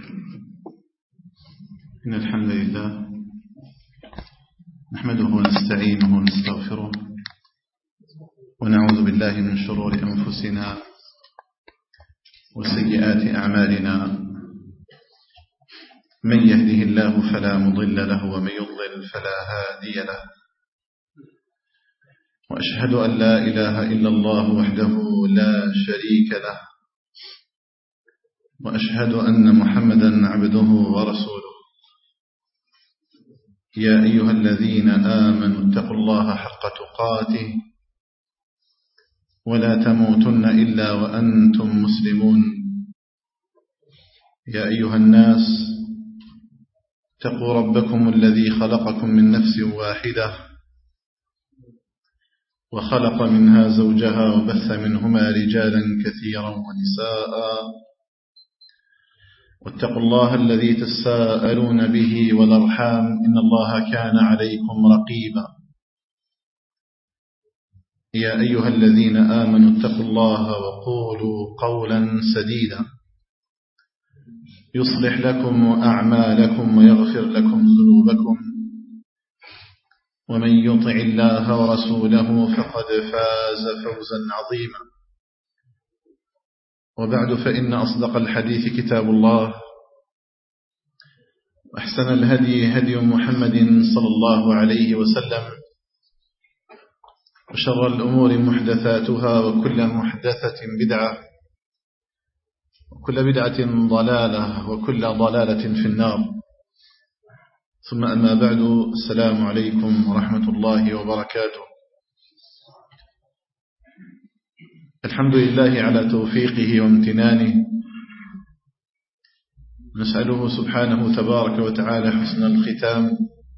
إن الحمد لله نحمده ونستعينه ونستغفره ونعوذ بالله من شرور أنفسنا وسيئات أعمالنا. من يهده الله فلا مضل له ومن يضلل فلا هادي له، وأشهد أن لا إله إلا الله وحده لا شريك له، وأشهد أن محمدا عبده ورسوله. يا أيها الذين آمنوا اتقوا الله حق تقاته ولا تموتن إلا وأنتم مسلمون. يا أيها الناس اتقوا ربكم الذي خلقكم من نفس واحدة وخلق منها زوجها وبث منهما رجالا كثيرا ونساء، واتقوا الله الذي تساءلون به والأرحام إن الله كان عليكم رقيبا. يا أيها الذين آمنوا اتقوا الله وقولوا قولا سديدا يصلح لكم أعمالكم ويغفر لكم ذنوبكم، ومن يطع الله ورسوله فقد فاز فوزا عظيما. وبعد، فإن أصدق الحديث كتاب الله، وأحسن الهدي هدي محمد صلى الله عليه وسلم، وشر الأمور محدثاتها، وكل محدثة بدعة، وكل بدعة ضلالة، وكل ضلالة في النار. ثم أما بعد، السلام عليكم ورحمة الله وبركاته. الحمد لله على توفيقه وامتنانه، نسأله سبحانه تبارك وتعالى حسن الختام،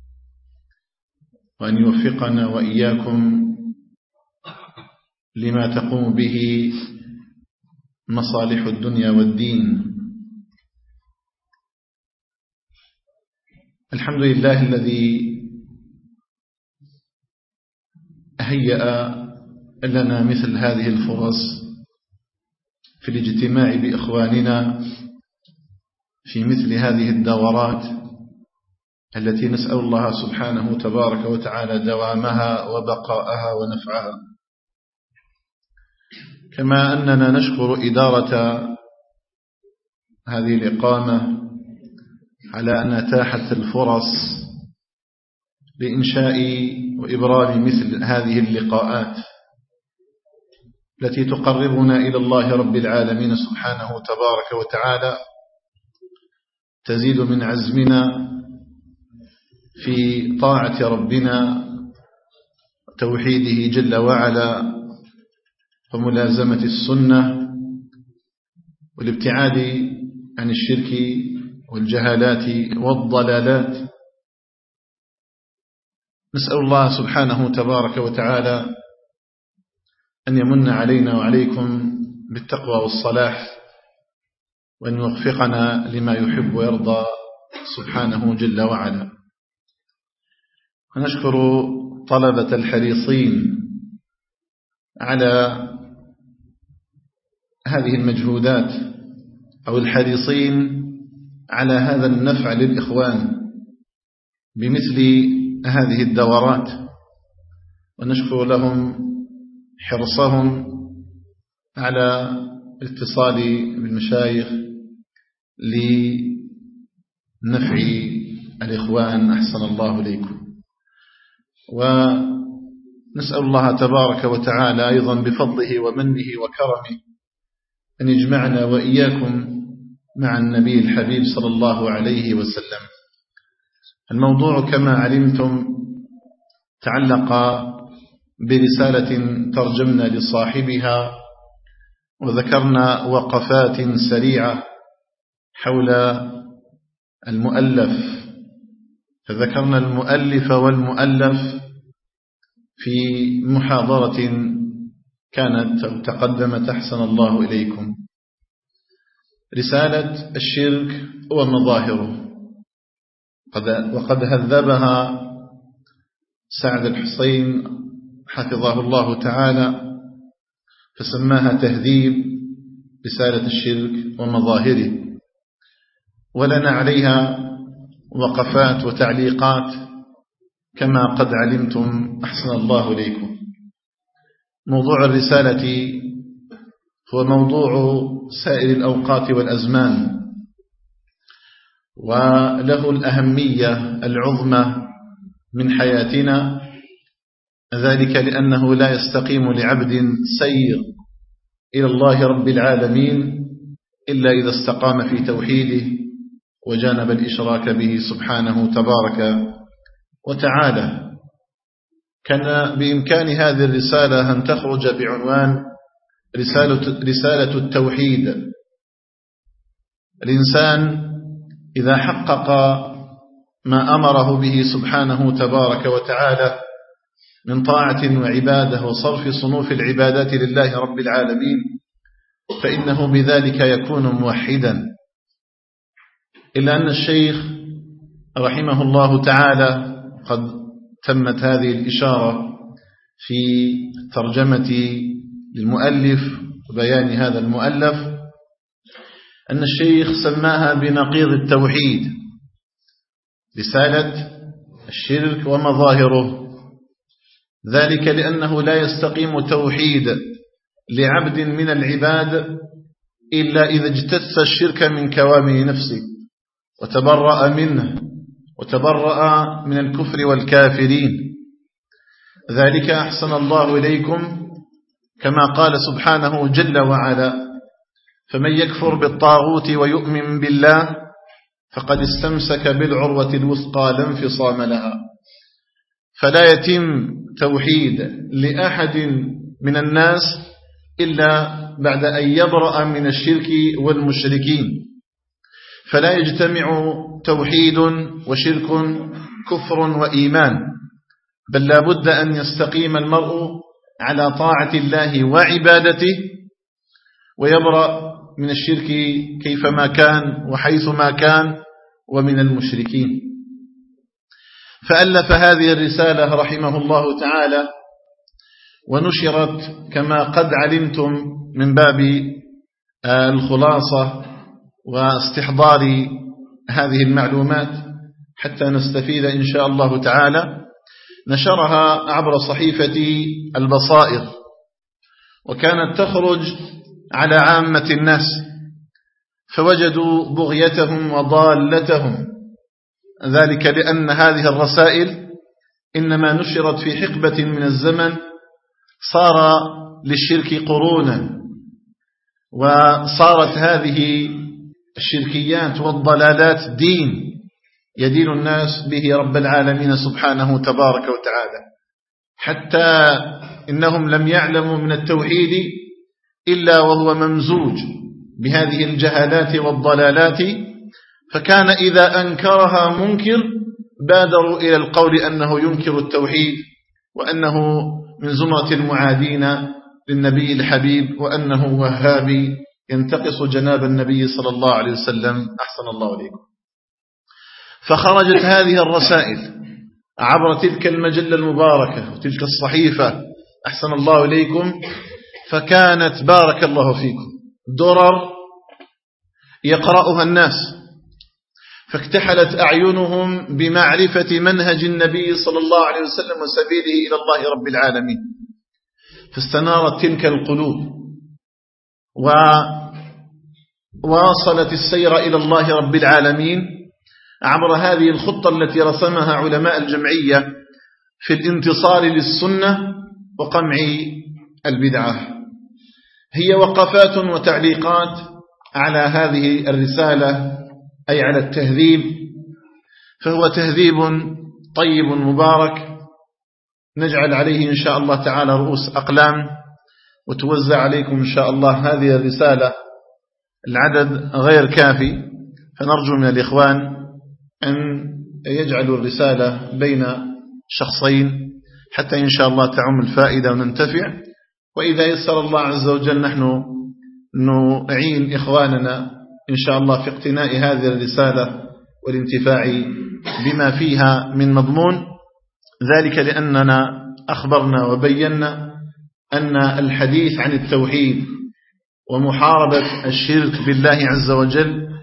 وأن يوفقنا وإياكم لما تقوم به مصالح الدنيا والدين. الحمد لله الذي هيأ لنا مثل هذه الفرص في الاجتماع بإخواننا في مثل هذه الدورات التي نسأل الله سبحانه تبارك وتعالى دوامها وبقاءها ونفعها. كما أننا نشكر إدارة هذه الإقامة على أن أتاحت الفرص لإنشاء وإبرام مثل هذه اللقاءات التي تقربنا إلى الله رب العالمين سبحانه تبارك وتعالى، تزيد من عزمنا في طاعة ربنا وتوحيده جل وعلا، وملازمة السنة، والابتعاد عن الشرك والجهالات والضلالات. نسأل الله سبحانه تبارك وتعالى أن يمن علينا وعليكم بالتقوى والصلاح، وأن يوفقنا لما يحب ويرضى سبحانه جل وعلا. ونشكر طلبة الحريصين على هذه المجهودات، أو الحريصين على هذا النفع للإخوان بمثل هذه الدورات، ونشكر لهم حرصهم على الاتصال بالمشايخ لنفع الإخوان. أحسن الله إليكم. ونسأل الله تبارك وتعالى أيضا بفضله ومنه وكرمه أن يجمعنا وإياكم مع النبي الحبيب صلى الله عليه وسلم. الموضوع كما علمتم تعلق برسالة ترجمنا لصاحبها، وذكرنا وقفات سريعة حول المؤلف، فذكرنا المؤلف والمؤلف في محاضرة كانت أو تقدمت أحسن الله إليكم. رسالة الشرك ومظاهره، وقد هذبها سعد الحسين حفظه الله تعالى، فسماها تهذيب رسالة الشرك ومظاهره. ولنا عليها وقفات وتعليقات كما قد علمتم أحسن الله إليكم. موضوع الرسالة هو موضوع سائر الأوقات والأزمان، وله الأهمية العظمى من حياتنا، ذلك لأنه لا يستقيم لعبد سير إلى الله رب العالمين إلا إذا استقام في توحيده وجانب الإشراك به سبحانه تبارك وتعالى. كان بإمكان هذه الرسالة أن تخرج بعنوان رسالة التوحيد. الإنسان إذا حقق ما أمره به سبحانه تبارك وتعالى من طاعة وعبادة وصرف صنوف العبادات لله رب العالمين، فإنه بذلك يكون موحدا. إلا أن الشيخ رحمه الله تعالى قد تمت هذه الإشارة في ترجمة للمؤلف وبيان هذا المؤلف، أن الشيخ سماها بنقيض التوحيد، رسالة الشرك ومظاهره، ذلك لأنه لا يستقيم توحيد لعبد من العباد إلا إذا اجتث الشرك من كوامن نفسه وتبرأ منه وتبرأ من الكفر والكافرين. ذلك أحسن الله إليكم كما قال سبحانه جل وعلا: فمن يكفر بالطاغوت ويؤمن بالله فقد استمسك بالعروة الوثقى لا انفصام لها. فلا يتم توحيد لأحد من الناس إلا بعد أن يبرأ من الشرك والمشركين، فلا يجتمع توحيد وشرك كفر وإيمان، بل لا بد أن يستقيم المرء على طاعة الله وعبادته ويبرأ من الشرك كيفما كان وحيثما كان ومن المشركين. فألف هذه الرسالة رحمه الله تعالى، ونشرت كما قد علمتم من باب الخلاصة واستحضار هذه المعلومات حتى نستفيد إن شاء الله تعالى. نشرها عبر صحيفة البصائر، وكانت تخرج على عامة الناس، فوجدوا بغيتهم وضالتهم، ذلك لأن هذه الرسائل إنما نشرت في حقبة من الزمن صار للشرك قرونا، وصارت هذه الشركيات والضلالات دين يدين الناس به رب العالمين سبحانه تبارك وتعالى، حتى إنهم لم يعلموا من التوحيد إلا وهو ممزوج بهذه الجهالات والضلالات، فكان إذا أنكرها منكر بادروا إلى القول أنه ينكر التوحيد، وأنه من زمرة المعادين للنبي الحبيب، وأنه وهابي ينتقص جناب النبي صلى الله عليه وسلم. أحسن الله عليكم. فخرجت هذه الرسائل عبر تلك المجلة المباركة وتلك الصحيفة، أحسن الله إليكم، فكانت بارك الله فيكم درر يقرأها الناس، فاكتحلت أعينهم بمعرفة منهج النبي صلى الله عليه وسلم وسبيله إلى الله رب العالمين، فاستنارت تلك القلوب وواصلت السير إلى الله رب العالمين عبر هذه الخطة التي رسمها علماء الجمعية في الانتصار للسنة وقمع البدعة. هي وقفات وتعليقات على هذه الرسالة، أي على التهذيب، فهو تهذيب طيب مبارك، نجعل عليه إن شاء الله تعالى رؤوس أقلام وتوزع عليكم إن شاء الله هذه الرسالة. العدد غير كافي، فنرجو من الإخوان أن يجعلوا الرسالة بين شخصين حتى إن شاء الله تعم الفائدة وننتفع. وإذا يسر الله عز وجل نحن نعين إخواننا إن شاء الله في اقتناء هذه الرسالة والانتفاع بما فيها من مضمون، ذلك لأننا أخبرنا وبينا أن الحديث عن التوحيد ومحاربة الشرك بالله عز وجل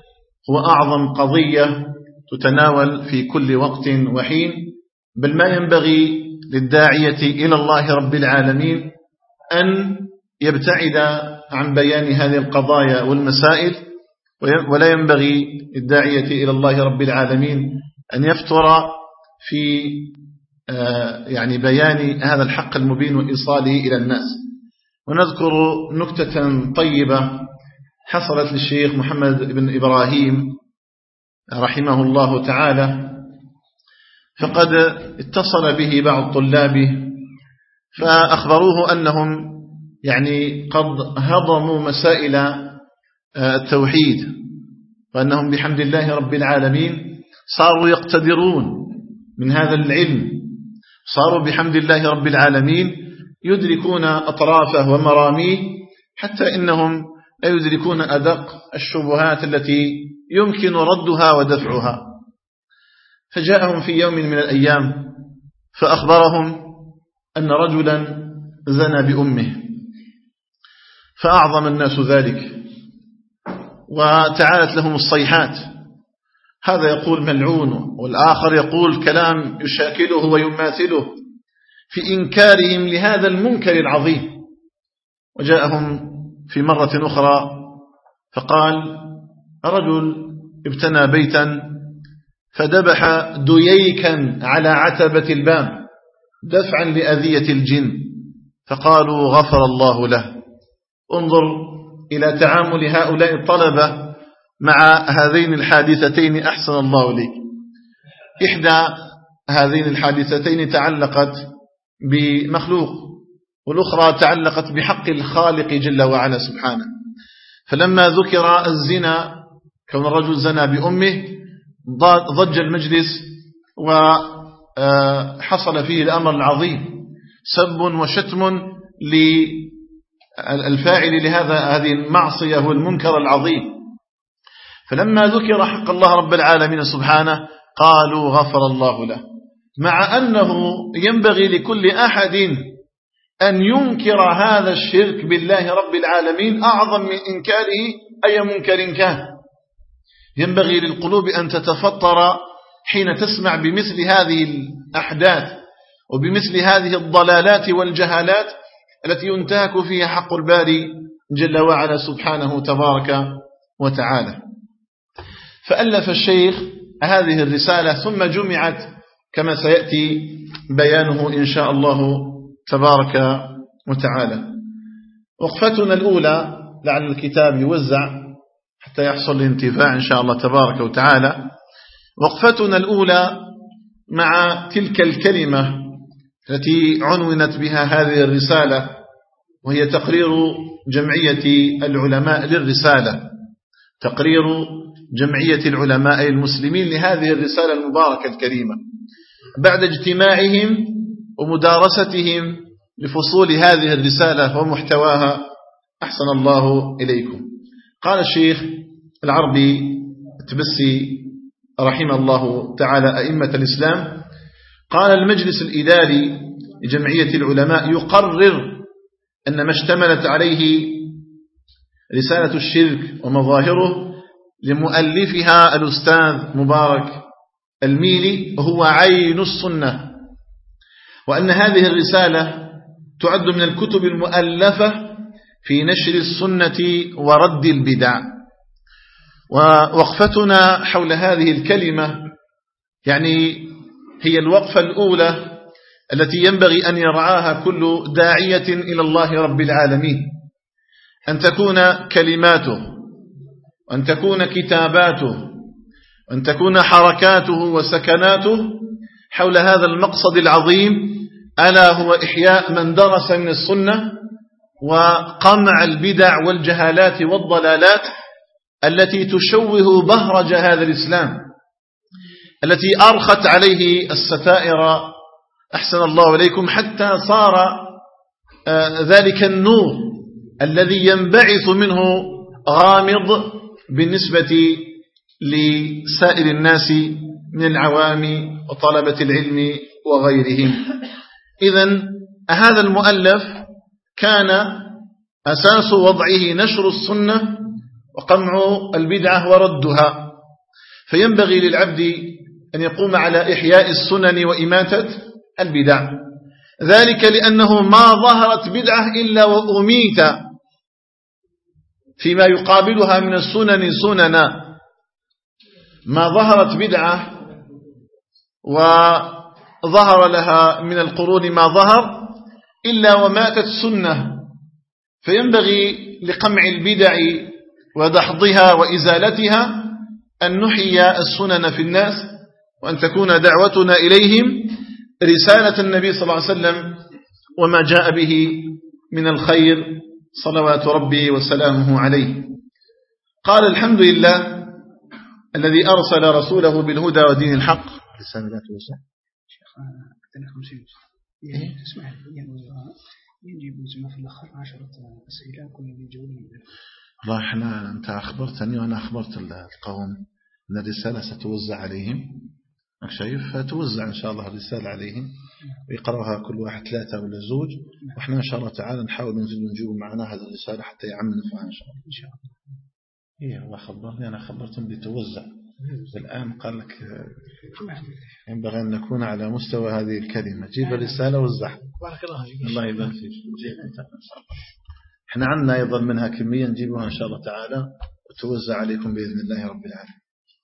هو أعظم قضية تتناول في كل وقت وحين، بل ما ينبغي للداعية إلى الله رب العالمين أن يبتعد عن بيان هذه القضايا والمسائل، ولا ينبغي للداعية إلى الله رب العالمين أن يفتر في يعني بيان هذا الحق المبين وإيصاله إلى الناس. ونذكر نكتة طيبة حصلت للشيخ محمد بن إبراهيم رحمه الله تعالى، فقد اتصل به بعض طلابه فأخبروه أنهم يعني قد هضموا مسائل التوحيد، وأنهم بحمد الله رب العالمين صاروا يقتدرون من هذا العلم، صاروا بحمد الله رب العالمين يدركون أطرافه ومراميه، حتى إنهم لا يدركون أدق الشبهات التي يمكن ردها ودفعها. فجاءهم في يوم من الأيام فأخبرهم أن رجلا زنى بأمه، فأعظم الناس ذلك وتعالت لهم الصيحات، هذا يقول ملعون والآخر يقول كلام يشاكله ويماثله في إنكارهم لهذا المنكر العظيم. وجاءهم في مرة أخرى فقال رجل ابتنى بيتا فذبح دييكا على عتبة الباب دفعا لأذية الجن، فقالوا غفر الله له. انظر إلى تعامل هؤلاء الطلبة مع هذين الحادثتين أحسن الله لك. إحدى هذين الحادثتين تعلقت بمخلوق، والأخرى تعلقت بحق الخالق جل وعلا سبحانه. فلما ذكر الزنا كون الرجل زنى بأمه ضج المجلس وحصل فيه الأمر العظيم، سب وشتم للفاعل هذه المعصية والمنكر العظيم. فلما ذكر حق الله رب العالمين سبحانه قالوا غفر الله له، مع أنه ينبغي لكل أحد أن ينكر هذا الشرك بالله رب العالمين أعظم من إنكاره أي منكر كان. ينبغي للقلوب أن تتفطر حين تسمع بمثل هذه الأحداث وبمثل هذه الضلالات والجهالات التي ينتهك فيها حق الباري جل وعلا سبحانه تبارك وتعالى. فألف الشيخ هذه الرسالة ثم جمعت كما سيأتي بيانه إن شاء الله تبارك وتعالى. وقفتنا الأولى لعل الكتاب يوزع حتى يحصل الانتفاع إن شاء الله تبارك وتعالى. وقفتنا الأولى مع تلك الكلمة التي عنونت بها هذه الرسالة، وهي تقرير جمعية العلماء للرسالة، تقرير جمعية العلماء المسلمين لهذه الرسالة المباركة الكريمة بعد اجتماعهم ومدارستهم لفصول هذه الرسالة ومحتواها أحسن الله إليكم. قال الشيخ العربي التبسي رحمه الله تعالى أئمة الإسلام، قال المجلس الإداري لجمعية العلماء يقرر أن ما اشتملت عليه رسالة الشرك ومظاهره لمؤلفها الأستاذ مبارك الميلي هو عين السنة، وأن هذه الرسالة تعد من الكتب المؤلفة في نشر السنة ورد البدع. ووقفتنا حول هذه الكلمة يعني هي الوقفة الأولى التي ينبغي أن يرعاها كل داعية إلى الله رب العالمين، أن تكون كلماته وأن تكون كتاباته وأن تكون حركاته وسكناته حول هذا المقصد العظيم، ألا هو إحياء من درس من السنة وقمع البدع والجهالات والضلالات التي تشوه بهرج هذا الإسلام، التي أرخت عليه الستائر أحسن الله إليكم حتى صار ذلك النور الذي ينبعث منه غامض بالنسبة لسائر الناس من العوام وطلبة العلم وغيرهم. إذن هذا المؤلف كان أساس وضعه نشر السنة وقمع البدعة وردها، فينبغي للعبد أن يقوم على إحياء السنن وإماتة البدع، ذلك لأنه ما ظهرت بدعة إلا وأميت فيما يقابلها من السنن سننا. ما ظهرت بدعة وظهر لها من القرون ما ظهر إلا وماتت سنة، فينبغي لقمع البدع ودحضها وإزالتها أن نحيي السنن في الناس، وأن تكون دعوتنا إليهم رسالة النبي صلى الله عليه وسلم وما جاء به من الخير صلوات ربي وسلامه عليه. قال: الحمد لله الذي أرسل رسوله بالهدى ودين الحق. لسان لا توسع يجب في الأخر 10 أسئلة كل يجاوب الله. أنت أخبرتني وأنا أخبرت القوم أن الرسالة ستوزع عليهم، شايف، توزع إن شاء الله الرسالة عليهم ويقرأها كل واحد 3 ولا 2، وإحنا إن شاء الله تعالى نحاول نجيب معنا هذه الرسالة حتى يعم نفعها إن شاء الله. إن شاء الله. إيه الله خبرني، أنا خبرتهم بتوزع. الآن قال لك ينبغي أن نكون على مستوى هذه الكلمة. جيب الرسالة وزعها. بارك الله فيك. الله يبارك فيك. إحنا عندنا أيضا منها كمية نجيبها إن شاء الله تعالى وتوزع عليكم بإذن الله رب العالمين.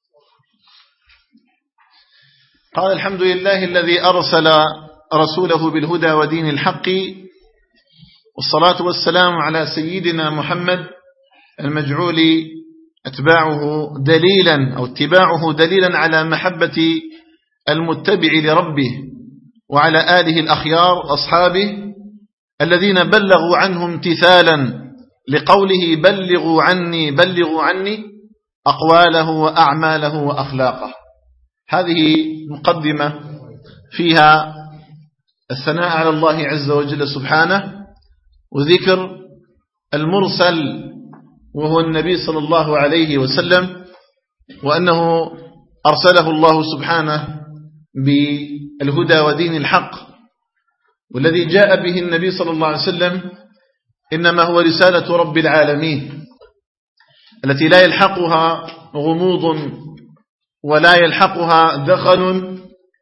قال: الحمد لله الذي أرسل رسوله بالهدى ودين الحق، والصلاة والسلام على سيدنا محمد المجعول اتباعه دليلا على محبة المتبع لربه، وعلى آله الأخيار أصحابه الذين بلغوا عنه امتثالا لقوله بلغوا عني أقواله وأعماله وأخلاقه. هذه مقدمة فيها الثناء على الله عز وجل سبحانه، وذكر المرسل وهو النبي صلى الله عليه وسلم، وأنه أرسله الله سبحانه بالهدى ودين الحق، والذي جاء به النبي صلى الله عليه وسلم إنما هو رسالة رب العالمين التي لا يلحقها غموض ولا يلحقها دخل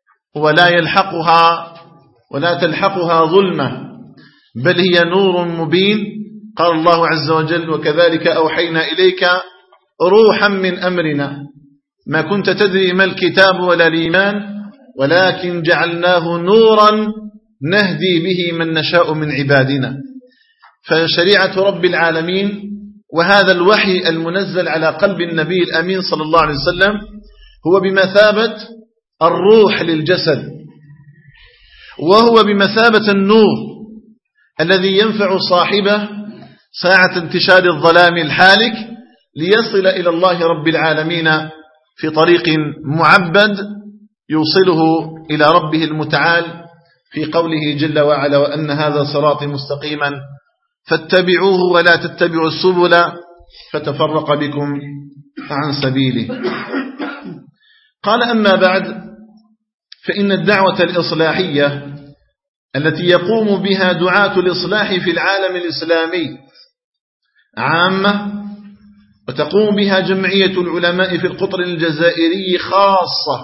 ولا تلحقها ظلمة، بل هي نور مبين. قال الله عز وجل: وكذلك أوحينا إليك روحا من أمرنا ما كنت تدري ما الكتاب ولا الإيمان ولكن جعلناه نورا نهدي به من نشاء من عبادنا. فشريعة رب العالمين وهذا الوحي المنزل على قلب النبي الأمين صلى الله عليه وسلم هو بمثابة الروح للجسد، وهو بمثابة النور الذي ينفع صاحبه ساعة انتشار الظلام الحالك ليصل إلى الله رب العالمين في طريق معبد يوصله إلى ربه المتعال في قوله جل وعلا: وأن هذا صراطي مستقيما فاتبعوه ولا تتبعوا السبل فتفرق بكم عن سبيله. قال: أما بعد، فإن الدعوة الإصلاحية التي يقوم بها دعاة الإصلاح في العالم الإسلامي عامة، وتقوم بها جمعية العلماء في القطر الجزائري خاصة،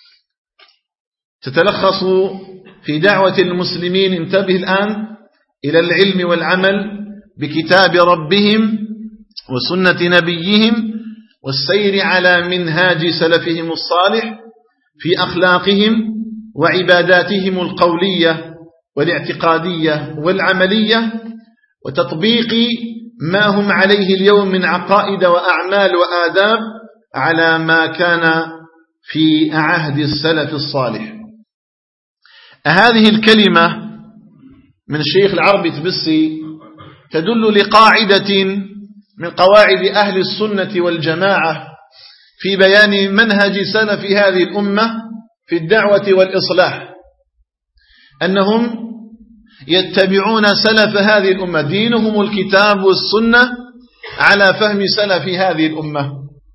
تتلخص في دعوة المسلمين، انتبه الآن، إلى العلم والعمل بكتاب ربهم وسنة نبيهم والسير على منهاج سلفهم الصالح في أخلاقهم وعباداتهم القولية والاعتقادية والعملية، وتطبيق ما هم عليه اليوم من عقائد وأعمال وآداب على ما كان في عهد السلف الصالح. هذه الكلمة من الشيخ العربي تبسي تدل لقاعدة من قواعد أهل السنة والجماعة في بيان منهج سلف هذه الأمة في الدعوة والإصلاح، أنهم يتبعون سلف هذه الأمة، دينهم الكتاب والسنة على فهم سلف هذه الأمة.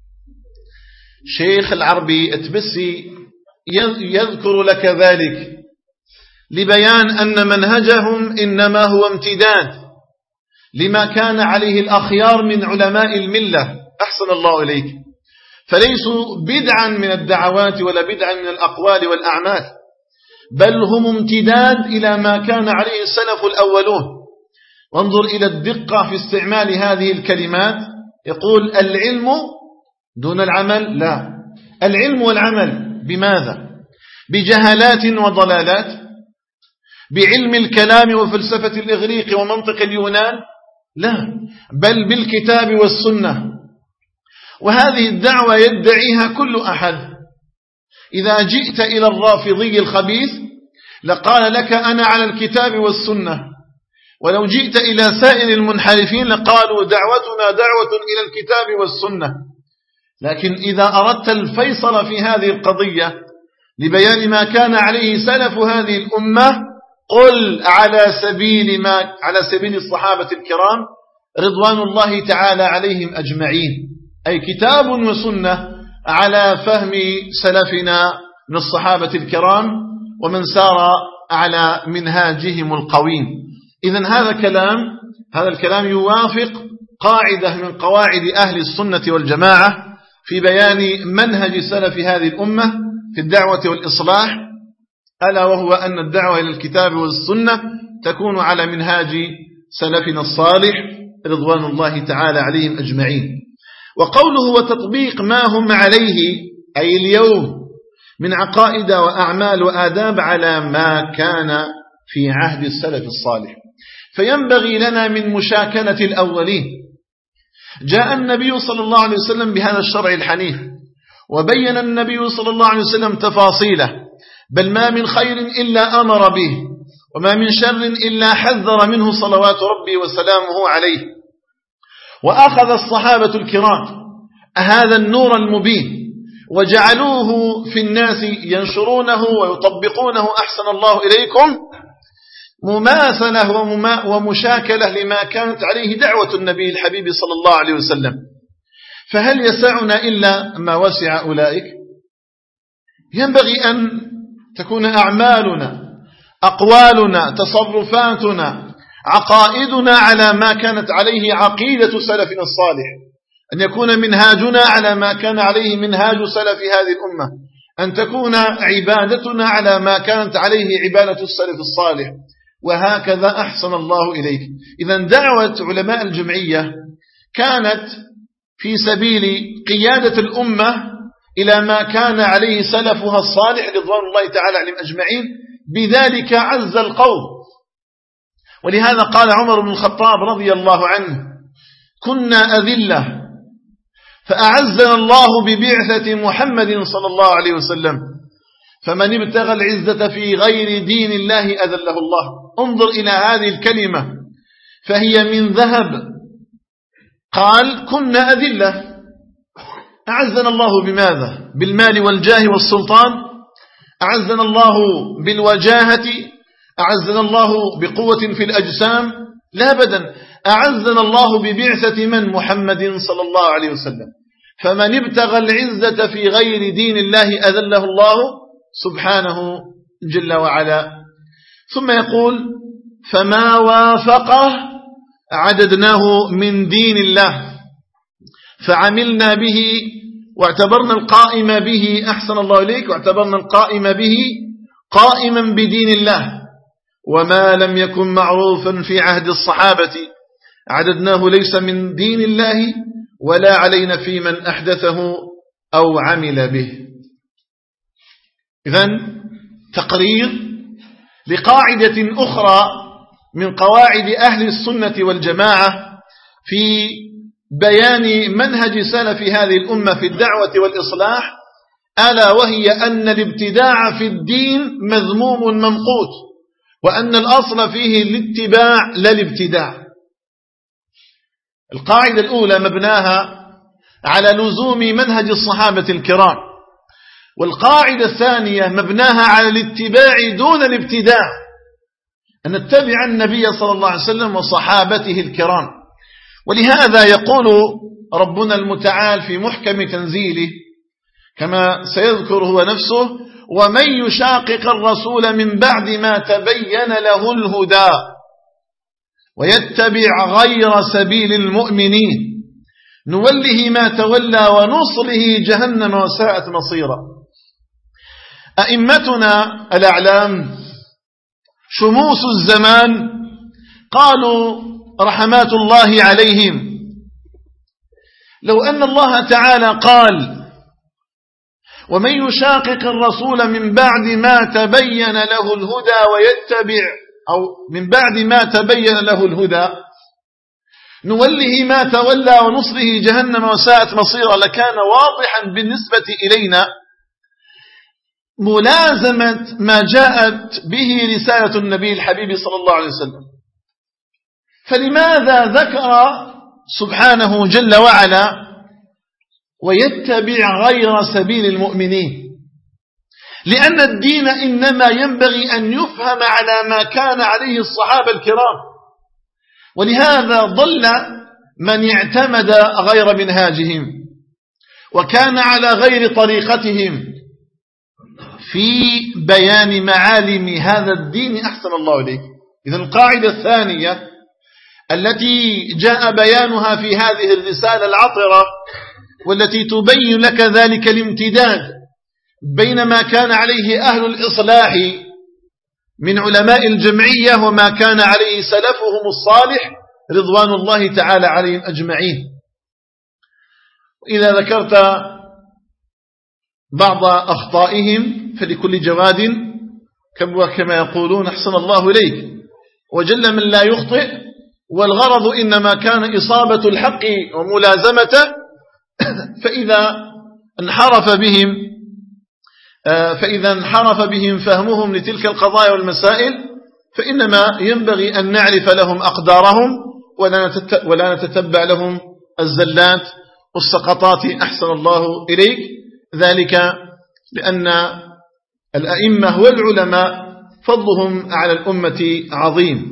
شيخ العربي التبسي يذكر لك ذلك لبيان أن منهجهم إنما هو امتداد لما كان عليه الأخيار من علماء الملة. أحسن الله إليك. فليسوا بدعا من الدعوات ولا بدعا من الأقوال والأعمال، بل هم امتداد إلى ما كان عليه السلف الأولون. وانظر إلى الدقة في استعمال هذه الكلمات. يقول العلم دون العمل؟ لا، العلم والعمل بماذا؟ بجهالات وضلالات؟ بعلم الكلام وفلسفة الإغريق ومنطق اليونان؟ لا، بل بالكتاب والسنة. وهذه الدعوة يدعيها كل أحد. إذا جئت إلى الرافضي الخبيث لقال لك أنا على الكتاب والسنة، ولو جئت إلى سائر المنحرفين لقالوا دعوتنا دعوة إلى الكتاب والسنة. لكن إذا أردت الفيصل في هذه القضية لبيان ما كان عليه سلف هذه الأمة، قل على سبيل الصحابة الكرام رضوان الله تعالى عليهم أجمعين، أي كتاب وسنة على فهم سلفنا من الصحابة الكرام ومن سار على منهاجهم القويم. إذن هذا الكلام يوافق قاعدة من قواعد أهل السنة والجماعة في بيان منهج سلف هذه الأمة في الدعوة والإصلاح، ألا وهو أن الدعوة إلى الكتاب والسنة تكون على منهاج سلفنا الصالح رضوان الله تعالى عليهم أجمعين. وقوله وتطبيق ما هم عليه أي اليوم من عقائد وأعمال وآداب على ما كان في عهد السلف الصالح. فينبغي لنا من مشاكلة الأولين. جاء النبي صلى الله عليه وسلم بهذا الشرع الحنيف، وبين النبي صلى الله عليه وسلم تفاصيله، بل ما من خير إلا أمر به، وما من شر إلا حذر منه صلوات ربي وسلامه عليه. وأخذ الصحابة الكرام هذا النور المبين وجعلوه في الناس ينشرونه ويطبقونه أحسن الله إليكم مماثلة ومشاكلة لما كانت عليه دعوة النبي الحبيب صلى الله عليه وسلم. فهل يسعنا إلا ما وسع أولئك؟ ينبغي أن تكون أعمالنا، أقوالنا، تصرفاتنا، عقائدنا على ما كانت عليه عقيدة سلفنا الصالح، أن يكون منهاجنا على ما كان عليه منهاج سلف هذه الأمة، أن تكون عبادتنا على ما كانت عليه عبادة السلف الصالح، وهكذا أحسن الله إليك. إذن دعوة علماء الجمعية كانت في سبيل قيادة الأمة إلى ما كان عليه سلفها الصالح رضوان الله تعالى عليهم أجمعين، بذلك عز القوم. ولهذا قال عمر بن الخطاب رضي الله عنه كنا أذلة فأعزنا الله ببعثة محمد صلى الله عليه وسلم، فمن ابتغى العزة في غير دين الله أذله الله. انظر إلى هذه الكلمة فهي من ذهب. قال كنا أذلة، أعزنا الله بماذا؟ بالمال والجاه والسلطان؟ أعزنا الله بالوجاهة؟ أعزنا الله بقوة في الأجسام؟ لا أبدا، أعزنا الله ببعثة من؟ محمد صلى الله عليه وسلم. فمن ابتغى العزة في غير دين الله أذله الله سبحانه جل وعلا. ثم يقول فما وافقه عددناه من دين الله فعملنا به واعتبرنا القائم به أحسن الله إليك، واعتبرنا القائم به قائما بدين الله. وما لم يكن معروفا في عهد الصحابة عددناه ليس من دين الله ولا علينا في من أحدثه أو عمل به. إذن تقرير لقاعدة أخرى من قواعد أهل السنة والجماعة في بيان منهج سلف هذه الأمة في الدعوة والإصلاح، ألا وهي أن الابتداع في الدين مذموم ممقوت، وأن الأصل فيه الاتباع لا الابتداع. القاعدة الأولى مبناها على لزوم منهج الصحابة الكرام، والقاعدة الثانية مبناها على الاتباع دون الابتداع، أن نتبع النبي صلى الله عليه وسلم وصحابته الكرام. ولهذا يقول ربنا المتعال في محكم تنزيله كما سيذكر هو نفسه ومن يشاقق الرسول من بعد ما تبين له الهدى ويتبع غير سبيل المؤمنين نوله ما تولى ونصله جهنم وساءت مصيرا. أئمتنا الأعلام شموس الزمان قالوا رحمات الله عليهم: لو أن الله تعالى قال: ومن يشاقق الرسول من بعد ما تبين له الهدى ويتبع، أو من بعد ما تبين له الهدى، نوله ما تولى ونصره جهنم وساءت مصيرا، لكان واضحا بالنسبة إلينا ملازمة ما جاءت به رسالة النبي الحبيب صلى الله عليه وسلم. فلماذا ذكر سبحانه جل وعلا ويتبع غير سبيل المؤمنين؟ لأن الدين إنما ينبغي أن يفهم على ما كان عليه الصحابة الكرام، ولهذا ضل من اعتمد غير منهاجهم وكان على غير طريقتهم في بيان معالم هذا الدين. أحسن الله إليك. إذن القاعدة الثانية التي جاء بيانها في هذه الرسالة العطرة، والتي تبين لك ذلك الامتداد بين ما كان عليه أهل الإصلاح من علماء الجمعية وما كان عليه سلفهم الصالح رضوان الله تعالى عليهم أجمعين. إذا ذكرت بعض أخطائهم فلكل جواد كما يقولون أحسن الله إليك، وجل من لا يخطئ، والغرض إنما كان إصابة الحق وملازمته. فإذا انحرف بهم فهمهم لتلك القضايا والمسائل، فإنما ينبغي أن نعرف لهم أقدارهم ولا نتتبع لهم الزلات والسقطات. أحسن الله إليك. ذلك لأن الأئمة والعلماء فضلهم على الأمة عظيم.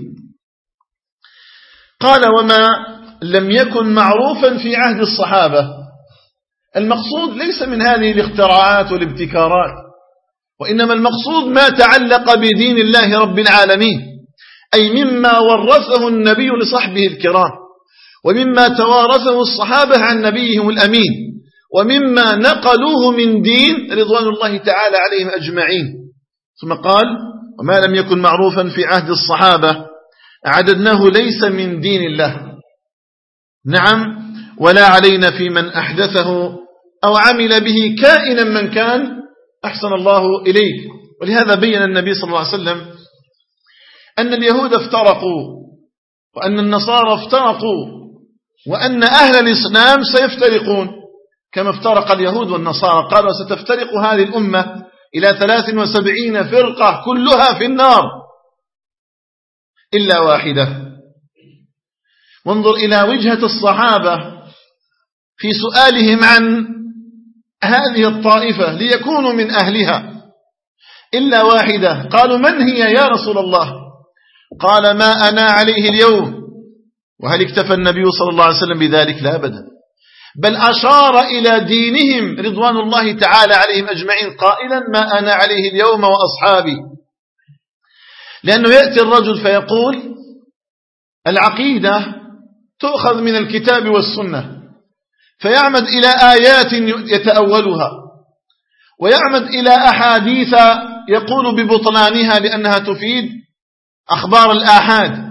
قال: وما لم يكن معروفا في عهد الصحابة. المقصود ليس من هذه الاختراعات والابتكارات، وإنما المقصود ما تعلق بدين الله رب العالمين، أي مما ورثه النبي لصحبه الكرام، ومما توارثه الصحابة عن نبيهم الأمين، ومما نقلوه من دين رضوان الله تعالى عليهم أجمعين. ثم قال: وما لم يكن معروفا في عهد الصحابة عددناه ليس من دين الله، نعم، ولا علينا في من أحدثه أو عمل به كائنا من كان. أحسن الله إليك. ولهذا بين النبي صلى الله عليه وسلم أن اليهود افترقوا، وأن النصارى افترقوا، وأن أهل الإسلام سيفترقون كما افترق اليهود والنصارى. قال: وستفترق هذه الأمة إلى 73 فرقة كلها في النار إلا واحدة. وانظر إلى وجهة الصحابة في سؤالهم عن هذه الطائفة ليكونوا من أهلها. إلا واحدة. قالوا: من هي يا رسول الله؟ قال: ما أنا عليه اليوم. وهل اكتفى النبي صلى الله عليه وسلم بذلك؟ لا أبدا، بل أشار إلى دينهم رضوان الله تعالى عليهم أجمعين قائلا: ما أنا عليه اليوم وأصحابي. لأنه يأتي الرجل فيقول: العقيدة تؤخذ من الكتاب والسنة، فيعمد إلى آيات يتأولها، ويعمد إلى أحاديث يقول ببطلانها لأنها تفيد أخبار الآحاد،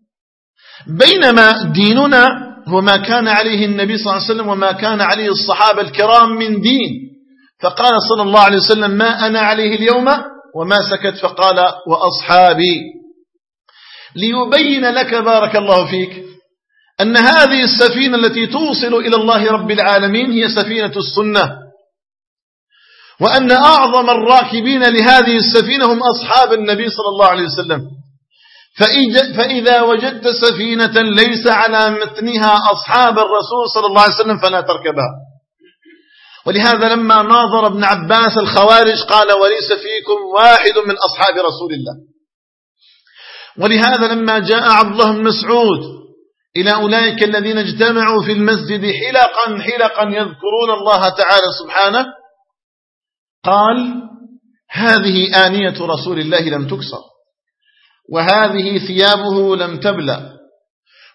بينما ديننا هو ما كان عليه النبي صلى الله عليه وسلم وما كان عليه الصحابة الكرام من دين. فقال صلى الله عليه وسلم: ما أنا عليه اليوم، وما سكت فقال: وأصحابي، ليبين لك بارك الله فيك أن هذه السفينة التي توصل إلى الله رب العالمين هي سفينة السنة، وأن أعظم الراكبين لهذه السفينة هم أصحاب النبي صلى الله عليه وسلم. فإذا وجدت سفينة ليس على متنها أصحاب الرسول صلى الله عليه وسلم فلا تركبها. ولهذا لما ناظر ابن عباس الخوارج قال: وليس فيكم واحد من أصحاب رسول الله. ولهذا لما جاء عبد الله بن مسعود إلى أولئك الذين اجتمعوا في المسجد حلقا يذكرون الله تعالى سبحانه، قال: هذه آنية رسول الله لم تكسر، وهذه ثيابه لم تبلى،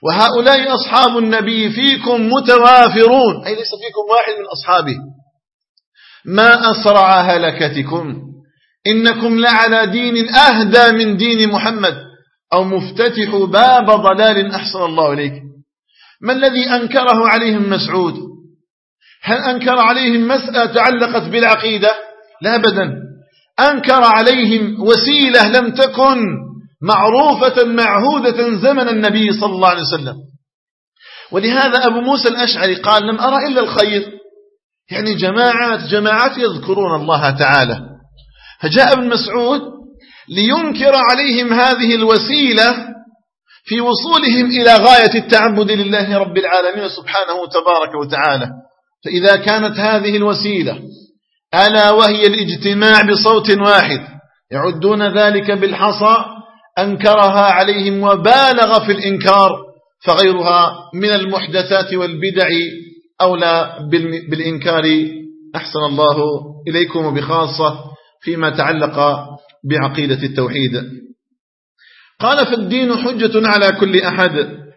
وهؤلاء أصحاب النبي فيكم متوافرون، أي ليس فيكم واحد من أصحابه. ما أسرع هلكتكم، إنكم لعلى دين أهدى من دين محمد، أو مفتتح باب ضلال أحسن الله إليك. ما الذي أنكره عليهم مسعود؟ هل أنكر عليهم مسألة تعلقت بالعقيدة؟ لا أبدا، أنكر عليهم وسيلة لم تكن معروفة معهودة زمن النبي صلى الله عليه وسلم. ولهذا أبو موسى الأشعري قال: لم أرى إلا الخير، يعني جماعات يذكرون الله تعالى. فجاء ابن مسعود لينكر عليهم هذه الوسيلة في وصولهم إلى غاية التعبد لله رب العالمين سبحانه تبارك وتعالى. فإذا كانت هذه الوسيلة ألا وهي الاجتماع بصوت واحد يعدون ذلك بالحصى، أنكرها عليهم وبالغ في الإنكار، فغيرها من المحدثات والبدع أولى بالإنكار أحسن الله إليكم، وبخاصة فيما تعلق بعقيدة التوحيد. قال: فالدين حجة على كل أحد،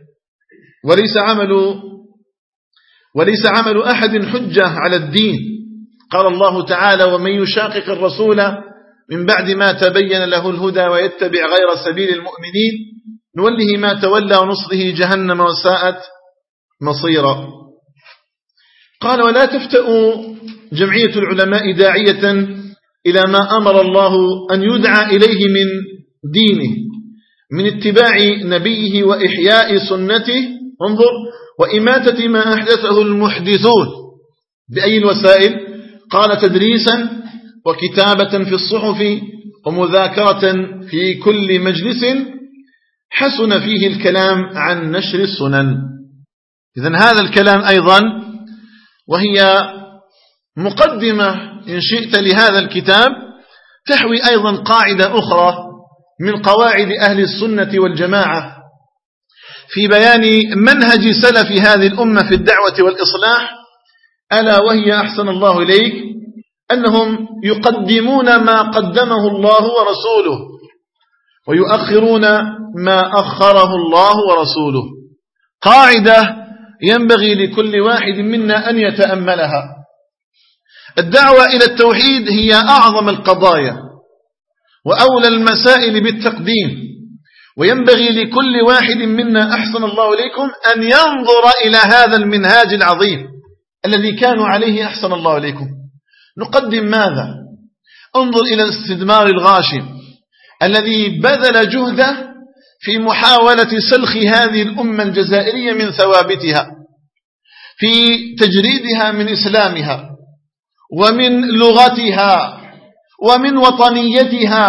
وليس عمل أحد حجة على الدين. قال الله تعالى: ومن يشاقق الرسول من بعد ما تبين له الهدى ويتبع غير سبيل المؤمنين نوله ما تولى ونصره جهنم وساءت مصيرا. قال: ولا تفتأوا جمعية العلماء داعية إلى ما أمر الله أن يدعى إليه من دينه من اتباع نبيه وإحياء سنته، انظر، وإماتة ما أحدثه المحدثون. بأي الوسائل؟ قال: تدريسا وكتابة في الصحف ومذاكرة في كل مجلس حسن فيه الكلام عن نشر السنن. إذن هذا الكلام أيضا، وهي مقدمة إن شئت لهذا الكتاب، تحوي أيضا قاعدة أخرى من قواعد أهل السنة والجماعة في بيان منهج سلف هذه الأمة في الدعوة والإصلاح، ألا وهي أحسن الله إليك أنهم يقدمون ما قدمه الله ورسوله ويؤخرون ما أخره الله ورسوله. قاعدة ينبغي لكل واحد منا أن يتأملها. الدعوة إلى التوحيد هي أعظم القضايا وأولى المسائل بالتقديم، وينبغي لكل واحد منا أحسن الله إليكم أن ينظر إلى هذا المنهاج العظيم الذي كانوا عليه أحسن الله إليكم. نقدم ماذا؟ انظر إلى الاستثمار الغاشم الذي بذل جهده في محاولة سلخ هذه الأمة الجزائرية من ثوابتها، في تجريدها من إسلامها ومن لغتها ومن وطنيتها،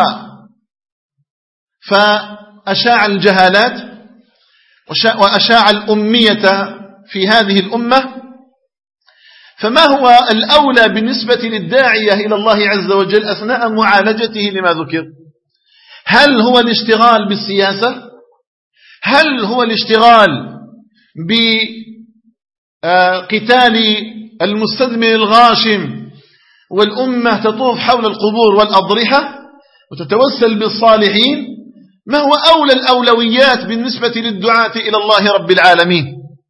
فأشاع الجهالات وأشاع الأمية في هذه الأمة. فما هو الأولى بالنسبة للداعية إلى الله عز وجل أثناء معالجته لما ذكر؟ هل هو الاشتغال بالسياسة؟ هل هو الاشتغال بقتال المستثمر الغاشم والأمة تطوف حول القبور والأضرحة وتتوسل بالصالحين؟ ما هو أولى الأولويات بالنسبة للدعاة إلى الله رب العالمين؟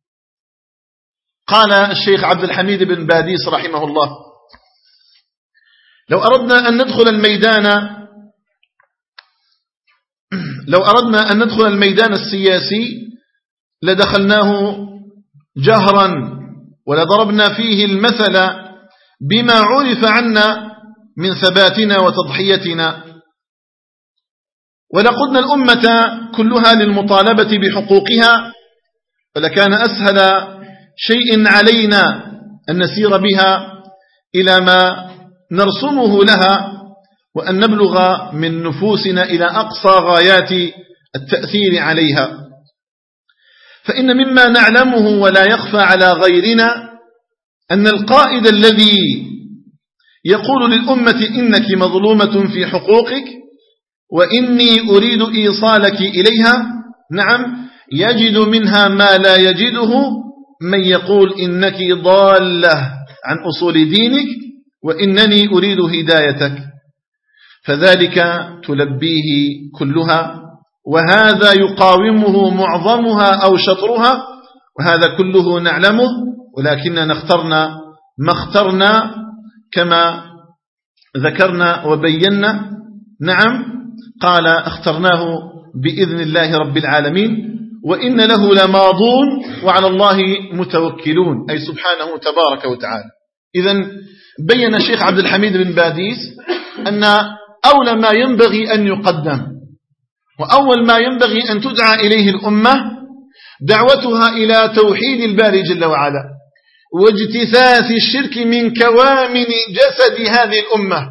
قال الشيخ عبد الحميد بن باديس رحمه الله: لو أردنا أن ندخل الميدان السياسي لدخلناه جهرا ولضربنا فيه المثل بما عرف عنا من ثباتنا وتضحيتنا، ولقدنا الأمة كلها للمطالبة بحقوقها، فلكان أسهل شيء علينا أن نسير بها إلى ما نرسمه لها، وأن نبلغ من نفوسنا إلى أقصى غايات التأثير عليها. فإن مما نعلمه ولا يخفى على غيرنا أن القائد الذي يقول للأمة إنك مظلومة في حقوقك وإني أريد إيصالك إليها، نعم، يجد منها ما لا يجده من يقول إنك ضالة عن أصول دينك وإنني أريد هدايتك، فذلك تلبيه كلها وهذا يقاومه معظمها أو شطرها، وهذا كله نعلمه، ولكننا اخترنا ما اخترنا كما ذكرنا وبينا. نعم، قال اخترناه بإذن الله رب العالمين، وإن له لماضون وعلى الله متوكلون، أي سبحانه تبارك وتعالى. إذن بين الشيخ عبد الحميد بن باديس أن أول ما ينبغي أن يقدم وأول ما ينبغي أن تدعى إليه الأمة دعوتها إلى توحيد الباري جل وعلا، واجتثاث الشرك من كوامن جسد هذه الأمة،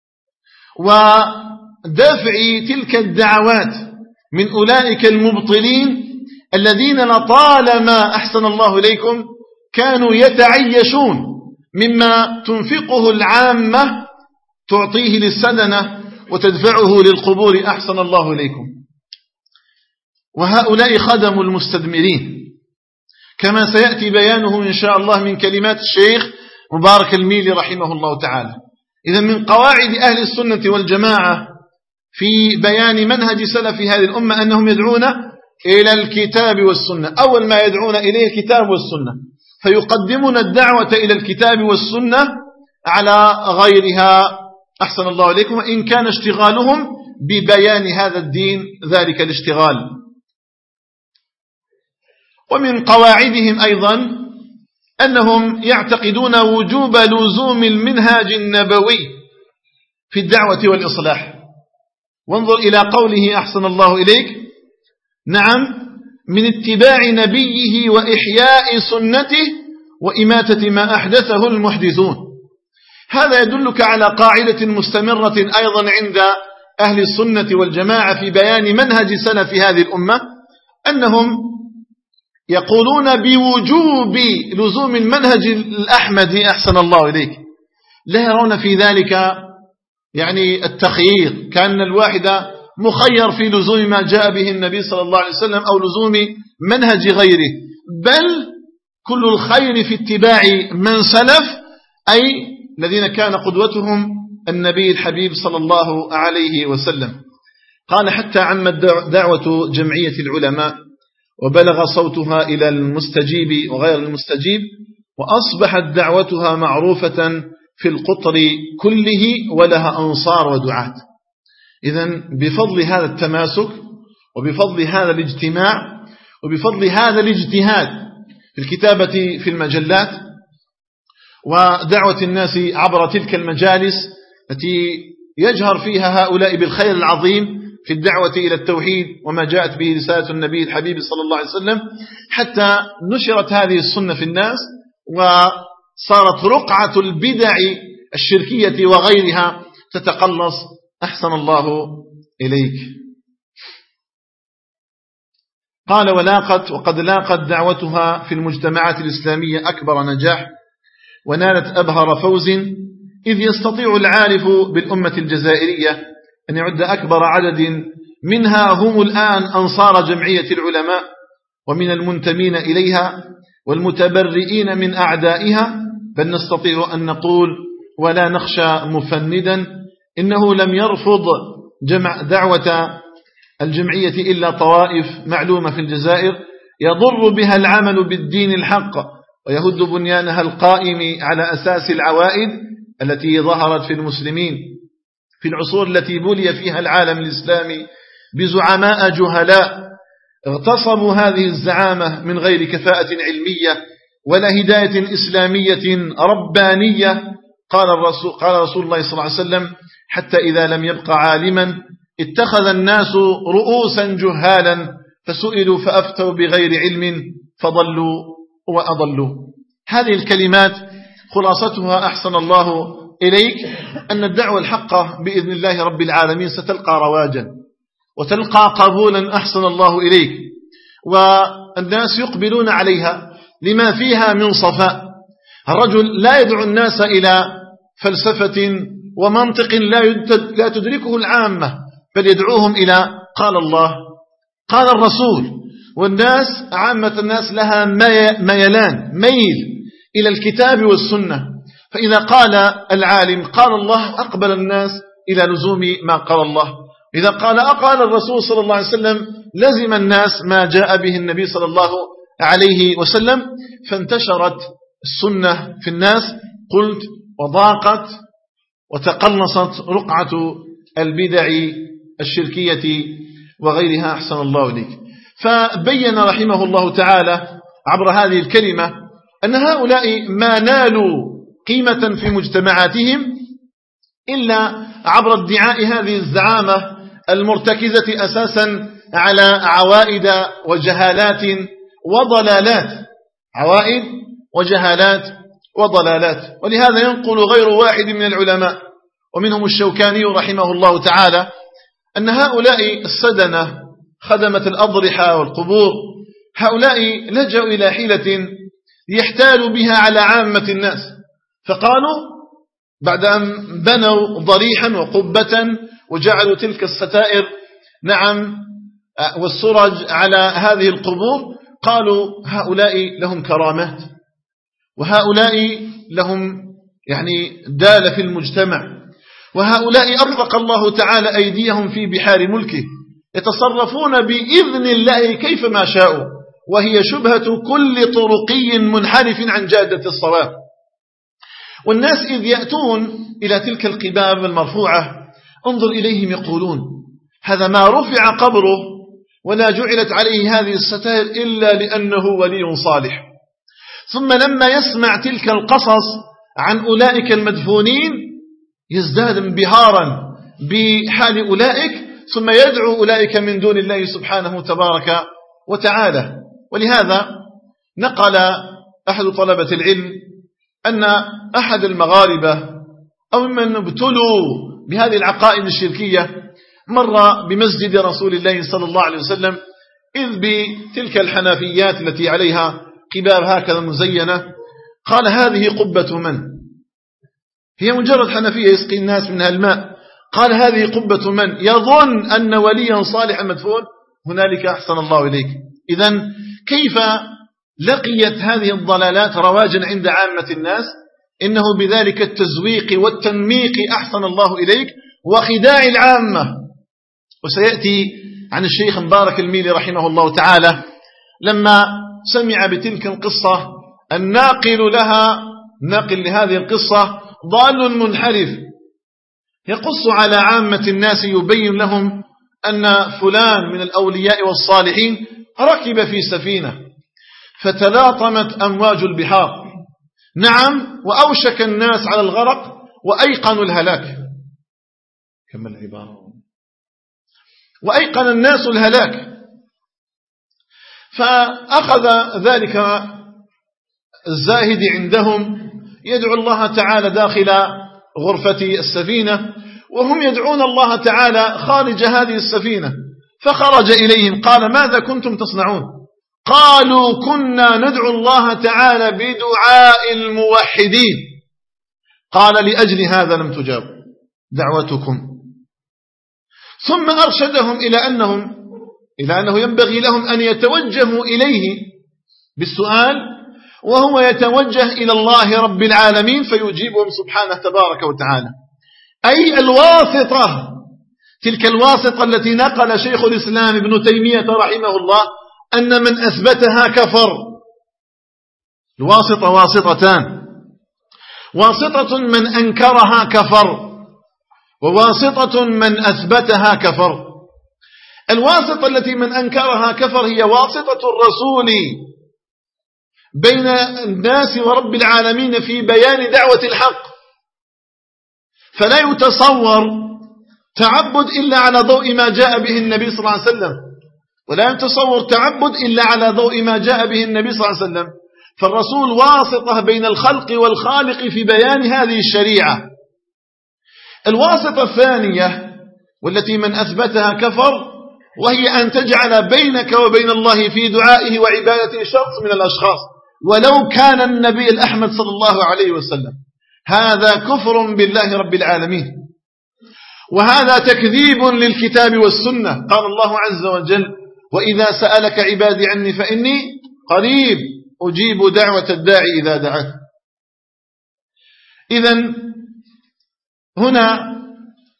ودفع تلك الدعوات من أولئك المبطلين الذين لطالما أحسن الله إليكم كانوا يتعيشون مما تنفقه العامة تعطيه للسدنة وتدفعه للقبور أحسن الله إليكم. وهؤلاء خدموا المستدمرين كما سيأتي بيانه إن شاء الله من كلمات الشيخ مبارك الميلي رحمه الله تعالى. إذا من قواعد أهل السنة والجماعة في بيان منهج سلف هذه الأمة أنهم يدعون إلى الكتاب والسنة، أول ما يدعون إليه الكتاب والسنة، فيقدمون الدعوة إلى الكتاب والسنة على غيرها أحسن الله إليكم، وإن كان اشتغالهم ببيان هذا الدين ذلك الاشتغال. ومن قواعدهم أيضا أنهم يعتقدون وجوب لزوم المنهاج النبوي في الدعوة والإصلاح. وانظر إلى قوله أحسن الله إليك: نعم، من اتباع نبيه وإحياء سنته وإماتة ما أحدثه المحدثون. هذا يدلك على قاعدة مستمرة أيضا عند أهل السنة والجماعة في بيان منهج سلف هذه الأمة، أنهم يقولون بوجوب لزوم المنهج الأحمدي أحسن الله إليك، لا يرون في ذلك يعني التخيير، كأن الواحد مخير في لزوم ما جاء به النبي صلى الله عليه وسلم أو لزوم منهج غيره، بل كل الخير في اتباع من سلف، أي الذين كان قدوتهم النبي الحبيب صلى الله عليه وسلم. قال: حتى عمت دعوة جمعية العلماء وبلغ صوتها إلى المستجيب وغير المستجيب، وأصبحت دعوتها معروفة في القطر كله ولها أنصار ودعاة. إذن بفضل هذا التماسك وبفضل هذا الاجتماع وبفضل هذا الاجتهاد في الكتابة في المجلات ودعوة الناس عبر تلك المجالس التي يجهر فيها هؤلاء بالخير العظيم في الدعوة إلى التوحيد وما جاءت به رسالة النبي الحبيب صلى الله عليه وسلم، حتى نشرت هذه السنة في الناس وصارت رقعة البدع الشركية وغيرها تتقلص أحسن الله إليك. قال: وقد لاقت دعوتها في المجتمعات الإسلامية أكبر نجاح ونالت أبهر فوز، إذ يستطيع العارف بالأمة الجزائرية أن يعد أكبر عدد منها هم الآن أنصار جمعية العلماء ومن المنتمين إليها والمتبرئين من أعدائها، بل نستطيع أن نقول ولا نخشى مفندا إنه لم يرفض دعوة الجمعية إلا طوائف معلومة في الجزائر يضر بها العمل بالدين الحق ويهد بنيانها القائم على أساس العوائد التي ظهرت في المسلمين في العصور التي بلي فيها العالم الإسلامي بزعماء جهلاء اغتصبوا هذه الزعامة من غير كفاءة علمية ولا هداية إسلامية ربانية. قال رسول الله صلى الله عليه وسلم: حتى إذا لم يبق عالما اتخذ الناس رؤوسا جهالا فسئلوا فأفتوا بغير علم فضلوا وأضلوا. هذه الكلمات خلاصتها أحسن الله إليك أن الدعوة الحقة بإذن الله رب العالمين ستلقى رواجا وتلقى قبولا أحسن الله إليك، والناس يقبلون عليها لما فيها من صفاء. الرجل لا يدعو الناس إلى فلسفة ومنطق لا تدركه العامة، بل يدعوهم إلى قال الله قال الرسول. والناس عامة الناس لها ميل إلى الكتاب والسنة، فإذا قال العالم قال الله أقبل الناس إلى لزوم ما قال الله، إذا أقال الرسول صلى الله عليه وسلم لزم الناس ما جاء به النبي صلى الله عليه وسلم، فانتشرت السنة في الناس قلت وضاقت وتقلصت رقعة البدع الشركية وغيرها أحسن الله إليك. فبين رحمه الله تعالى عبر هذه الكلمة أن هؤلاء ما نالوا قيمة في مجتمعاتهم إلا عبر ادعاء هذه الزعامة المرتكزة أساسا على عوائد وجهالات وضلالات، عوائد وجهالات وضلالات. ولهذا ينقل غير واحد من العلماء ومنهم الشوكاني رحمه الله تعالى أن هؤلاء السدنة خدمة الأضرحة والقبور هؤلاء لجأوا إلى حيلة يحتالوا بها على عامة الناس، فقالوا بعد أن بنوا ضريحا وقبة وجعلوا تلك الستائر والسرج على هذه القبور، قالوا هؤلاء لهم كرامات وهؤلاء لهم دال في المجتمع، وهؤلاء أطلق الله تعالى أيديهم في بحار ملكه يتصرفون بإذن الله كيفما شاءوا، وهي شبهة كل طرقي منحرف عن جادة الصواب. والناس إذ يأتون إلى تلك القباب المرفوعة انظر إليهم يقولون هذا ما رفع قبره ولا جعلت عليه هذه الستائر إلا لأنه ولي صالح. ثم لما يسمع تلك القصص عن أولئك المدفونين يزداد انبهارا بحال أولئك، ثم يدعو أولئك من دون الله سبحانه تبارك وتعالى. ولهذا نقل أحد طلبة العلم أن أحد المغاربة أو من ابتلوا بهذه العقائد الشركية مر بمسجد رسول الله صلى الله عليه وسلم إذ بتلك الحنفيات التي عليها قباب هكذا مزينة، قال هذه قبة من؟ هي مجرد حنفية يسقي الناس منها الماء، قال هذه قبة من؟ يظن أن وليا صالحا مدفون هنالك أحسن الله إليك. إذن كيف لقيت هذه الضلالات رواجا عند عامة الناس؟ إنه بذلك التزويق والتنميق أحسن الله إليك وخداع العامة. وسيأتي عن الشيخ مبارك الميلي رحمه الله تعالى لما سمع بتلك القصة الناقل لهذه القصة ضال منحرف يقص على عامة الناس يبين لهم أن فلان من الأولياء والصالحين ركب في سفينة فتلاطمت أمواج البحار، وأوشك الناس على الغرق وأيقنوا الهلاك. كمل العبارة. وأيقن الناس الهلاك، فأخذ ذلك الزاهد عندهم يدعو الله تعالى داخل غرفة السفينة وهم يدعون الله تعالى خارج هذه السفينة، فخرج إليهم قال ماذا كنتم تصنعون؟ قالوا كنا ندعو الله تعالى بدعاء الموحدين. قال لأجل هذا لم تجاب دعوتكم. ثم أرشدهم إلى أنه ينبغي لهم أن يتوجهوا إليه بالسؤال وهو يتوجه إلى الله رب العالمين فيجيبهم سبحانه تبارك وتعالى. أي الواسطة، تلك الواسطة التي نقل شيخ الإسلام ابن تيمية رحمه الله أن من أثبتها كفر. الواسطة واسطتان، واسطة من أنكرها كفر وواسطة من أثبتها كفر. الواسطة التي من أنكرها كفر هي واسطة الرسول بين الناس ورب العالمين في بيان دعوة الحق، فلا يتصور تعبد إلا على ضوء ما جاء به النبي صلى الله عليه وسلم، ولا يتصور تعبد إلا على ضوء ما جاء به النبي صلى الله عليه وسلم. فالرسول واسطة بين الخلق والخالق في بيان هذه الشريعة. الواسطة الثانية والتي من أثبتها كفر وهي أن تجعل بينك وبين الله في دعائه وعبادته شخص من الأشخاص ولو كان النبي الأحمد صلى الله عليه وسلم. هذا كفر بالله رب العالمين، وهذا تكذيب للكتاب والسنة. قال الله عز وجل وإذا سألك عبادي عني فإني قريب أجيب دعوة الداعي إذا دعاك. إذن هنا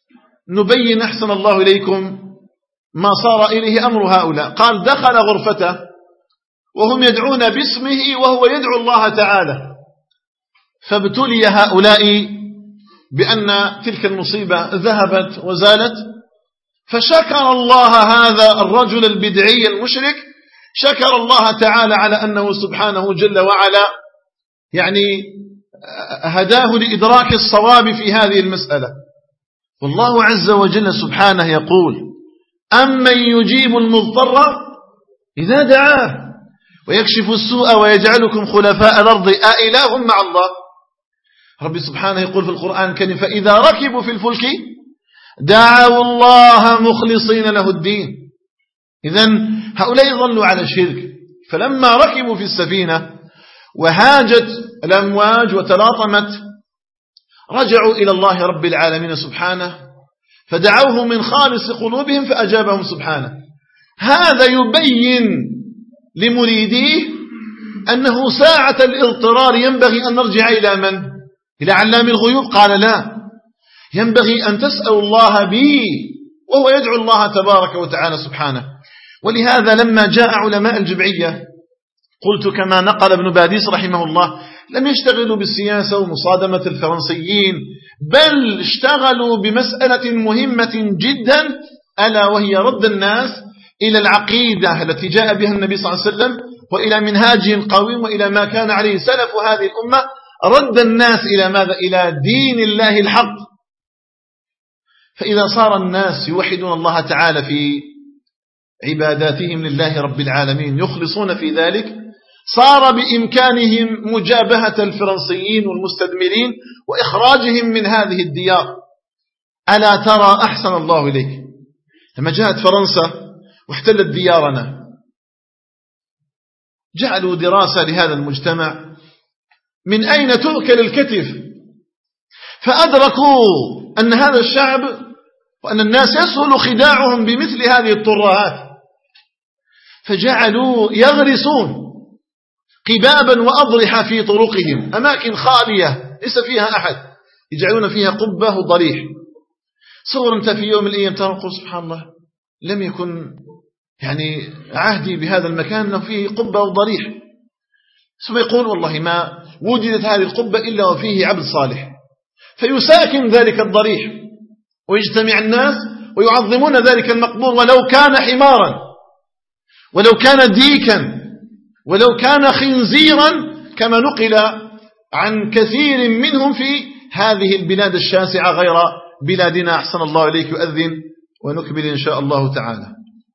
نبين أحسن الله إليكم ما صار إليه أمر هؤلاء. قال دخل غرفته وهم يدعون باسمه وهو يدعو الله تعالى، فابتلي هؤلاء بأن تلك المصيبة ذهبت وزالت، فشكر الله هذا الرجل البدعي المشرك، شكر الله تعالى على أنه سبحانه جل وعلا يعني هداه لإدراك الصواب في هذه المسألة. والله عز وجل سبحانه يقول أمن يجيب المضطر إذا دعاه ويكشف السوء ويجعلكم خلفاء الأرض أإله مع الله. رب سبحانه يقول في القرآن الكريم فإذا ركبوا في الفلك دعوا الله مخلصين له الدين. إذن هؤلاء ظلوا على الشرك، فلما ركبوا في السفينة وهاجت الأمواج وتلاطمت رجعوا إلى الله رب العالمين سبحانه فدعوه من خالص قلوبهم فأجابهم سبحانه. هذا يبين لمريديه أنه ساعة الاضطرار ينبغي أن نرجع إلى من؟ إلى علام الغيوب؟ قال لا، ينبغي أن تسأل الله بي، وهو يدعو الله تبارك وتعالى سبحانه. ولهذا لما جاء علماء الجمعية قلت كما نقل ابن باديس رحمه الله لم يشتغلوا بالسياسة ومصادمة الفرنسيين، بل اشتغلوا بمسألة مهمة جدا ألا وهي رد الناس إلى العقيدة التي جاء بها النبي صلى الله عليه وسلم وإلى منهاجه القويم وإلى ما كان عليه سلف هذه الأمة. رد الناس إلى ماذا؟ إلى دين الله الحق. فإذا صار الناس يوحدون الله تعالى في عباداتهم لله رب العالمين يخلصون في ذلك، صار بإمكانهم مجابهة الفرنسيين والمستدمرين وإخراجهم من هذه الديار. ألا ترى أحسن الله إليك لما جاءت فرنسا واحتلت ديارنا جعلوا دراسة لهذا المجتمع من أين تؤكل الكتف، فأدركوا أن هذا الشعب وأن الناس يسهل خداعهم بمثل هذه الطرهات، فجعلوا يغرسون قبابا وأضرحة في طرقهم، أماكن خالية ليس فيها أحد يجعلون فيها قبة وضريح. صور أنت في يوم من الأيام تقول سبحان الله لم يكن يعني عهدي بهذا المكان أنه فيه قبة وضريح، ثم يقول والله ما وجدت هذه القبة إلا وفيه عبد صالح، فيساكن ذلك الضريح ويجتمع الناس ويعظمون ذلك المقبور ولو كان حمارا ولو كان ديكا ولو كان خنزيرا، كما نقل عن كثير منهم في هذه البلاد الشاسعة غير بلادنا. أحسن الله إليك. يؤذن ونكمل إن شاء الله تعالى.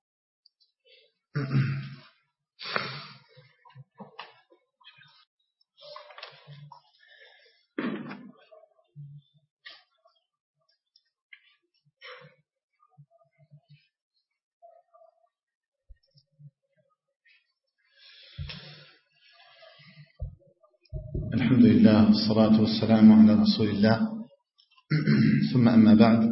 الحمد لله والصلاة والسلام على رسول الله، ثم أما بعد.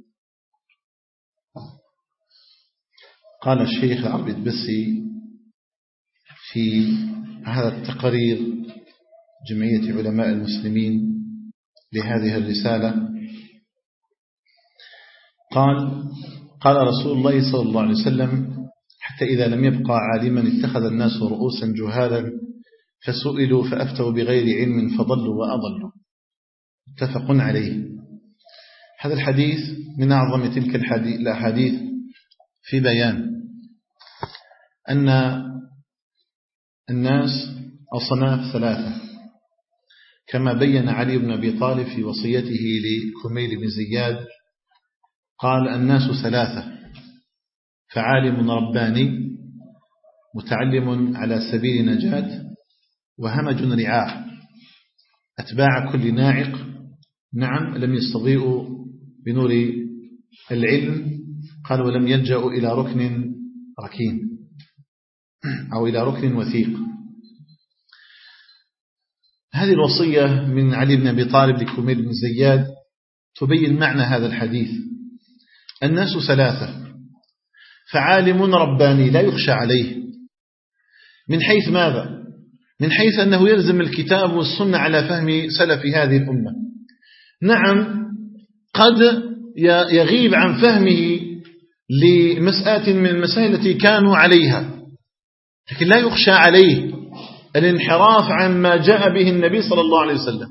قال الشيخ العربي الدبسي في هذا التقرير جمعية علماء المسلمين لهذه الرسالة، قال رسول الله صلى الله عليه وسلم حتى إذا لم يبقى عالما اتخذ الناس رؤوسا جهالا فسئلوا فأفتوا بغير علم فضلوا وأضلوا. متفق عليه. هذا الحديث من أعظم تلك الأحاديث في بيان أن الناس أصناف ثلاثة، كما بين علي بن أبي طالب في وصيته لكميل بن زياد. قال الناس ثلاثة: فعالم رباني متعلم على سبيل نجاة، وهمج رعاع أتباع كل ناعق نعم لم يستضيئوا بنور العلم. قال ولم يلجأوا إلى ركن ركين أو إلى ركن وثيق. هذه الوصية من علي بن أبي طالب لكميل بن زياد تبين معنى هذا الحديث. الناس ثلاثة: فعالم رباني لا يخشى عليه، من حيث ماذا؟ من حيث أنه يلزم الكتاب والسنة على فهم سلف هذه الأمة. نعم قد يغيب عن فهمه لمسألة من المسائل التي كانوا عليها، لكن لا يخشى عليه الانحراف عن ما جاء به النبي صلى الله عليه وسلم.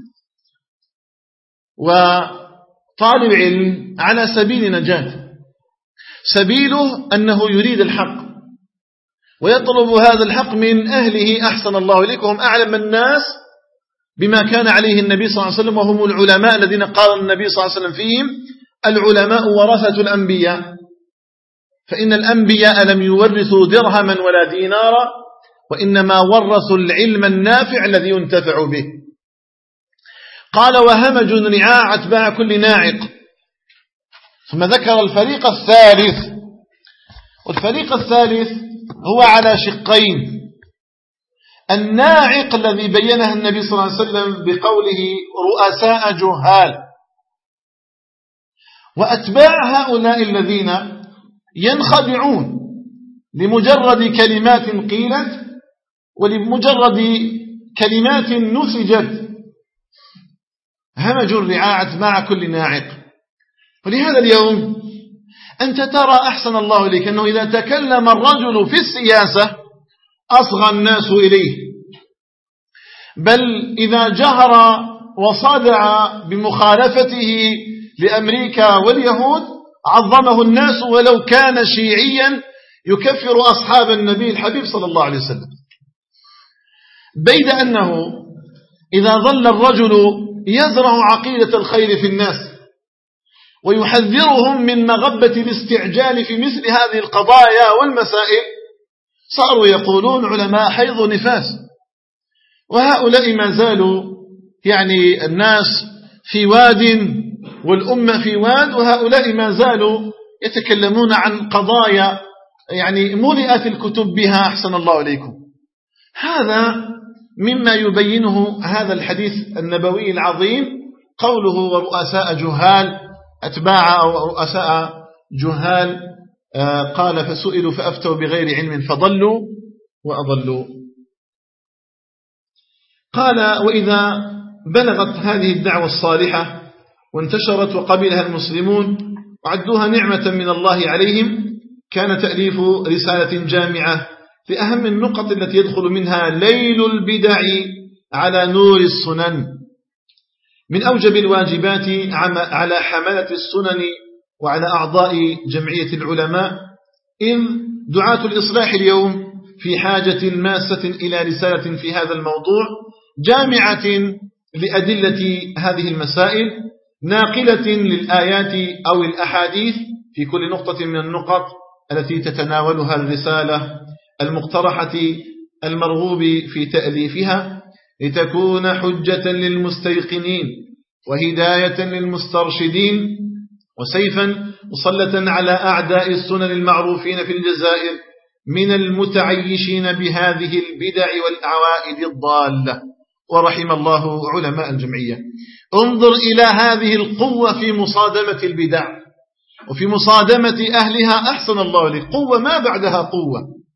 وطالب علم على سبيل نجاة، سبيله أنه يريد الحق ويطلب هذا الحق من أهله. أحسن الله إليكم، هم أعلم الناس بما كان عليه النبي صلى الله عليه وسلم، وهم العلماء الذين قال النبي صلى الله عليه وسلم فيهم: العلماء ورثة الأنبياء، فإن الأنبياء لم يورثوا درهما ولا دينارا، وإنما ورثوا العلم النافع الذي ينتفع به. قال: وهمج رعاع أتباع كل ناعق. ثم ذكر الفريق الثالث، والفريق الثالث هو على شقين: الناعق الذي بينه النبي صلى الله عليه وسلم بقوله رؤساء جهال، وأتباع هؤلاء الذين ينخدعون لمجرد كلمات قيلت ولمجرد كلمات نسجت. همج الرعاع أتباع كل ناعق. ولهذا اليوم أنت ترى أحسن الله إليك أنه إذا تكلم الرجل في السياسة أصغى الناس إليه، بل إذا جهر وصدع بمخالفته لأمريكا واليهود عظمه الناس ولو كان شيعيا يكفر أصحاب النبي الحبيب صلى الله عليه وسلم. بيد أنه إذا ظل الرجل يزرع عقيدة الخير في الناس ويحذرهم من مغبة الاستعجال في مثل هذه القضايا والمسائل، صاروا يقولون علماء حيض ونفاس. وهؤلاء ما زالوا يعني الناس في واد والأمة في واد، وهؤلاء ما زالوا يتكلمون عن قضايا يعني ملئت الكتب بها. أحسن الله إليكم. هذا مما يبينه هذا الحديث النبوي العظيم، قوله ورؤساء جهال، أتباع أو رؤساء جهال. قال: فسئلوا فأفتوا بغير علم فضلوا وأضلوا. قال: وإذا بلغت هذه الدعوة الصالحة وانتشرت وقبلها المسلمون وعدوها نعمة من الله عليهم، كان تأليف رسالة جامعة في أهم النقط التي يدخل منها ليل البدع على نور السنن، من أوجب الواجبات على حملة السنن وعلى أعضاء جمعية العلماء، إذ دعاة الإصلاح اليوم في حاجة ماسة إلى رسالة في هذا الموضوع جامعة لأدلة هذه المسائل، ناقلة للآيات أو الأحاديث في كل نقطة من النقط التي تتناولها الرسالة المقترحة المرغوب في تأليفها، لتكون حجة للمستيقنين وهداية للمسترشدين وسيفا مسلطا على أعداء السنن المعروفين في الجزائر من المتعيشين بهذه البدع والأعوائد الضالة. ورحم الله علماء الجمعية. انظر إلى هذه القوة في مصادمة البدع وفي مصادمة أهلها. أحسن الله لك، قوة ما بعدها قوة.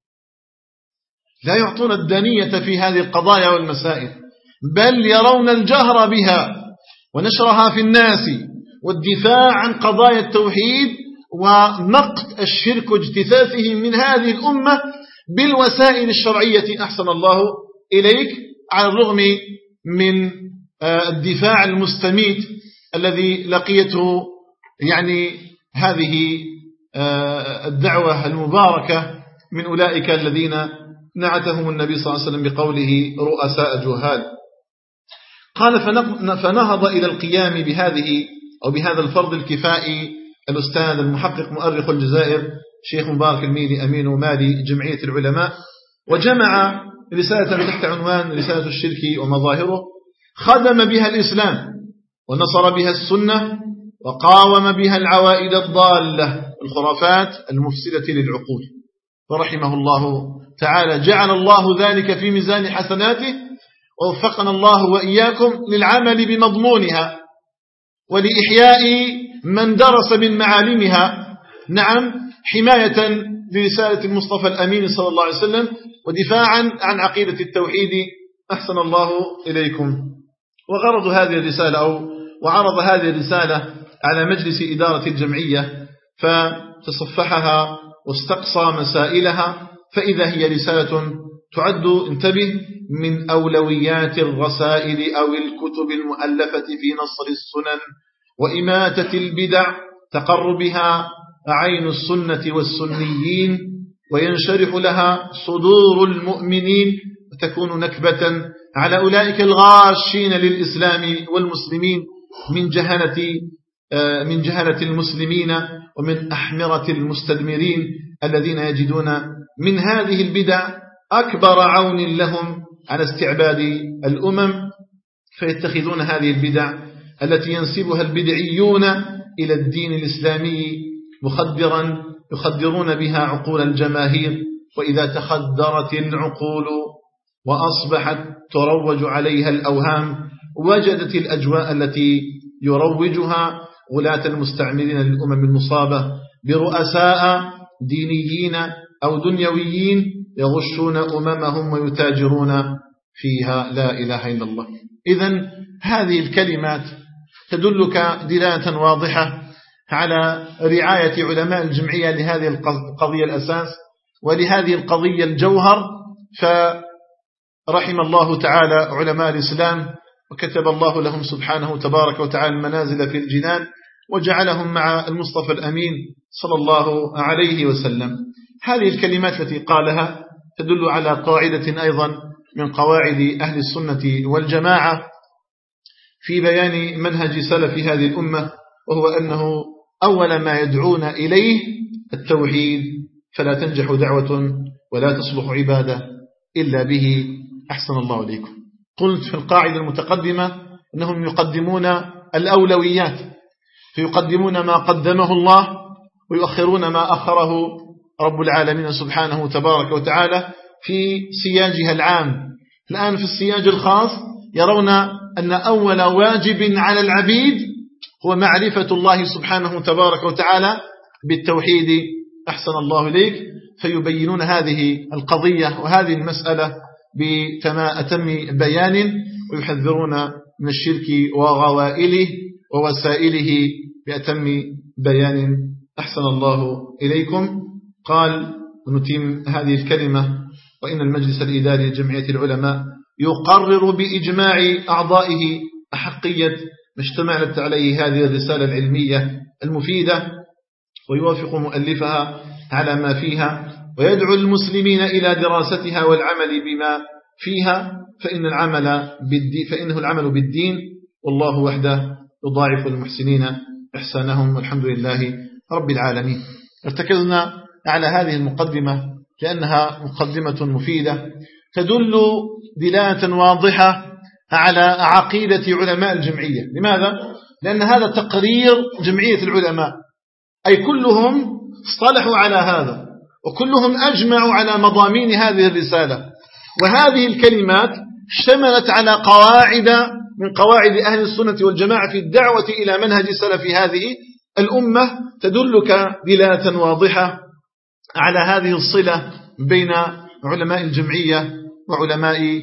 لا يعطون الدنية في هذه القضايا والمسائل، بل يرون الجهر بها ونشرها في الناس والدفاع عن قضايا التوحيد ونقد الشرك واجتثاثه من هذه الأمة بالوسائل الشرعية. أحسن الله إليك، على الرغم من الدفاع المستميت الذي لقيته يعني هذه الدعوة المباركة من أولئك الذين نعتهم النبي صلى الله عليه وسلم بقوله رؤساء جهال. قال: فنهض إلى القيام بهذه أو بهذا الفرض الكفائي الأستاذ المحقق مؤرخ الجزائر شيخ مبارك الميري أمين ومالي جمعية العلماء، وجمع رسالة تحت عنوان رسالة الشرك ومظاهره، خدم بها الإسلام ونصر بها السنة وقاوم بها العوائد الضالة الخرافات المفسدة للعقول. فرحمه الله تعالى، جعل الله ذلك في ميزان حسناته، ووفقنا الله وإياكم للعمل بمضمونها ولإحياء من درس من معالمها. نعم، حماية لرسالة المصطفى الأمين صلى الله عليه وسلم ودفاعا عن عقيدة التوحيد. أحسن الله إليكم. وغرض هذه الرسالة وعرض هذه الرسالة على مجلس إدارة الجمعية فتصفحها واستقصى مسائلها، فإذا هي رسالة تعد، انتبه، من أولويات الرسائل أو الكتب المؤلفة في نصر السنن وإماتة البدع، تقر بها عين السنة والسنيين وينشرح لها صدور المؤمنين، وتكون نكبة على أولئك الغاشين للإسلام والمسلمين من جهلة المسلمين ومن أحمرة المستدمرين الذين يجدون من هذه البدع أكبر عون لهم على استعباد الأمم، فيتخذون هذه البدع التي ينسبها البدعيون إلى الدين الإسلامي يخدرون بها عقول الجماهير. وإذا تخدرت العقول وأصبحت تروج عليها الأوهام، وجدت الأجواء التي يروجها غلاة المستعمرين للأمم المصابة برؤساء دينيين أو دنيويين يغشون أممهم ويتاجرون فيها، لا إله إلا الله. إذن هذه الكلمات تدلك دلالة واضحة على رعاية علماء الجمعية لهذه القضية الأساس ولهذه القضية الجوهر. فرحم الله تعالى علماء الإسلام، وكتب الله لهم سبحانه تبارك وتعالى المنازل في الجنان، وجعلهم مع المصطفى الأمين صلى الله عليه وسلم. هذه الكلمات التي قالها تدل على قاعدة أيضا من قواعد أهل السنة والجماعة في بيان منهج سلف هذه الأمة، وهو أنه أول ما يدعون إليه التوحيد، فلا تنجح دعوة ولا تصلح عبادة إلا به. أحسن الله إليكم. قلت في القاعدة المتقدمة أنهم يقدمون الأولويات، فيقدمون ما قدمه الله ويؤخرون ما أخره رب العالمين سبحانه تبارك وتعالى في سياجها العام. الآن في السياج الخاص يرون أن أول واجب على العبيد هو معرفة الله سبحانه تبارك وتعالى بالتوحيد. أحسن الله إليك. فيبينون هذه القضية وهذه المسألة بأتم بيان، ويحذرون من الشرك وغوائله ووسائله بأتم بيان. أحسن الله إليكم. قال ونتم هذه الكلمة: وإن المجلس الإداري لجمعية العلماء يقرر بإجماع أعضائه أحقية ما اشتملت عليه هذه الرسالة العلمية المفيدة، ويوافق مؤلفها على ما فيها، ويدعو المسلمين إلى دراستها والعمل بما فيها، فإنه العمل بالدين، والله وحده يضاعف المحسنين إحسانهم، والحمد لله رب العالمين. ارتكزنا على هذه المقدمة لأنها مقدمة مفيدة تدل دلالة واضحة على عقيدة علماء الجمعية. لماذا؟ لأن هذا تقرير جمعية العلماء، أي كلهم اصطلحوا على هذا، وكلهم أجمعوا على مضامين هذه الرسالة. وهذه الكلمات اشتملت على قواعد من قواعد أهل السنة والجماعة في الدعوة إلى منهج سلف هذه الأمة، تدلك دلالة واضحة على هذه الصلة بين علماء الجمعية وعلماء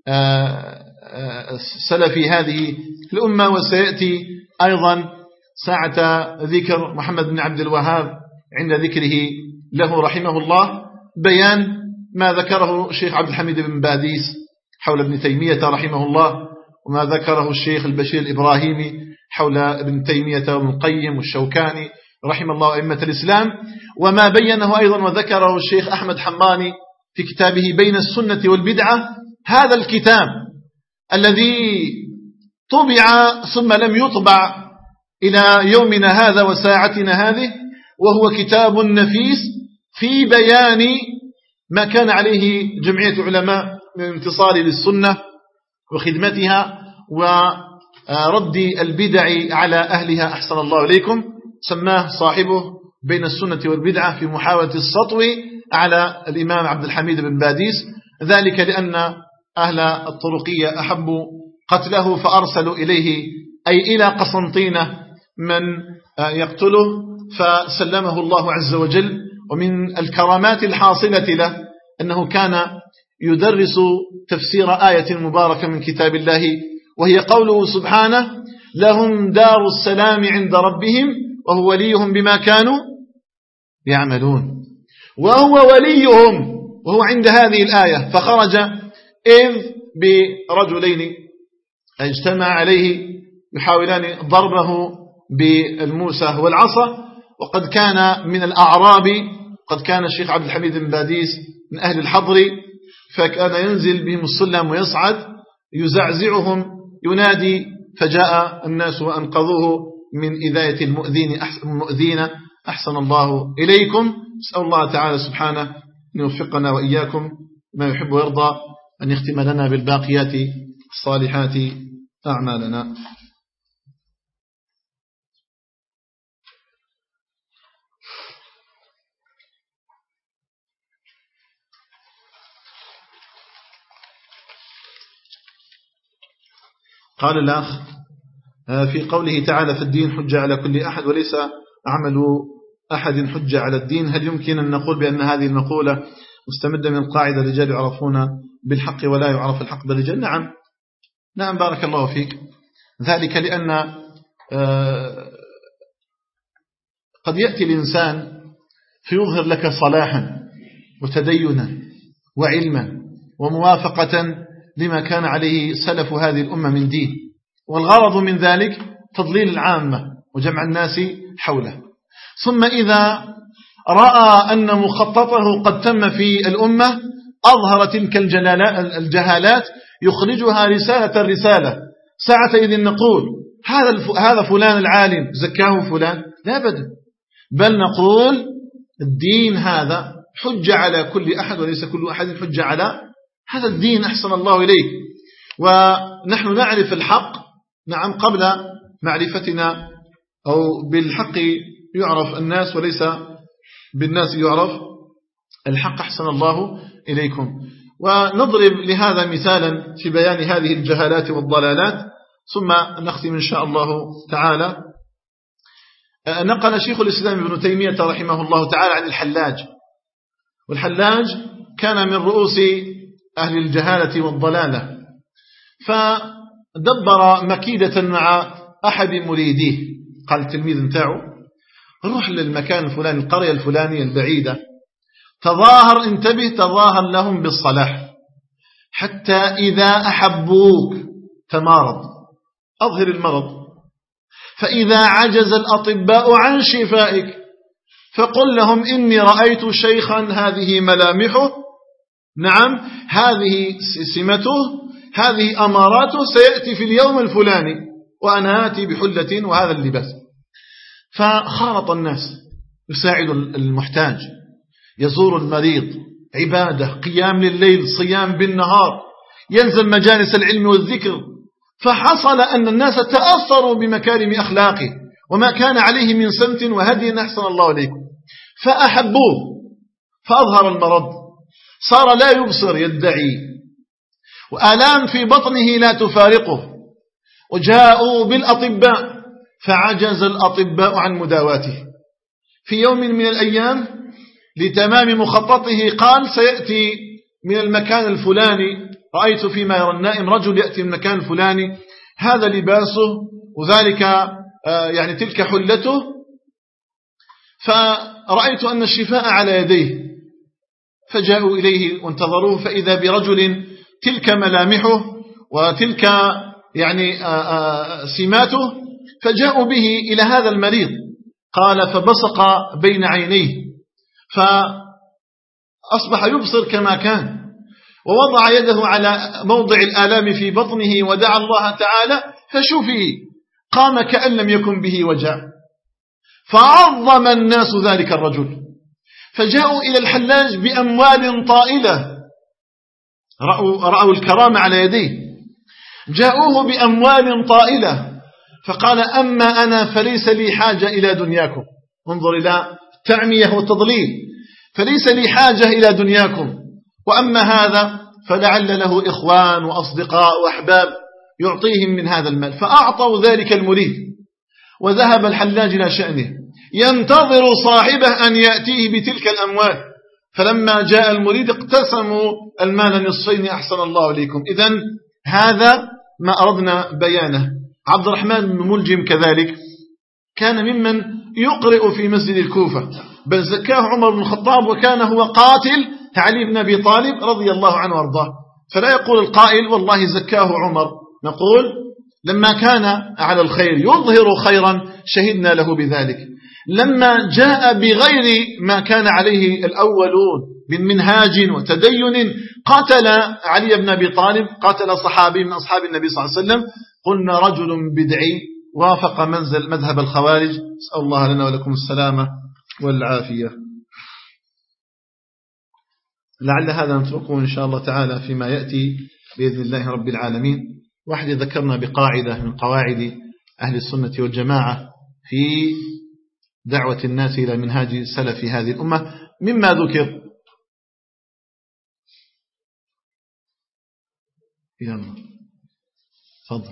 سلف هذه الأمة. وسيأتي أيضا ساعة ذكر محمد بن عبد الوهاب عند ذكره له رحمه الله بيان ما ذكره الشيخ عبد الحميد بن باديس حول ابن تيمية رحمه الله، وما ذكره الشيخ البشير الإبراهيمي حول ابن تيمية وابن القيم والشوكاني رحمه الله أئمة الإسلام، وما بينه أيضا وذكره الشيخ أحمد حماني في كتابه بين السنة والبدعة. هذا الكتاب الذي طبع ثم لم يطبع إلى يومنا هذا وساعتنا هذه، وهو كتاب نفيس في بيان ما كان عليه جمعية علماء من الانتصار للسنة وخدمتها ورد البدع على أهلها. أحسن الله إليكم. سماه صاحبه بين السنة والبدعة في محاولة السطو على الإمام عبد الحميد بن باديس، ذلك لأن أهل الطرقية أحبوا قتله فأرسلوا إليه أي إلى قسنطينة من يقتله، فسلمه الله عز وجل. ومن الكرامات الحاصلة له أنه كان يدرس تفسير آية مباركة من كتاب الله، وهي قوله سبحانه: لهم دار السلام عند ربهم وهو وليهم بما كانوا يعملون. وهو وليهم وهو عند هذه الآية. فخرج إذ برجلين اجتمع عليه يحاولان ضربه بالموسى والعصا، وقد كان من الأعراب، قد كان الشيخ عبد الحميد بن باديس من أهل الحضر، فكان ينزل بهم السلم ويصعد يزعزعهم ينادي، فجاء الناس وأنقذوه من إذاية المؤذين. أحسن الله إليكم. أسأل الله تعالى سبحانه أن يوفقنا وإياكم ما يحب ويرضى، أن يختم لنا بالباقيات الصالحات أعمالنا. قال الأخ في قوله تعالى في الدين حجة على كل أحد وليس عمل أحد حجة على الدين، هل يمكن أن نقول بأن هذه المقولة مستمدة من القاعدة الرجال يعرفون بالحق ولا يعرف الحق بالرجال؟ نعم بارك الله فيك. ذلك لأن قد يأتي الإنسان فيظهر لك صلاحا وتدينا وعلما وموافقة لما كان عليه سلف هذه الأمة من دين، والغرض من ذلك تضليل العامة وجمع الناس حوله. ثم إذا رأى أن مخططه قد تم في الأمة أظهر تلك الجهالات يخرجها رسالة. ساعة إذن نقول هذا فلان العالم زكاه فلان؟ لا بد، بل نقول الدين هذا حجة على كل أحد وليس كل أحد حجة على هذا الدين. أحسن الله إليه. ونحن نعرف الحق نعم قبل معرفتنا، أو بالحق يعرف الناس وليس بالناس يعرف الحق. أحسن الله إليكم. ونضرب لهذا مثالا في بيان هذه الجهالات والضلالات ثم نختم إن شاء الله تعالى. نقل شيخ الإسلام ابن تيمية رحمه الله تعالى عن الحلاج، والحلاج كان من رؤوس أهل الجهالة والضلالة، فدبر مكيدة مع أحد مريديه. قال التلميذ متاعه روح للمكان الفلاني القرية الفلانية البعيدة، تظاهر انتبه تظاهر لهم بالصلاح، حتى إذا أحبوك تمارض، أظهر المرض، فإذا عجز الأطباء عن شفائك فقل لهم إني رأيت شيخا هذه ملامحه، نعم هذه سمته، هذه أماراته، سيأتي في اليوم الفلاني وأنا آتي بحلة وهذا اللباس. فخالط الناس، يساعد المحتاج، يزور المريض، عبادة، قيام لليل، صيام بالنهار، ينزل مجالس العلم والذكر. فحصل أن الناس تأثروا بمكارم أخلاقه وما كان عليه من سمت وهدي. أحسن الله عليكم. فأحبوه، فأظهر المرض، صار لا يبصر يدعي، وآلام في بطنه لا تفارقه، وجاءوا بالأطباء فعجز الأطباء عن مداواته. في يوم من الأيام لتمام مخططه قال سيأتي من المكان الفلاني، رأيت فيما يرى النائم رجل يأتي من المكان الفلاني، هذا لباسه وذلك يعني تلك حلته، فرأيت أن الشفاء على يديه. فجاءوا إليه وانتظروه، فإذا برجل تلك ملامحه وتلك يعني سماته، فجاءوا به إلى هذا المريض. قال فبصق بين عينيه فأصبح يبصر كما كان، ووضع يده على موضع الآلام في بطنه ودعا الله تعالى فشفي، قام كأن لم يكن به وجع. فعظم الناس ذلك الرجل، فجاءوا إلى الحلاج بأموال طائلة، رأوا الكرامة على يديه، جاءوه بأموال طائلة، فقال أما أنا فليس لي حاجة إلى دنياكم. انظر إلى التعمية والتضليل، فليس لي حاجة إلى دنياكم، وأما هذا فلعل له إخوان وأصدقاء وأحباب يعطيهم من هذا المال. فأعطوا ذلك المريد، وذهب الحلاج إلى شأنه ينتظر صاحبه أن يأتيه بتلك الأموال. فلما جاء المريد اقتسموا المال نصفين. أحسن الله عليكم. إذن هذا ما أردنا بيانه. عبد الرحمن بن ملجم كذلك كان ممن يقرئ في مسجد الكوفة، بل زكاه عمر بن الخطاب وكان هو قاتل علي بن أبي طالب رضي الله عنه وارضاه. فلا يقول القائل والله زكاه عمر، نقول لما كان على الخير يظهر خيرا شهدنا له بذلك، لما جاء بغير ما كان عليه الأولون من منهاج وتدين قتل علي بن أبي طالب، قتل صحابي من أصحاب النبي صلى الله عليه وسلم، قلنا رجل بدعي وافق منزل مذهب الخوارج. أسأل الله لنا ولكم السلامة والعافية. لعل هذا نتركه إن شاء الله تعالى فيما يأتي بإذن الله رب العالمين. واحد ذكرنا بقاعدة من قواعد أهل السنة والجماعة في دعوة الناس إلى منهاج سلف هذه الأمة، مما ذكر يلا تفضل.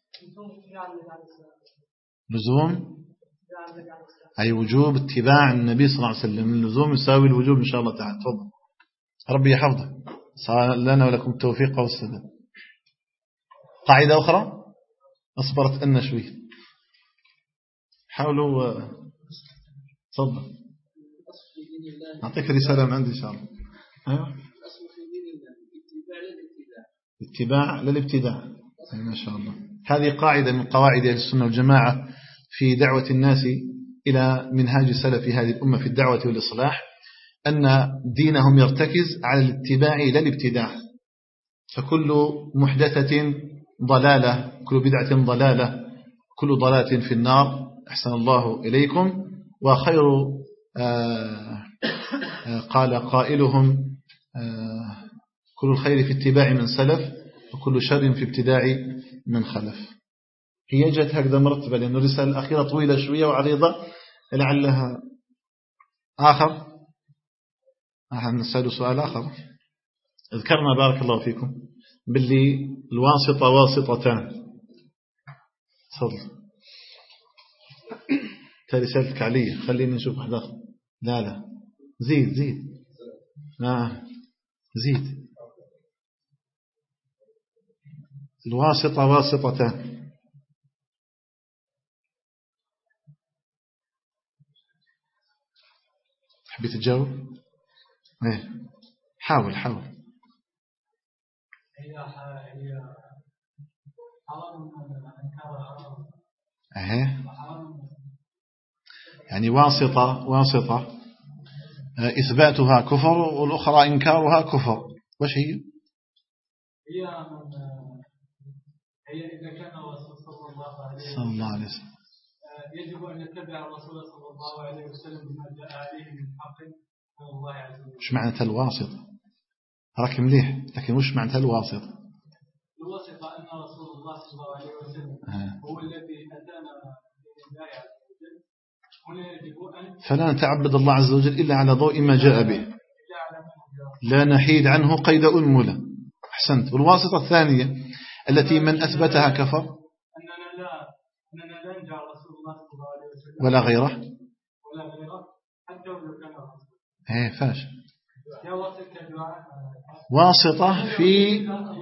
لزوم أي وجوب اتباع النبي صلى الله عليه وسلم، اللزوم يساوي الوجوب إن شاء الله تعالى. تفضل ربي يحفظك، صار لنا ولكم التوفيق والسداد. قاعدة أخرى أصبرت أن شوي، حاولوا. تفضل أعطيك رسالة من عندي إن شاء الله. أيوة. اتباع للابتداع. ما شاء الله. هذه قاعدة من قواعد أهل السنة والجماعة في دعوة الناس إلى منهاج سلف هذه الأمة في الدعوة والإصلاح، أن دينهم يرتكز على الاتباع لا الابتداع. فكل محدثة ضلالة، كل بدعة ضلالة، كل ضلالة في النار. أحسن الله إليكم. وخير قال قائلهم كل الخير في اتباع من سلف وكل شر في ابتداع من خلف. هي جت هكذا مرتبة لأن الرسالة الأخيرة طويلة شوية وعريضة، لعلها آخر. نسأل سؤال آخر. ذكرنا بارك الله فيكم باللي الواسطة واسطتان. تفضل. رسالتك علي، خليني نشوف واحد آخر. لا زيد زيد. الواسطة واسطتان. حبيت تجاوب؟ ايه حاول. يعني واسطة إثباتها كفر والأخرى إنكارها كفر. وش هي إذا كان الرسول صلى الله عليه وسلم يجب أن نتبع الرسول صلى الله عليه وسلم بما جاء عليه من حق من الله عز وجل. وش معنى الواسطة؟ راك مليح، لكن وش معنى الواسطة؟ الواسطة أن رسول الله صلى الله عليه وسلم هو الذي أتانا بالله عز وجل. هنا يجب أن فلا نتعبد الله عز وجل إلا على ضوء ما جاء به، لا نحيد عنه قيد أنملة. أحسنت. والواسطة الثانية التي من أثبتها كفر، أننا لا ننجع رسول الله صلى الله عليه وسلم ولا غيره حتى ولو كان رسول. فاش واسطة في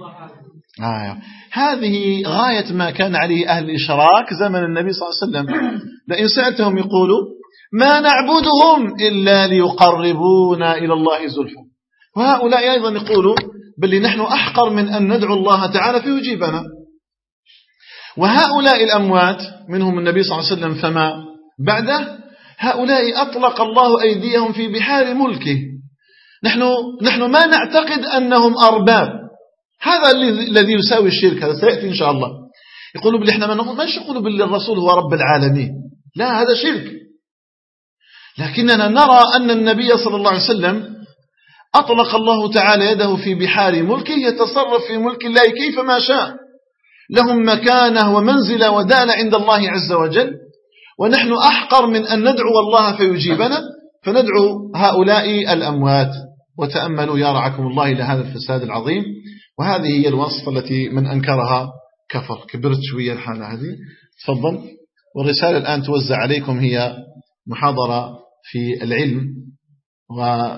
هذه غاية ما كان عليه أهل الإشراك زمن النبي صلى الله عليه وسلم. لئن سألتهم يقولوا ما نعبدهم إلا ليقربونا إلى الله زلفى. وهؤلاء أيضا يقولوا بل نحن أحقر من أن ندعو الله تعالى فيجيبنا. وهؤلاء الأموات منهم النبي صلى الله عليه وسلم فما بعده، هؤلاء أطلق الله أيديهم في بحار ملكه. نحن ما نعتقد أنهم أرباب. هذا الذي يساوي الشرك، هذا سيأتي إن شاء الله. يقولوا بل إحنا ما يقولوا بل الرسول هو رب العالمين، لا هذا شرك. لكننا نرى أن النبي صلى الله عليه وسلم أطلق الله تعالى يده في بحار ملكه، يتصرف في ملك الله كيفما شاء، لهم مكانه ومنزله ودانة عند الله عز وجل. ونحن أحقر من أن ندعو الله فيجيبنا، فندعو هؤلاء الأموات. وتأملوا يا رعاكم الله إلى هذا الفساد العظيم. وهذه هي الوصفة التي من أنكرها كفر. كبرت شوية الحالة هذه. تفضل. والرسالة الآن توزع عليكم، هي محاضرة في العلم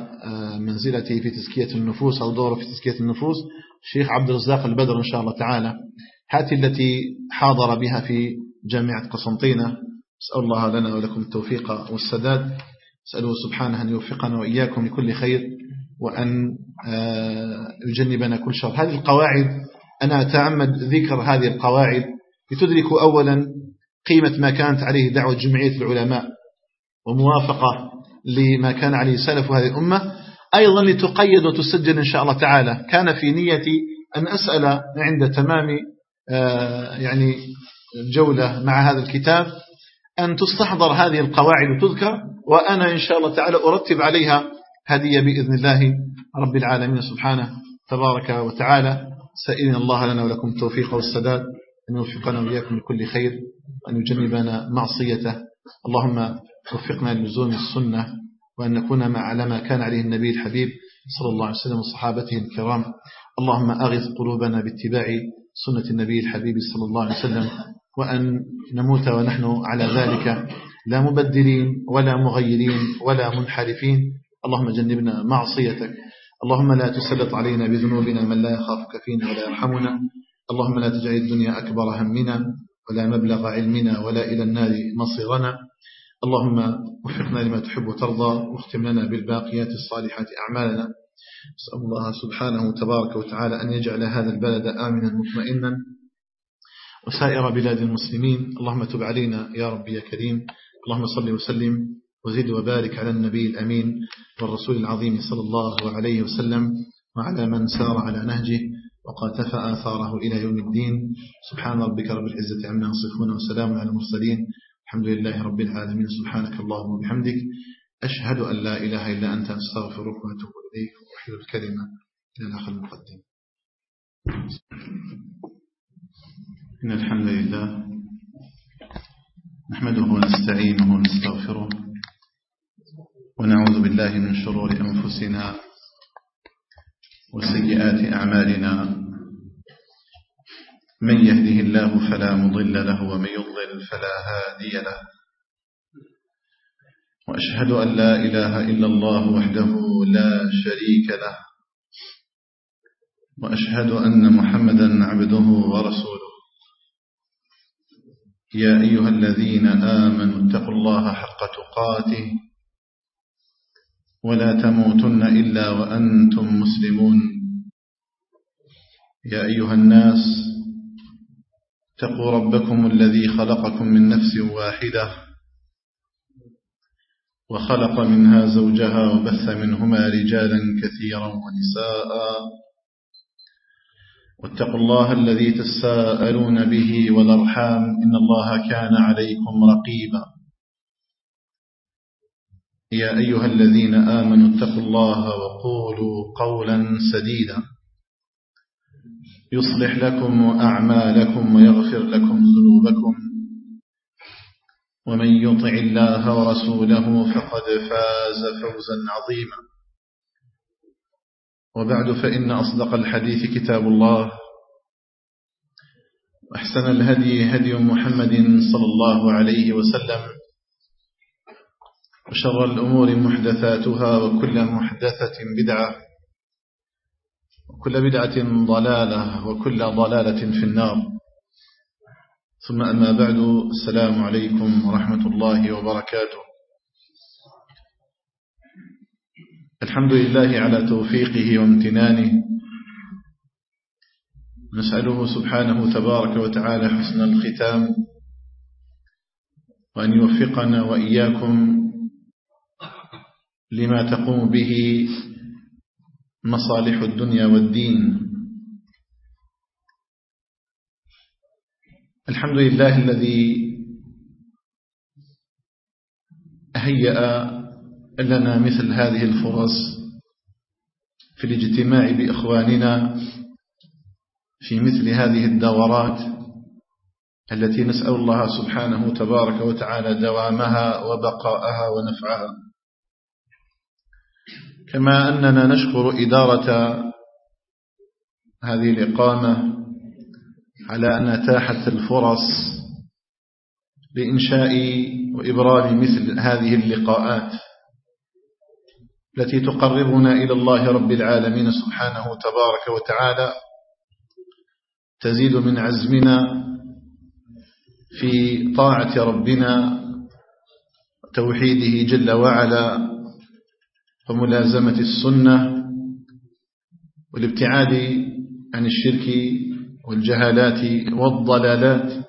ومنزلته في تزكية النفوس أو دورة في تزكية النفوس، الشيخ عبد الرزاق البدر إن شاء الله تعالى. هذه التي حاضر بها في جامعة قسنطينة. أسأل الله لنا ولكم التوفيق والسداد، أسأله سبحانه أن يوفقنا وإياكم لكل خير وأن يجنبنا كل شر. هذه القواعد أنا أتعمد ذكر هذه القواعد لتدركوا أولا قيمة ما كانت عليه دعوة جمعية العلماء وموافقة لما كان عليه سلف هذه الأمة، أيضا لتقيد وتسجل إن شاء الله تعالى. كان في نيتي أن أسأل عند تمام يعني الجولة مع هذا الكتاب أن تستحضر هذه القواعد وتذكر، وأنا إن شاء الله تعالى أرتب عليها هدية بإذن الله رب العالمين سبحانه تبارك وتعالى، سائلين الله لنا ولكم التوفيق والسداد، أن يوفقنا وإياكم لكل خير وأن يجنبنا معصيته. اللهم وفقنا للزوم السنة وأن نكون على ما كان عليه النبي الحبيب صلى الله عليه وسلم وصحابته الكرام. اللهم أغث قلوبنا باتباع سنة النبي الحبيب صلى الله عليه وسلم، وأن نموت ونحن على ذلك لا مبدلين ولا مغيرين ولا منحرفين. اللهم جنبنا معصيتك. اللهم لا تسلط علينا بذنوبنا من لا يخافك فينا ولا يرحمنا. اللهم لا تجعل الدنيا أكبر همنا ولا مبلغ علمنا ولا إلى النار مصيرنا. اللهم وفقنا لما تحب وترضى، واختم لنا بالباقيات الصالحات أعمالنا. أسأل الله سبحانه تبارك وتعالى أن يجعل هذا البلد آمنا مطمئنا وسائر بلاد المسلمين. اللهم تب علينا يا ربي يا كريم. اللهم صل وسلم وزد وبارك على النبي الأمين والرسول العظيم صلى الله عليه وسلم وعلى من سار على نهجه وقاتف آثاره إلى يوم الدين. سبحان ربك رب العزة عما يصفون وسلام على المرسلين، الحمد لله رب العالمين. سبحانك اللهم وبحمدك، أشهد أن لا إله إلا أنت، أستغفرك وأتوب إليك، وأحيي الكلمة إلى الأخ المقدم. إن الحمد لله نحمده ونستعينه ونستغفره ونعوذ بالله من شرور أنفسنا وسيئات أعمالنا. من يهده الله فلا مضل له ومن يضلل فلا هادي له، وأشهد أن لا إله إلا الله وحده لا شريك له، وأشهد أن محمدا عبده ورسوله. يا أيها الذين آمنوا اتقوا الله حق تقاته ولا تموتن إلا وأنتم مسلمون. يا أيها الناس اتقوا ربكم الذي خلقكم من نفس واحدة وخلق منها زوجها وبث منهما رجالا كثيرا ونساء، واتقوا الله الذي تساءلون به والأرحام إن الله كان عليكم رقيبا. يا أيها الذين آمنوا اتقوا الله وقولوا قولا سديدا يصلح لكم أعمالكم ويغفر لكم ذنوبكم، ومن يطع الله ورسوله فقد فاز فوزا عظيما. وبعد، فإن أصدق الحديث كتاب الله، وأحسن الهدي هدي محمد صلى الله عليه وسلم، وشر الأمور محدثاتها، وكل محدثة بدعة، وكل بدعة ضلالة، وكل ضلالة في النار. ثم أما بعد، السلام عليكم ورحمة الله وبركاته. الحمد لله على توفيقه وامتنانه، نسأله سبحانه تبارك وتعالى حسن الختام، وأن يوفقنا وإياكم لما تقوم به مصالح الدنيا والدين. الحمد لله الذي هيأ لنا مثل هذه الفرص في الاجتماع بإخواننا في مثل هذه الدورات التي نسأل الله سبحانه تبارك وتعالى دوامها وبقاءها ونفعها. كما أننا نشكر إدارة هذه الإقامة على أن أتاحت الفرص لإنشاء وإبرام مثل هذه اللقاءات التي تقربنا إلى الله رب العالمين سبحانه تبارك وتعالى، تزيد من عزمنا في طاعة ربنا توحيده جل وعلا وملازمة السنة والابتعاد عن الشرك والجهالات والضلالات.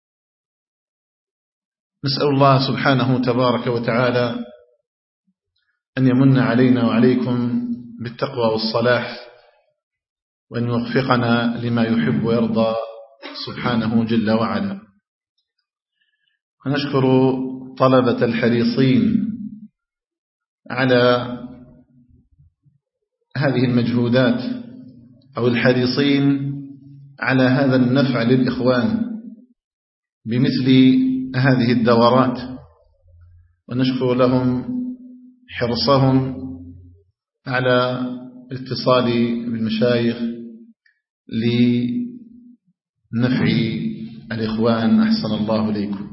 نسأل الله سبحانه تبارك وتعالى أن يمن علينا وعليكم بالتقوى والصلاح وأن يوفقنا لما يحب ويرضى سبحانه جل وعلا. ونشكر طلبة الحريصين على هذه المجهودات أو الحريصين على هذا النفع للإخوان بمثل هذه الدورات، ونشكر لهم حرصهم على الاتصال بالمشايخ لنفع الإخوان. أحسن الله إليكم.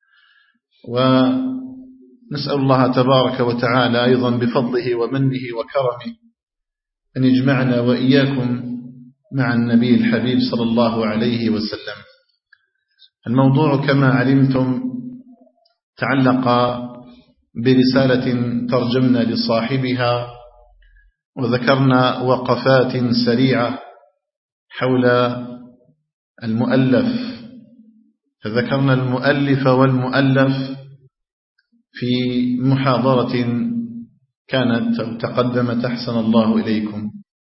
ونسأل الله تبارك وتعالى أيضا بفضله ومنه وكرمه أن يجمعنا وإياكم مع النبي الحبيب صلى الله عليه وسلم. الموضوع كما علمتم تعلق برسالة ترجمنا لصاحبها وذكرنا وقفات سريعة حول المؤلف، فذكرنا المؤلف والمؤلف في محاضرة كانت أو تقدمت أحسن الله إليكم.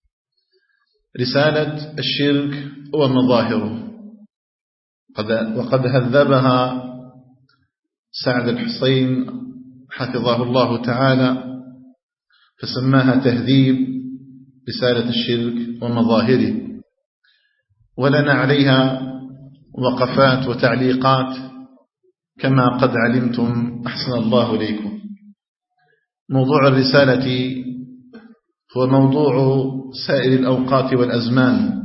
رسالة الشرك ومظاهره، وقد هذبها سعد الحسين حفظه الله تعالى فسماها تهذيب رسالة الشرك ومظاهره، ولنا عليها وقفات وتعليقات كما قد علمتم أحسن الله إليكم. موضوع الرسالة هو موضوع سائر الأوقات والأزمان،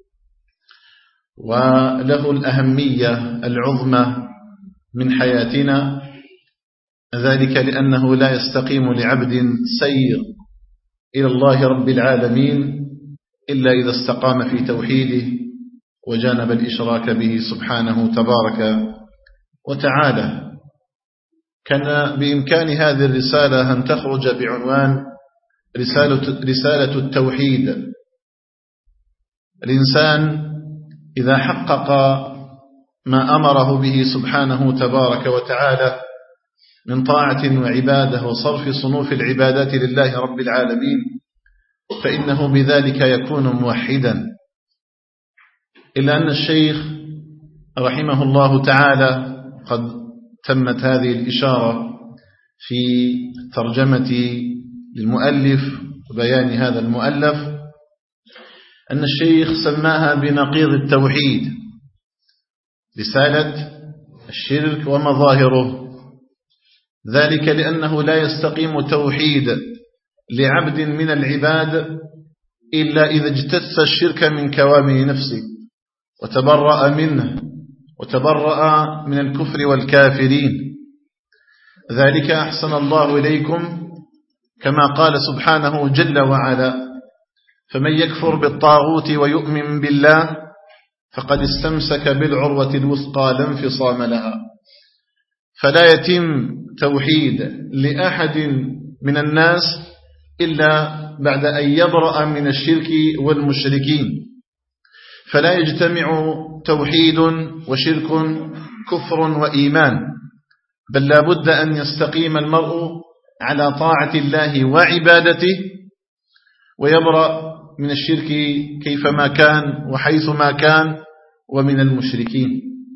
وله الأهمية العظمى من حياتنا، ذلك لأنه لا يستقيم لعبد سير إلى الله رب العالمين إلا إذا استقام في توحيده وجانب الإشراك به سبحانه تبارك وتعالى. كان بإمكان هذه الرسالة أن تخرج بعنوان رسالة التوحيد. الإنسان إذا حقق ما أمره به سبحانه تبارك وتعالى من طاعة وعبادة وصرف صنوف العبادات لله رب العالمين فإنه بذلك يكون موحدا. إلا أن الشيخ رحمه الله تعالى قد تمت هذه الإشارة في ترجمة للمؤلف وبيان هذا المؤلف أن الشيخ سماها بنقيض التوحيد، رسالة الشرك ومظاهره، ذلك لأنه لا يستقيم توحيد لعبد من العباد إلا إذا اجتث الشرك من كوامن نفسه وتبرأ منه وتبرأ من الكفر والكافرين. ذلك أحسن الله إليكم كما قال سبحانه جل وعلا: فمن يكفر بالطاغوت ويؤمن بالله فقد استمسك بالعروة الوثقى لا انفصام لها. فلا يتم توحيد لأحد من الناس إلا بعد أن يبرأ من الشرك والمشركين، فلا يجتمع توحيد وشرك كفر وإيمان، بل لا بد أن يستقيم المرء على طاعة الله وعبادته ويبرأ من الشرك كيفما كان وحيثما كان ومن المشركين.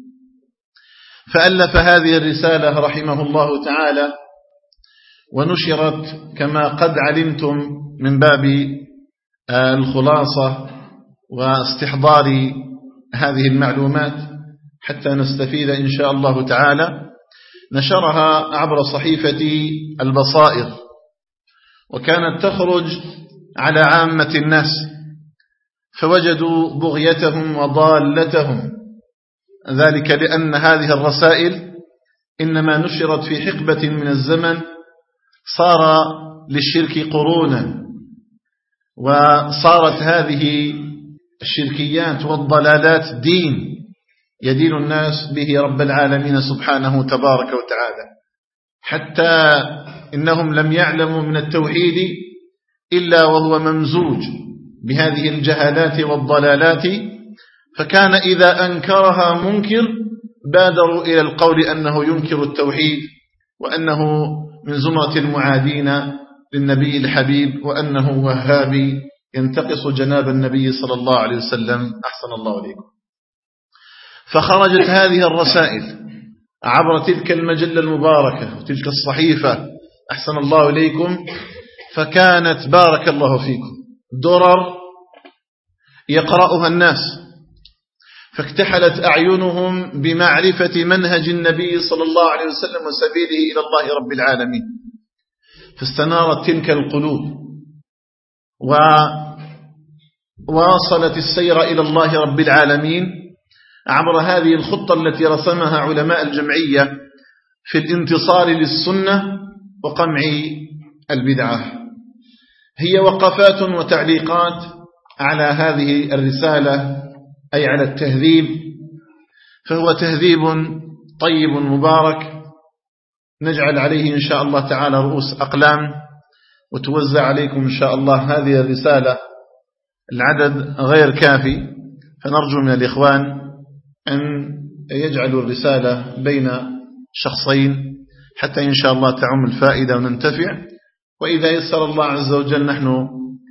فألف هذه الرسالة رحمه الله تعالى ونشرت كما قد علمتم من باب الخلاصة واستحضار هذه المعلومات حتى نستفيد إن شاء الله تعالى. نشرها عبر صحيفة البصائر، وكانت تخرج على عامة الناس فوجدوا بغيتهم وضالتهم، ذلك لأن هذه الرسائل إنما نشرت في حقبة من الزمن صار للشرك قرونا، وصارت هذه الشركيات والضلالات دين يدين الناس به رب العالمين سبحانه تبارك وتعالى، حتى إنهم لم يعلموا من التوحيد إلا وهو ممزوج بهذه الجهالات والضلالات، فكان إذا أنكرها منكر بادروا إلى القول أنه ينكر التوحيد، وأنه من زمرة المعادين للنبي الحبيب، وأنه وهابي ينتقص جناب النبي صلى الله عليه وسلم. أحسن الله عليكم. فخرجت هذه الرسائل عبر تلك المجلة المباركة وتلك الصحيفة، أحسن الله إليكم، فكانت بارك الله فيكم درر يقرأها الناس، فاكتحلت أعينهم بمعرفة منهج النبي صلى الله عليه وسلم وسبيله إلى الله رب العالمين، فاستنارت تلك القلوب وواصلت السير إلى الله رب العالمين عبر هذه الخطة التي رسمها علماء الجمعية في الانتصار للسنة وقمع البدعة. هي وقفات وتعليقات على هذه الرسالة، أي على التهذيب، فهو تهذيب طيب مبارك نجعل عليه إن شاء الله تعالى رؤوس أقلام وتوزع عليكم إن شاء الله هذه الرسالة. العدد غير كافي، فنرجو من الإخوان أن يجعلوا الرسالة بين شخصين حتى إن شاء الله تعم الفائدة وننتفع. وإذا يسر الله عز وجل نحن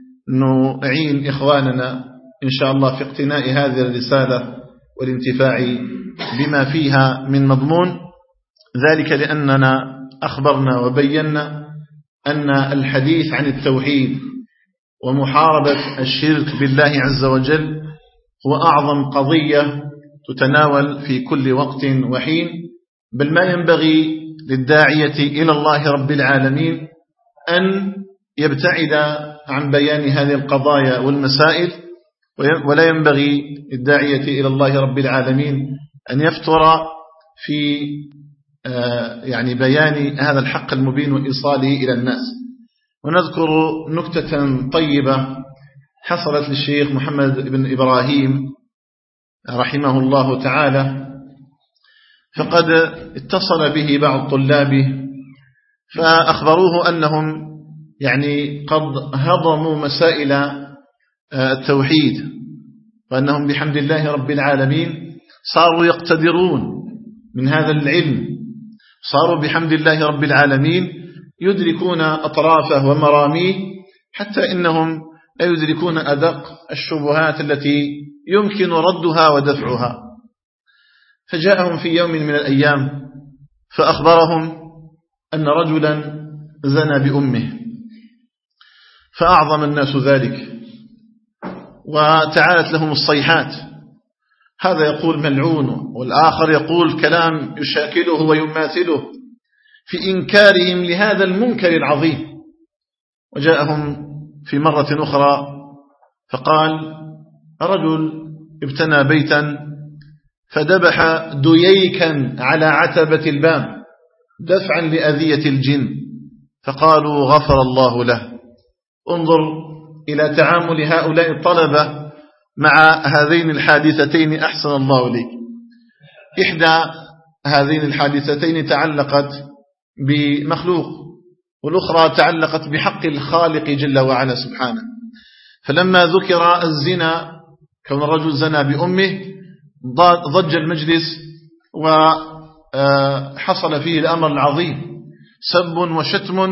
نعين إخواننا إن شاء الله في اقتناء هذه الرسالة والانتفاع بما فيها من مضمون، ذلك لأننا أخبرنا وبينا أن الحديث عن التوحيد ومحاربة الشرك بالله عز وجل هو أعظم قضية تتناول في كل وقت وحين، بل ما ينبغي للداعية إلى الله رب العالمين أن يبتعد عن بيان هذه القضايا والمسائل، ولا ينبغي للداعية إلى الله رب العالمين أن يفتر في يعني بيان هذا الحق المبين وإيصاله إلى الناس. ونذكر نكتة طيبة حصلت للشيخ محمد بن إبراهيم رحمه الله تعالى، فقد اتصل به بعض طلابه فأخبروه أنهم يعني قد هضموا مسائل التوحيد، وأنهم بحمد الله رب العالمين صاروا يقتدرون من هذا العلم، صاروا بحمد الله رب العالمين يدركون أطرافه ومراميه، حتى إنهم لا يدركون أدق الشبهات التي يمكن ردها ودفعها. فجاءهم في يوم من الأيام فأخبرهم أن رجلا زنى بأمه، فأعظم الناس ذلك وتعالت لهم الصيحات، هذا يقول ملعون والآخر يقول كلام يشاكله ويماثله في إنكارهم لهذا المنكر العظيم. وجاءهم في مرة أخرى فقال رجل ابتنى بيتا فذبح دييكا على عتبة الباب دفعا لأذية الجن، فقالوا غفر الله له. انظر إلى تعامل هؤلاء الطلبة مع هذين الحادثتين، أحسن الله إليك. إحدى هذين الحادثتين تعلقت بمخلوق، والأخرى تعلقت بحق الخالق جل وعلا سبحانه. فلما ذكر الزنا كون الرجل زنى بأمه ضج المجلس وحصل فيه الأمر العظيم، سب وشتم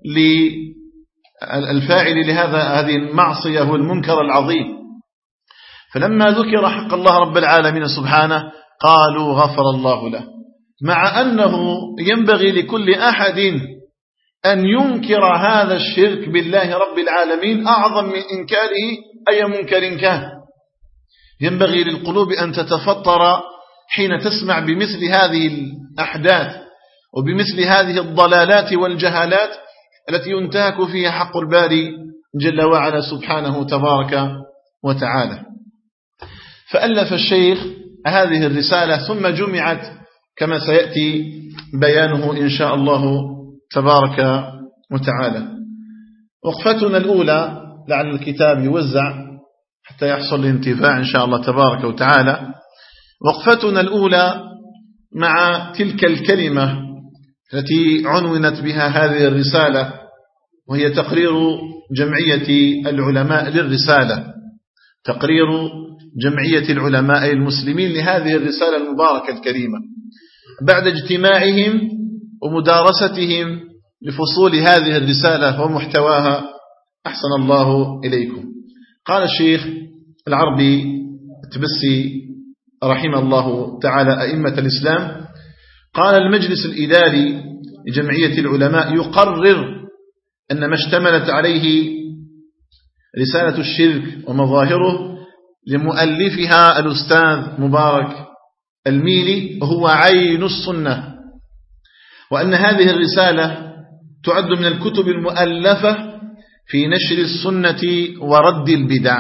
للفاعل هذه المعصية والمنكر العظيم. فلما ذكر حق الله رب العالمين سبحانه قالوا غفر الله له، مع أنه ينبغي لكل أحد أن ينكر هذا الشرك بالله رب العالمين أعظم من إنكاره أي منكر كان. ينبغي للقلوب أن تتفطر حين تسمع بمثل هذه الأحداث وبمثل هذه الضلالات والجهالات التي ينتهك فيها حق الباري جل وعلا سبحانه تبارك وتعالى. فألف الشيخ هذه الرسالة ثم جمعت كما سيأتي بيانه إن شاء الله تبارك وتعالى. وقفتنا الأولى لعل الكتاب يوزع حتى يحصل الانتفاع إن شاء الله تبارك وتعالى. وقفتنا الأولى مع تلك الكلمة التي عنونت بها هذه الرسالة، وهي تقرير جمعية العلماء للرسالة، تقرير جمعية العلماء المسلمين لهذه الرسالة المباركة الكريمة بعد اجتماعهم ومدارستهم لفصول هذه الرسالة ومحتواها. أحسن الله إليكم. قال الشيخ العربي التبسي رحمه الله تعالى أئمة الإسلام، قال المجلس الإداري لجمعية العلماء يقرر أن ما اشتملت عليه رسالة الشرك ومظاهره لمؤلفها الأستاذ مبارك الميلي هو عين السنة، وأن هذه الرسالة تعد من الكتب المؤلفة في نشر السنة ورد البدع.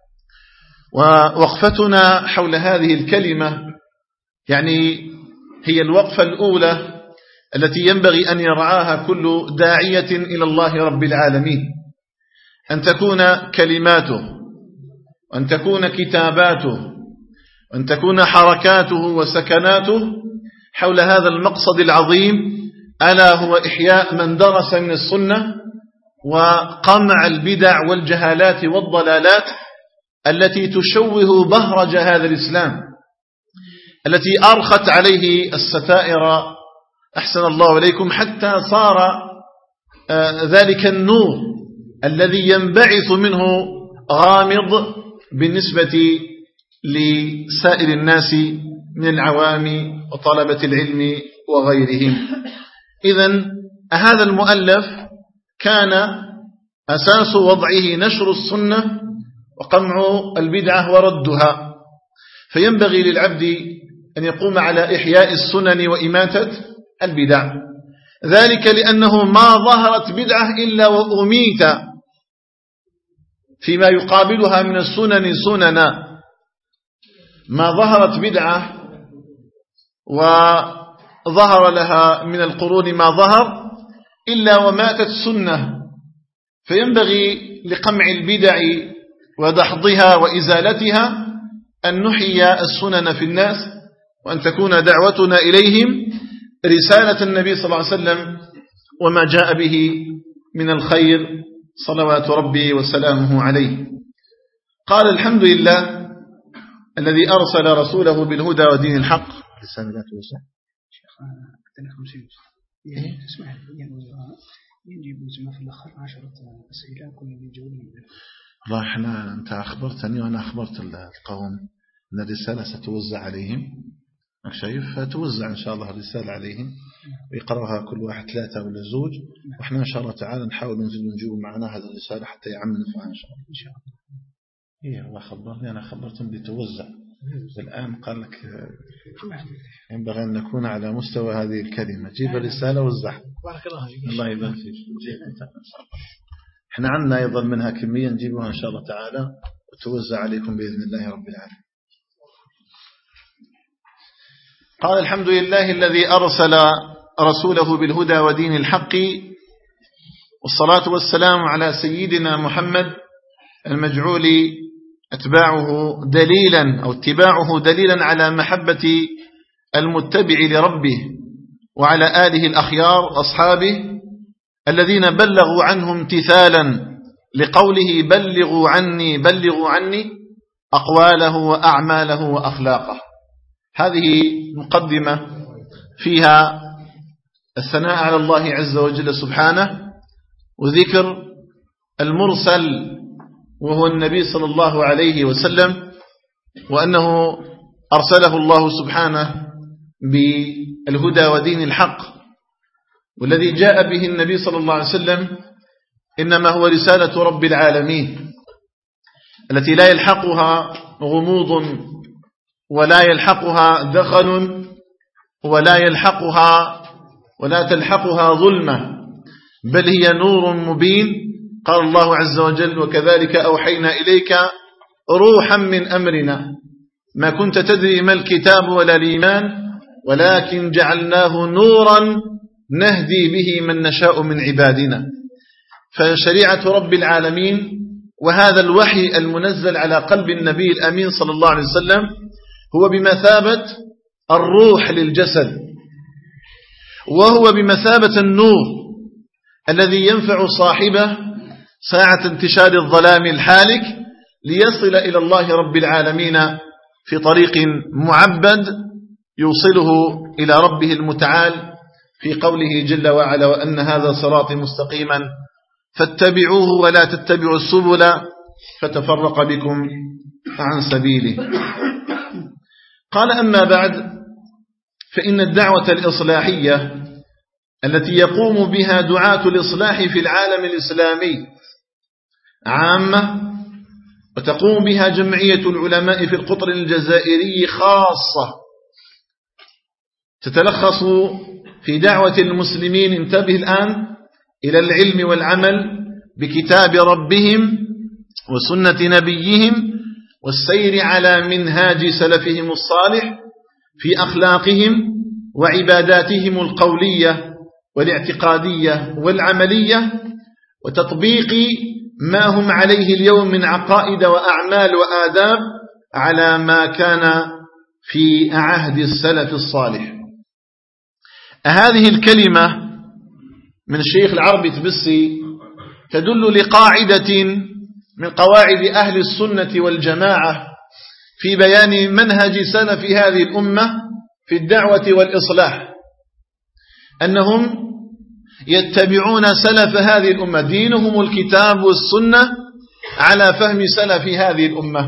ووقفتنا حول هذه الكلمة يعني هي الوقفة الأولى التي ينبغي أن يرعاها كل داعية إلى الله رب العالمين، أن تكون كلماته، وأن تكون كتاباته، وأن تكون حركاته وسكناته حول هذا المقصد العظيم، ألا هو إحياء من درس من السنة وقمع البدع والجهالات والضلالات التي تشوه بهرج هذا الإسلام، التي أرخت عليه الستائر أحسن الله إليكم حتى صار ذلك النور الذي ينبعث منه غامض بالنسبة لسائر الناس من العوام وطلبة العلم وغيرهم. إذن هذا المؤلف كان أساس وضعه نشر السنة وقمع البدعة وردها، فينبغي للعبد أن يقوم على إحياء السنن وإماتة البدع، ذلك لأنه ما ظهرت بدعة إلا وأميت فيما يقابلها من السنن سننا. ما ظهرت بدعة وظهر لها من القرون ما ظهر إلا وماتت سنة، فينبغي لقمع البدع ودحضها وإزالتها أن نحيي السنن في الناس، وأن تكون دعوتنا إليهم رسالة النبي صلى الله عليه وسلم وما جاء به من الخير صلوات ربي وسلامه عليه. قال الحمد لله الذي أرسل رسوله بالهدى ودين الحق. لسان لا توسع يجب في الأخر 10 أسئلة كل يجاوبون. الله احنا أنت أخبرتني وأنا أخبرت القوم أن الرسالة ستوزع عليهم، شايف فتوزع إن شاء الله الرسالة عليهم ويقرأها كل واحد 3 ولا 2، وإحنا إن شاء الله تعالى نحاول نجيب معنا هذه الرسالة حتى يعم نفعها إن شاء الله. إن شاء الله. إيه الله خبرني، أنا خبرتهم بتوزع. الآن قال لك ينبغي أن نكون على مستوى هذه الكلمة، جيب الرسالة وزعها. الله يبارك فيك. احنا عندنا أيضا منها كمية نجيبها إن شاء الله تعالى وتوزع عليكم بإذن الله رب العالمين. قال الحمد لله الذي أرسل رسوله بالهدى ودين الحق، والصلاة والسلام على سيدنا محمد المجعول اتباعه دليلا على محبة المتبع لربه، وعلى آله الأخيار أصحابه الذين بلغوا عنه امتثالا لقوله بلغوا عني أقواله وأعماله وأخلاقه. هذه مقدمة فيها الثناء على الله عز وجل سبحانه، وذكر المرسل وهو النبي صلى الله عليه وسلم، وأنه أرسله الله سبحانه بالهدى ودين الحق، والذي جاء به النبي صلى الله عليه وسلم إنما هو رسالة رب العالمين التي لا يلحقها غموض ولا يلحقها دخل ولا تلحقها ظلمة، بل هي نور مبين. قال الله عز وجل وكذلك أوحينا إليك روحا من أمرنا ما كنت تدري ما الكتاب ولا الإيمان ولكن جعلناه نورا نهدي به من نشاء من عبادنا. فشريعة رب العالمين وهذا الوحي المنزل على قلب النبي الأمين صلى الله عليه وسلم هو بمثابة الروح للجسد، وهو بمثابة النور الذي ينفع صاحبه ساعة انتشار الظلام الحالك ليصل إلى الله رب العالمين في طريق معبد يوصله إلى ربه المتعال في قوله جل وعلا: وأن هذا صراطي مستقيما فاتبعوه ولا تتبعوا السبل فتفرق بكم عن سبيله. قال: أما بعد، فإن الدعوة الإصلاحية التي يقوم بها دعاة الإصلاح في العالم الإسلامي عامة، وتقوم بها جمعية العلماء في القطر الجزائري خاصة، تتلخص في دعوة المسلمين، انتبه الآن، إلى العلم والعمل بكتاب ربهم وسنة نبيهم والسير على منهاج سلفهم الصالح في أخلاقهم وعباداتهم القولية والاعتقادية والعملية، وتطبيق ما هم عليه اليوم من عقائد وأعمال وآداب على ما كان في عهد السلف الصالح. هذه الكلمة من الشيخ العربي تبسي تدل لقاعدة من قواعد أهل السنة والجماعة في بيان منهج سلف هذه الأمة في الدعوة والإصلاح، أنهم يتبعون سلف هذه الأمة، دينهم الكتاب والسنة على فهم سلف هذه الأمة.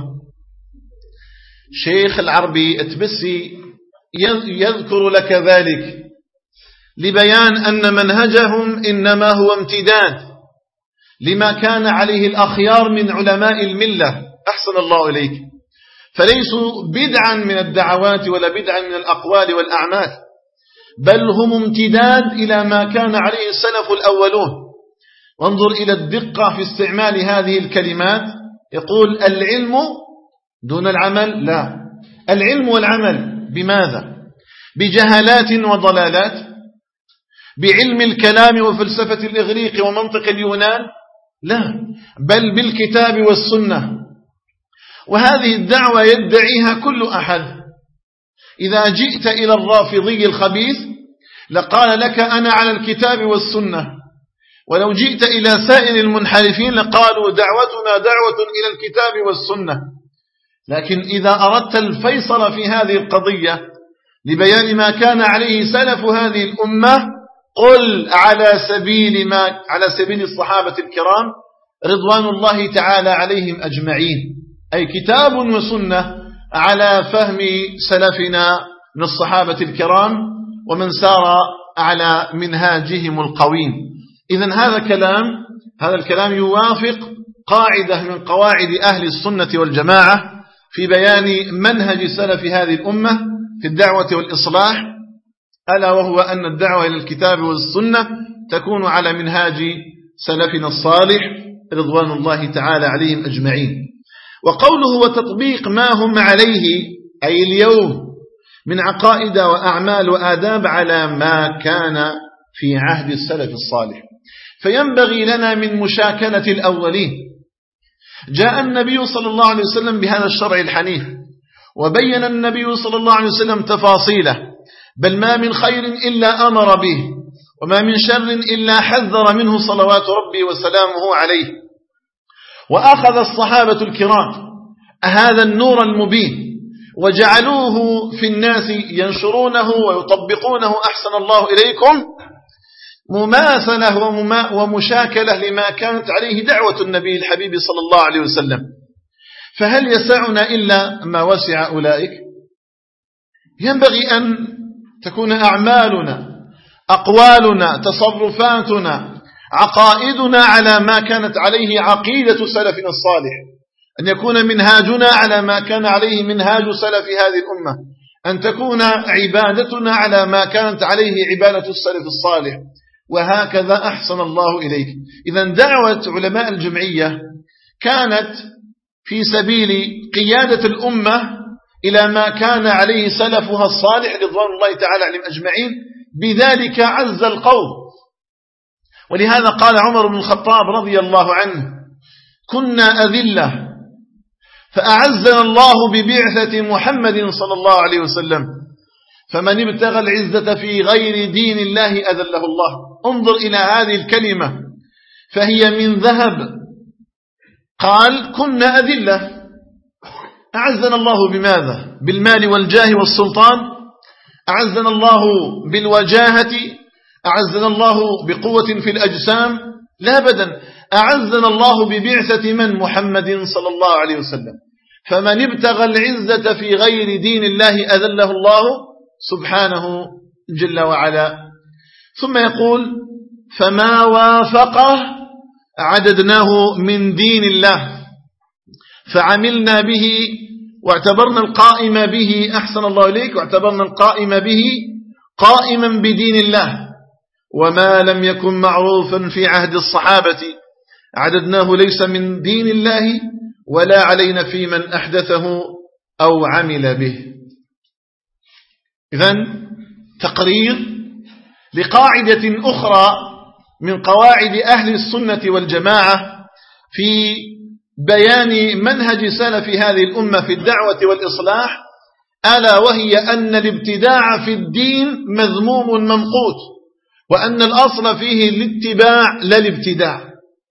شيخ العربي التبسي يذكر لك ذلك لبيان أن منهجهم إنما هو امتداد لما كان عليه الأخيار من علماء الملة، أحسن الله إليك، فليسوا بدعا من الدعوات ولا بدعا من الأقوال والأعمال، بل هم امتداد إلى ما كان عليه السلف الأولون. وانظر إلى الدقة في استعمال هذه الكلمات، يقول العلم دون العمل، لا، العلم والعمل بماذا؟ بجهالات وضلالات؟ بعلم الكلام وفلسفة الإغريق ومنطق اليونان؟ لا، بل بالكتاب والسنة. وهذه الدعوة يدعيها كل أحد. إذا جئت إلى الرافضي الخبيث لقال لك أنا على الكتاب والسنة، ولو جئت إلى سائر المنحرفين لقالوا دعوتنا دعوة إلى الكتاب والسنة. لكن إذا أردت الفيصل في هذه القضية لبيان ما كان عليه سلف هذه الأمة، قل على سبيل الصحابة الكرام رضوان الله تعالى عليهم أجمعين، أي كتاب وسنة على فهم سلفنا من الصحابة الكرام ومن سار على منهاجهم القويم. إذن هذا الكلام يوافق قاعدة من قواعد أهل السنة والجماعة في بيان منهج سلف هذه الأمة في الدعوة والإصلاح، ألا وهو أن الدعوة إلى الكتاب والسنة تكون على منهاج سلفنا الصالح رضوان الله تعالى عليهم أجمعين. وقوله وتطبيق ما هم عليه، أي اليوم، من عقائد وأعمال وآداب على ما كان في عهد السلف الصالح. فينبغي لنا من مشاكلة الأولين. جاء النبي صلى الله عليه وسلم بهذا الشرع الحنيف، وبين النبي صلى الله عليه وسلم تفاصيله، بل ما من خير إلا أمر به، وما من شر إلا حذر منه صلوات ربي وسلامه عليه. وأخذ الصحابة الكرام هذا النور المبين وجعلوه في الناس ينشرونه ويطبقونه، أحسن الله إليكم، مماثلة ومشاكلة لما كانت عليه دعوة النبي الحبيب صلى الله عليه وسلم. فهل يسعنا إلا ما وسع أولئك؟ ينبغي أن تكون أعمالنا، أقوالنا، تصرفاتنا، عقائدنا على ما كانت عليه عقيدة سلفنا الصالح، أن يكون منهاجنا على ما كان عليه منهاج سلف هذه الأمة، أن تكون عبادتنا على ما كانت عليه عبادة السلف الصالح، وهكذا أحسن الله إليك. إذن دعوة علماء الجمعية كانت في سبيل قيادة الأمة إلى ما كان عليه سلفها الصالح رضوان الله تعالى عليهم أجمعين، بذلك عز القوم. ولهذا قال عمر بن الخطاب رضي الله عنه كنا أذلة فأعزنا الله ببعثة محمد صلى الله عليه وسلم، فمن ابتغى العزة في غير دين الله أذله الله. انظر إلى هذه الكلمة فهي من ذهب. قال كنا أذلة، أعزنا الله بماذا؟ بالمال والجاه والسلطان؟ أعزنا الله بالوجاهة؟ أعزنا الله بقوة في الأجسام؟ لا أبدا، أعزنا الله ببعثة من؟ محمد صلى الله عليه وسلم. فمن ابتغى العزة في غير دين الله أذله الله سبحانه جل وعلا. ثم يقول فما وافقه عددناه من دين الله فعملنا به واعتبرنا القائم به، أحسن الله إليك، واعتبرنا القائم به قائما بدين الله. وما لم يكن معروفا في عهد الصحابة عددناه ليس من دين الله ولا علينا في من أحدثه أو عمل به. إذن تقرير لقاعدة أخرى من قواعد أهل السنة والجماعة في بيان منهج سلف هذه الأمة في الدعوة والإصلاح، ألا وهي أن الابتداع في الدين مذموم ممقوت، وأن الأصل فيه الاتباع لا الابتداع.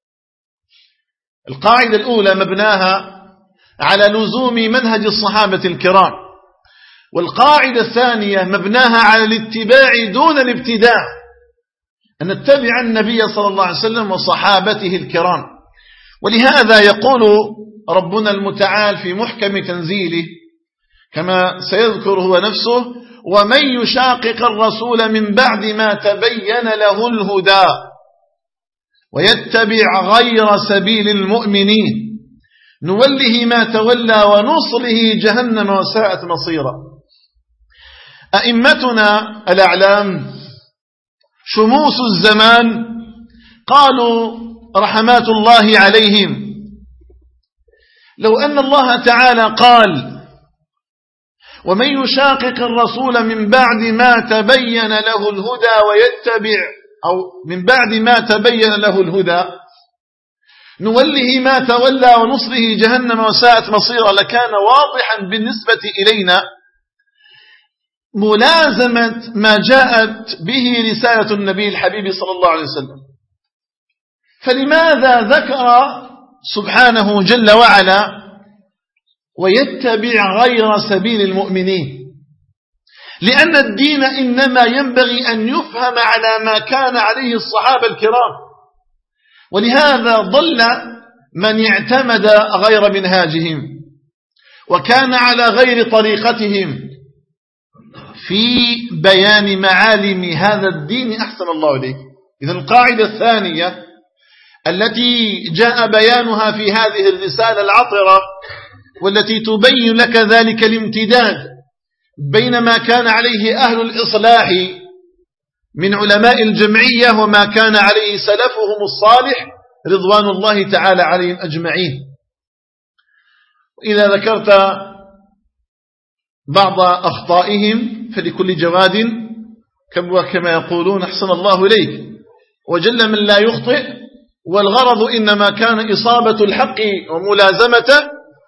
القاعدة الأولى مبناها على لزوم منهج الصحابة الكرام، والقاعدة الثانية مبناها على الاتباع دون الابتداع، أن نتبع النبي صلى الله عليه وسلم وصحابته الكرام. ولهذا يقول ربنا المتعال في محكم تنزيله كما سيذكر هو نفسه: ومن يشاقق الرسول من بعد ما تبين له الهدى ويتبع غير سبيل المؤمنين نوله ما تولى ونصله جهنم وساءت مصيرا. أئمتنا الأعلام شموس الزمان قالوا رحمات الله عليهم: لو أن الله تعالى قال ومن يشاقق الرسول من بعد ما تبين له الهدى ويتبع، أو من بعد ما تبين له الهدى نوله ما تولى ونصره جهنم وساءت مصيرا، لكان واضحا بالنسبة إلينا ملازمة ما جاءت به رسالة النبي الحبيب صلى الله عليه وسلم. فلماذا ذكر سبحانه جل وعلا ويتبع غير سبيل المؤمنين؟ لأن الدين إنما ينبغي أن يفهم على ما كان عليه الصحابة الكرام، ولهذا ضل من اعتمد غير منهاجهم وكان على غير طريقتهم في بيان معالم هذا الدين، أحسن الله إليك. إذن القاعدة الثانية التي جاء بيانها في هذه الرسالة العطرة والتي تبين لك ذلك الامتداد بين ما كان عليه أهل الإصلاح من علماء الجمعية وما كان عليه سلفهم الصالح رضوان الله تعالى عليهم أجمعين. وإذا ذكرت بعض أخطائهم فلكل جواد كما يقولون أحسن الله إليك، وجل من لا يخطئ، والغرض إنما كان إصابة الحق وملازمته.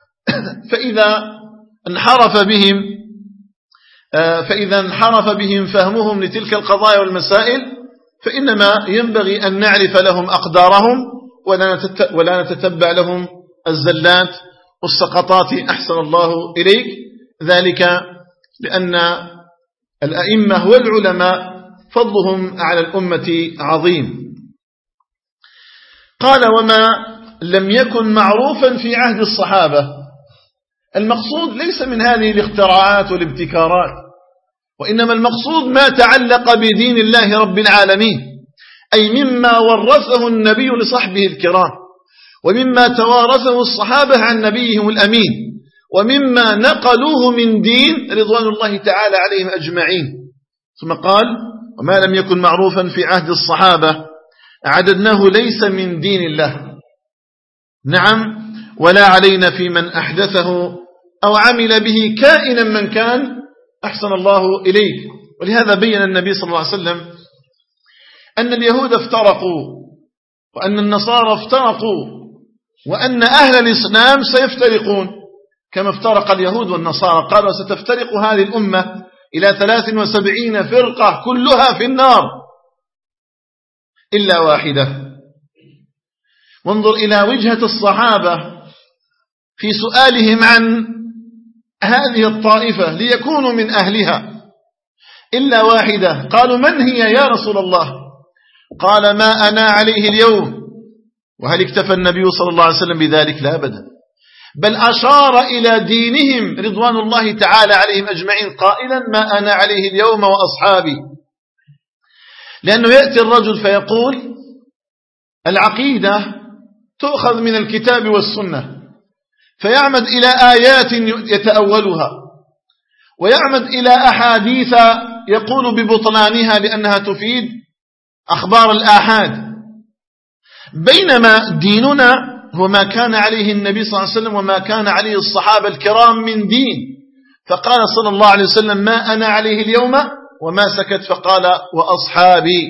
فإذا انحرف بهم فهمهم لتلك القضايا والمسائل فإنما ينبغي أن نعرف لهم أقدارهم ولا نتتبع لهم الزلات والسقطات، أحسن الله إليك. ذلك لأن الأئمة والعلماء فضلهم على الأمة عظيم. قال وما لم يكن معروفا في عهد الصحابة. المقصود ليس من هذه الاختراعات والابتكارات، وإنما المقصود ما تعلق بدين الله رب العالمين، أي مما ورثه النبي لصحبه الكرام، ومما توارثه الصحابة عن نبيهم الأمين، ومما نقلوه من دين رضوان الله تعالى عليهم أجمعين. ثم قال وما لم يكن معروفا في عهد الصحابة عددناه ليس من دين الله، نعم، ولا علينا في من أحدثه أو عمل به كائنا من كان، أحسن الله إليك. ولهذا بين النبي صلى الله عليه وسلم أن اليهود افترقوا وأن النصارى افترقوا وأن أهل الإسلام سيفترقون كما افترق اليهود والنصارى. قالوا ستفترق هذه الأمة إلى 73 فرقة كلها في النار إلا واحدة. وانظر إلى وجهة الصحابة في سؤالهم عن هذه الطائفة ليكونوا من أهلها إلا واحدة. قالوا من هي يا رسول الله؟ قال ما أنا عليه اليوم. وهل اكتفى النبي صلى الله عليه وسلم بذلك؟ لا أبدا، بل أشار إلى دينهم رضوان الله تعالى عليهم أجمعين قائلا ما أنا عليه اليوم وأصحابي. لأنه يأتي الرجل فيقول العقيدة تؤخذ من الكتاب والسنة، فيعمد إلى آيات يتأولها، ويعمد إلى أحاديث يقول ببطلانها لأنها تفيد أخبار الآحاد، بينما ديننا هو ما كان عليه النبي صلى الله عليه وسلم وما كان عليه الصحابة الكرام من دين. فقال صلى الله عليه وسلم ما أنا عليه اليوم، وما سكت فقال وأصحابي،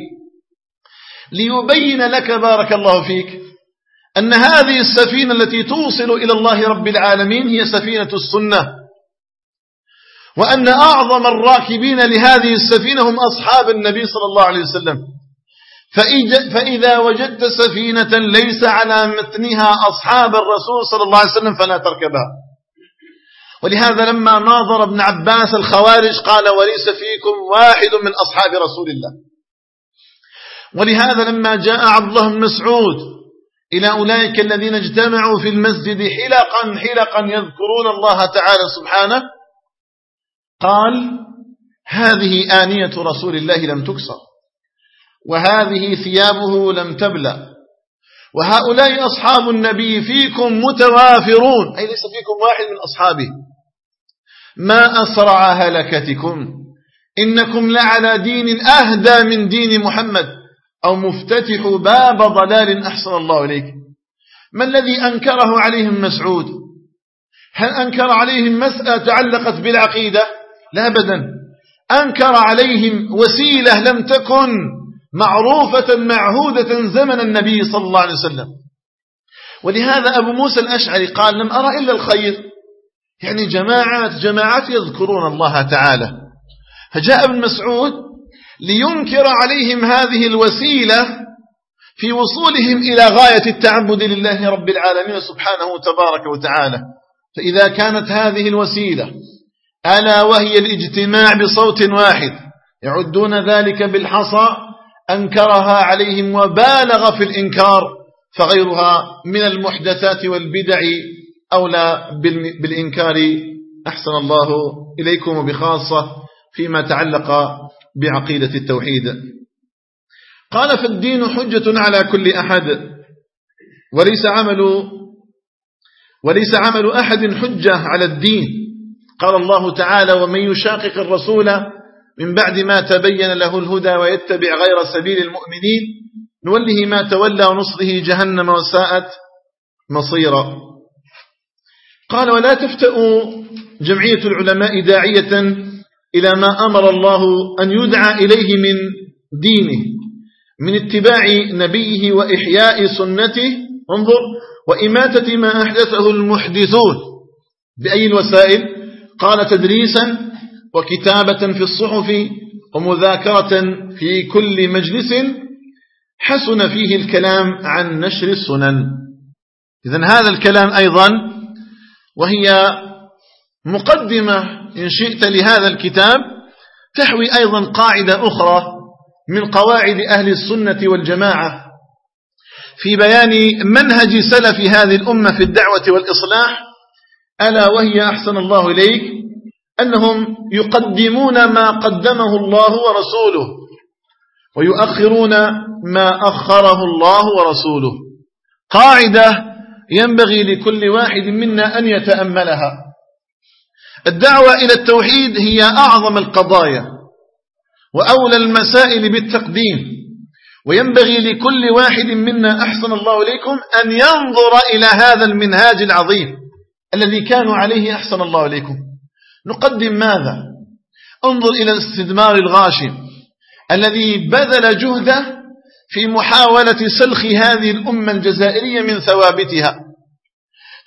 ليبين لك بارك الله فيك أن هذه السفينة التي توصل إلى الله رب العالمين هي سفينة السنة، وأن أعظم الراكبين لهذه السفينة هم أصحاب النبي صلى الله عليه وسلم. فإذا وجدت سفينة ليس على متنها أصحاب الرسول صلى الله عليه وسلم فلا تركبها. ولهذا لما ناظر ابن عباس الخوارج قال وليس فيكم واحد من أصحاب رسول الله. ولهذا لما جاء عبد الله بن مسعود إلى أولئك الذين اجتمعوا في المسجد حلقا يذكرون الله تعالى سبحانه، قال هذه آنية رسول الله لم تكسر، وهذه ثيابه لم تبلى، وهؤلاء أصحاب النبي فيكم متوافرون، أي ليس فيكم واحد من أصحابه. ما أسرع هلكتكم، إنكم لعلى دين أهدى من دين محمد، أو مفتتح باب ضلال أحسن الله إليك. ما الذي أنكره عليهم مسعود؟ هل أنكر عليهم مسألة تعلقت بالعقيدة؟ لا أبدا، أنكر عليهم وسيلة لم تكن معروفة معهودة زمن النبي صلى الله عليه وسلم. ولهذا أبو موسى الأشعري قال لم أرى إلا الخير، يعني جماعات يذكرون الله تعالى. فجاء ابن مسعود لينكر عليهم هذه الوسيلة في وصولهم إلى غاية التعبد لله رب العالمين سبحانه تبارك وتعالى. فإذا كانت هذه الوسيلة ألا وهي الاجتماع بصوت واحد يعدون ذلك بالحصى، أنكرها عليهم وبالغ في الإنكار، فغيرها من المحدثات والبدع أولى بالإنكار أحسن الله إليكم، وبخاصة فيما تعلق بعقيدة التوحيد. قال فالدين حجة على كل أحد، وليس عمل أحد حجة على الدين. قال الله تعالى ومن يشاقق الرسول من بعد ما تبين له الهدى ويتبع غير سبيل المؤمنين نوله ما تولى ونصره جهنم وساءت مصيرا. قال ولا تفتأوا جمعية العلماء داعية إلى ما أمر الله أن يدعى إليه من دينه من اتباع نبيه وإحياء سنته، انظر، وإماتة ما أحدثه المحدثون. بأي الوسائل؟ قال تدريسا وكتابة في الصحف ومذاكرة في كل مجلس حسن فيه الكلام عن نشر السنن. إذن هذا الكلام أيضا وهي مقدمة إن شئت لهذا الكتاب تحوي أيضا قاعدة أخرى من قواعد أهل السنة والجماعة في بيان منهج سلف هذه الأمة في الدعوة والإصلاح، ألا وهي أحسن الله إليك أنهم يقدمون ما قدمه الله ورسوله ويؤخرون ما أخره الله ورسوله. قاعدة ينبغي لكل واحد منا أن يتأملها. الدعوة إلى التوحيد هي أعظم القضايا وأولى المسائل بالتقديم، وينبغي لكل واحد منا أحسن الله إليكم أن ينظر إلى هذا المنهاج العظيم الذي كانوا عليه أحسن الله إليكم. نقدم ماذا؟ انظر إلى الاستثمار الغاشم الذي بذل جهده في محاولة سلخ هذه الأمة الجزائرية من ثوابتها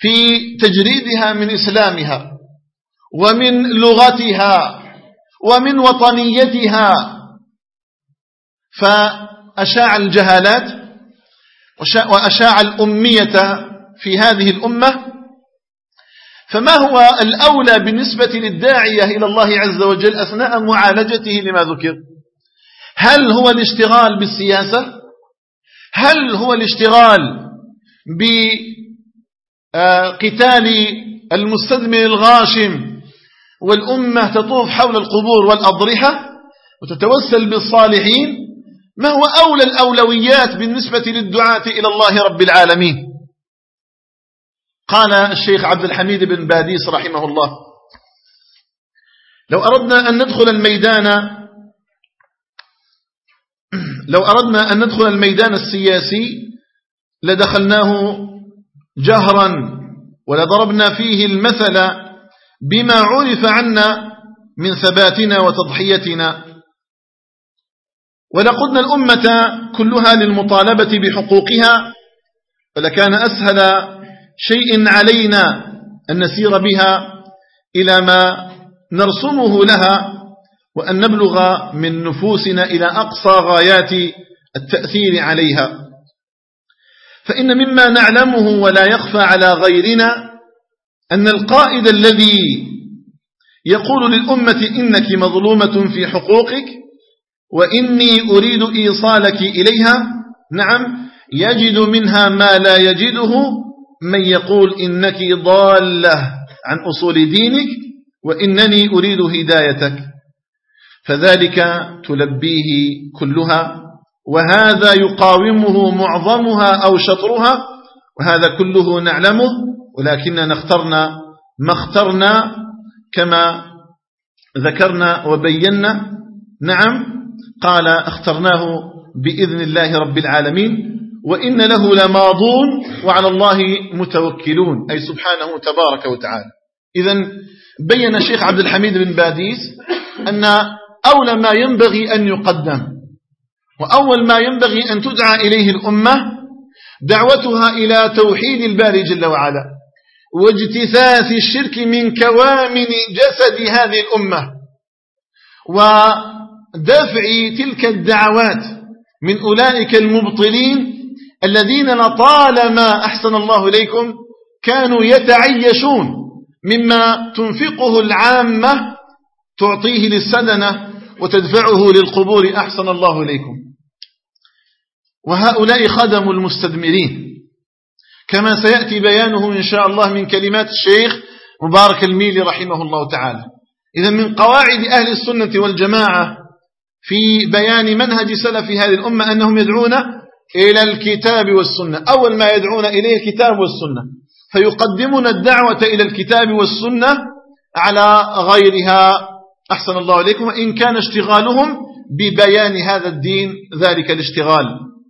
في تجريدها من إسلامها ومن لغتها ومن وطنيتها، فأشاع الجهالات وأشاع الأمية في هذه الأمة. فما هو الأولى بالنسبة للداعية إلى الله عز وجل أثناء معالجته لما ذكر؟ هل هو الاشتغال بالسياسة؟ هل هو الاشتغال بقتال المستثمر الغاشم والأمة تطوف حول القبور والأضرحة وتتوسل بالصالحين؟ ما هو أولى الأولويات بالنسبة للدعاة إلى الله رب العالمين؟ قال الشيخ عبد الحميد بن باديس رحمه الله: لو أردنا أن ندخل الميدان السياسي لدخلناه جهرا ولضربنا فيه المثل بما عرف عنا من ثباتنا وتضحيتنا، ولقدنا الأمة كلها للمطالبة بحقوقها، ولكان أسهل شيء علينا أن نسير بها إلى ما نرسمه لها، وأن نبلغ من نفوسنا إلى أقصى غايات التأثير عليها. فإن مما نعلمه ولا يخفى على غيرنا أن القائد الذي يقول للأمة إنك مظلومة في حقوقك وإني أريد إيصالك إليها، نعم، يجد منها ما لا يجده من يقول إنك ضالة عن أصول دينك وإنني أريد هدايتك، فذلك تلبيه كلها، وهذا يقاومه معظمها أو شطرها، وهذا كله نعلمه، ولكننا اخترنا ما اخترنا كما ذكرنا وبينا. نعم، قال: اخترناه بإذن الله رب العالمين وإن له لماضون وعلى الله متوكلون، أي سبحانه تبارك وتعالى. إذن بين الشيخ عبد الحميد بن باديس أن أول ما ينبغي أن يقدم وأول ما ينبغي أن تدعى إليه الأمة دعوتها إلى توحيد الباري جل وعلا واجتثاث الشرك من كوامن جسد هذه الأمة، ودفع تلك الدعوات من أولئك المبطلين الذين لطالما أحسن الله إليكم كانوا يتعيشون مما تنفقه العامة تعطيه للسدنة وتدفعه للقبور أحسن الله إليكم، وهؤلاء خدموا المستدمرين كما سيأتي بيانه إن شاء الله من كلمات الشيخ مبارك الميلي رحمه الله تعالى. إذن من قواعد أهل السنة والجماعة في بيان منهج سلف هذه الأمة أنهم يدعون إلى الكتاب والسنة، أول ما يدعون إليه الكتاب والسنة، فيقدمون الدعوة إلى الكتاب والسنة على غيرها أحسن الله إليكم، وإن كان اشتغالهم ببيان هذا الدين ذلك الاشتغال.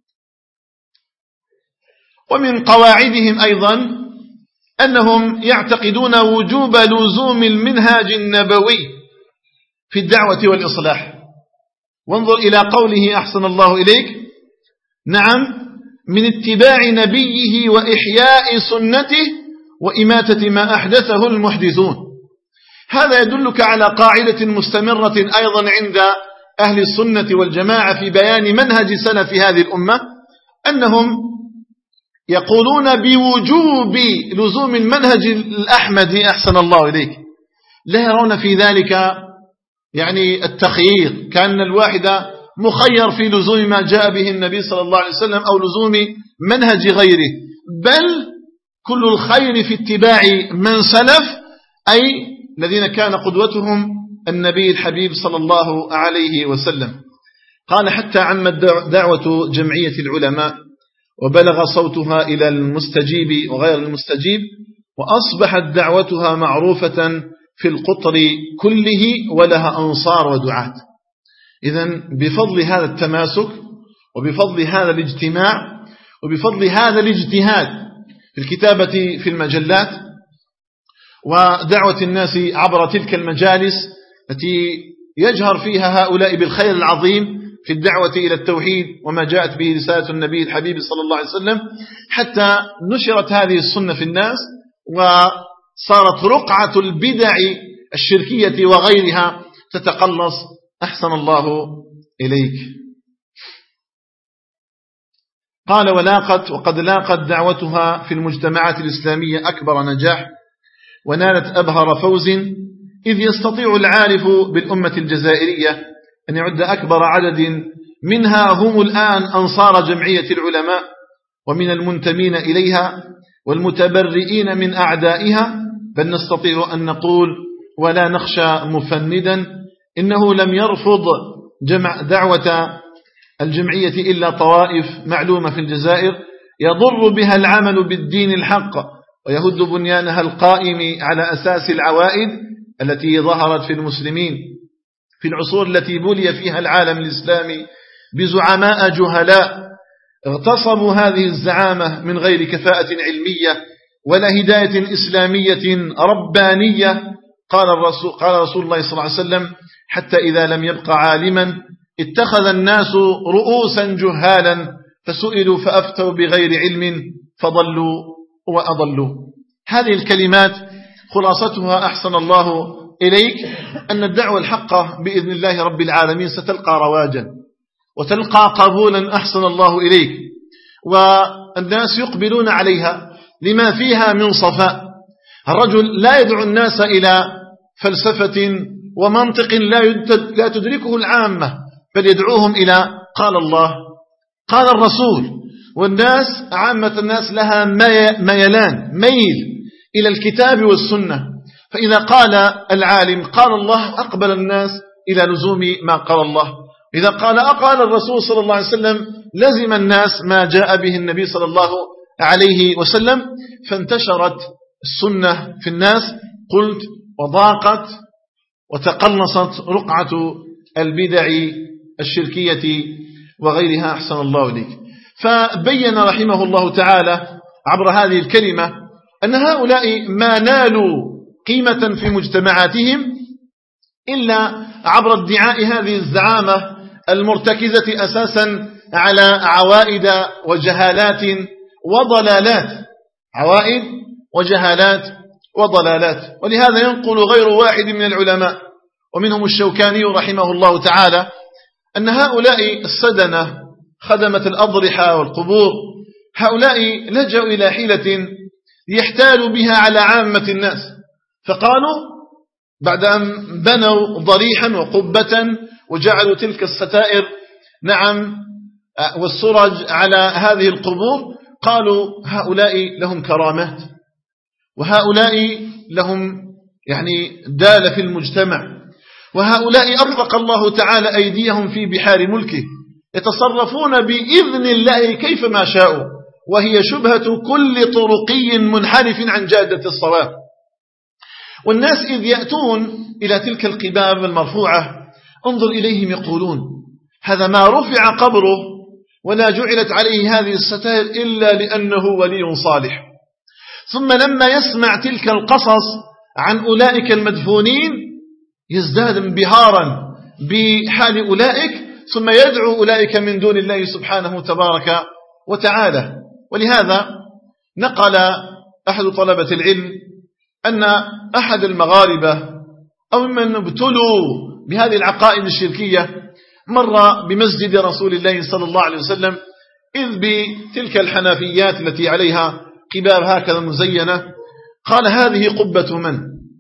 ومن قواعدهم أيضا أنهم يعتقدون وجوب لزوم المنهاج النبوي في الدعوة والإصلاح. وانظر إلى قوله أحسن الله إليك: نعم، من اتباع نبيه وإحياء سنته وإماتة ما أحدثه المحدثون. هذا يدلك على قاعدة مستمرة أيضا عند أهل السنة والجماعة في بيان منهج سلف هذه الأمة، أنهم يقولون بوجوب لزوم المنهج الأحمدي أحسن الله إليك، لا يرون في ذلك يعني التخيير، كأن الواحد مخير في لزوم ما جاء به النبي صلى الله عليه وسلم أو لزوم منهج غيره، بل كل الخير في اتباع من سلف، أي الذين كان قدوتهم النبي الحبيب صلى الله عليه وسلم. قال: حتى عمت دعوة جمعية العلماء وبلغ صوتها إلى المستجيب وغير المستجيب، وأصبحت دعوتها معروفة في القطر كله ولها أنصار ودعاة. إذن بفضل هذا التماسك وبفضل هذا الاجتماع وبفضل هذا الاجتهاد في الكتابة في المجلات ودعوة الناس عبر تلك المجالس التي يجهر فيها هؤلاء بالخير العظيم في الدعوة إلى التوحيد وما جاءت به رسالة النبي الحبيب صلى الله عليه وسلم، حتى نشرت هذه السنة في الناس، وصارت رقعة البدع الشركية وغيرها تتقلص. أحسن الله إليك. قال وقد لاقت دعوتها في المجتمعات الإسلامية أكبر نجاح ونالت أبهر فوز، إذ يستطيع العارف بالأمة الجزائرية أن يعد أكبر عدد منها هم الآن أنصار جمعية العلماء ومن المنتمين إليها والمتبرئين من أعدائها، بل نستطيع أن نقول ولا نخشى مفندا إنه لم يرفض دعوة الجمعية إلا طوائف معلومة في الجزائر يضر بها العمل بالدين الحق ويهد بنيانها القائم على أساس العوائد التي ظهرت في المسلمين في العصور التي بلي فيها العالم الإسلامي بزعماء جهلاء اغتصبوا هذه الزعامة من غير كفاءة علمية ولا هداية إسلامية ربانية. قال رسول الله صلى الله عليه وسلم حتى إذا لم يبق عالما اتخذ الناس رؤوسا جهالا فسئلوا فأفتوا بغير علم فضلوا وأضلوا. هذه الكلمات خلاصتها أحسن الله إليك أن الدعوة الحقة بإذن الله رب العالمين ستلقى رواجا وتلقى قبولا أحسن الله إليك، والناس يقبلون عليها لما فيها من صفاء. الرجل لا يدعو الناس إلى فلسفة ومنطق لا تدركه العامة، بل يدعوهم إلى قال الله قال الرسول. والناس عامة الناس لها ميل إلى الكتاب والسنة، فإذا قال العالم قال الله أقبل الناس إلى لزوم ما قال الله، إذا قال الرسول صلى الله عليه وسلم لزم الناس ما جاء به النبي صلى الله عليه وسلم. فانتشرت السنة في الناس قلت وضاقت وتقلصت رقعة البدع الشركية وغيرها أحسن الله إليك. فبين رحمه الله تعالى عبر هذه الكلمة أن هؤلاء ما نالوا قيمة في مجتمعاتهم إلا عبر ادعاء هذه الزعامة المرتكزة أساسا على عوائد وجهالات وضلالات، عوائد وجهالات وضلالات. ولهذا ينقل غير واحد من العلماء ومنهم الشوكاني رحمه الله تعالى أن هؤلاء السدنة خدمة الأضرحة والقبور هؤلاء لجأوا إلى حيلة يحتالوا بها على عامة الناس، فقالوا بعد أن بنوا ضريحا وقبة وجعلوا تلك الستائر نعم والسرج على هذه القبور، قالوا هؤلاء لهم كرامات وهؤلاء لهم يعني دال في المجتمع، وهؤلاء أطلق الله تعالى أيديهم في بحار ملكه يتصرفون بإذن الله كيف ما شاءوا، وهي شبهة كل طرقي منحرف عن جادة الصواب. والناس إذ يأتون إلى تلك القباب المرفوعة انظر إليهم يقولون هذا ما رفع قبره ولا جعلت عليه هذه الستائر إلا لأنه ولي صالح. ثم لما يسمع تلك القصص عن أولئك المدفونين يزداد انبهارا بحال أولئك، ثم يدعو أولئك من دون الله سبحانه تبارك وتعالى. ولهذا نقل أحد طلبة العلم أن أحد المغاربة أو من ابتلوا بهذه العقائد الشركية مر بمسجد رسول الله صلى الله عليه وسلم إذ بتلك الحنفيات التي عليها قباب هكذا مزينة، قال هذه قبة من؟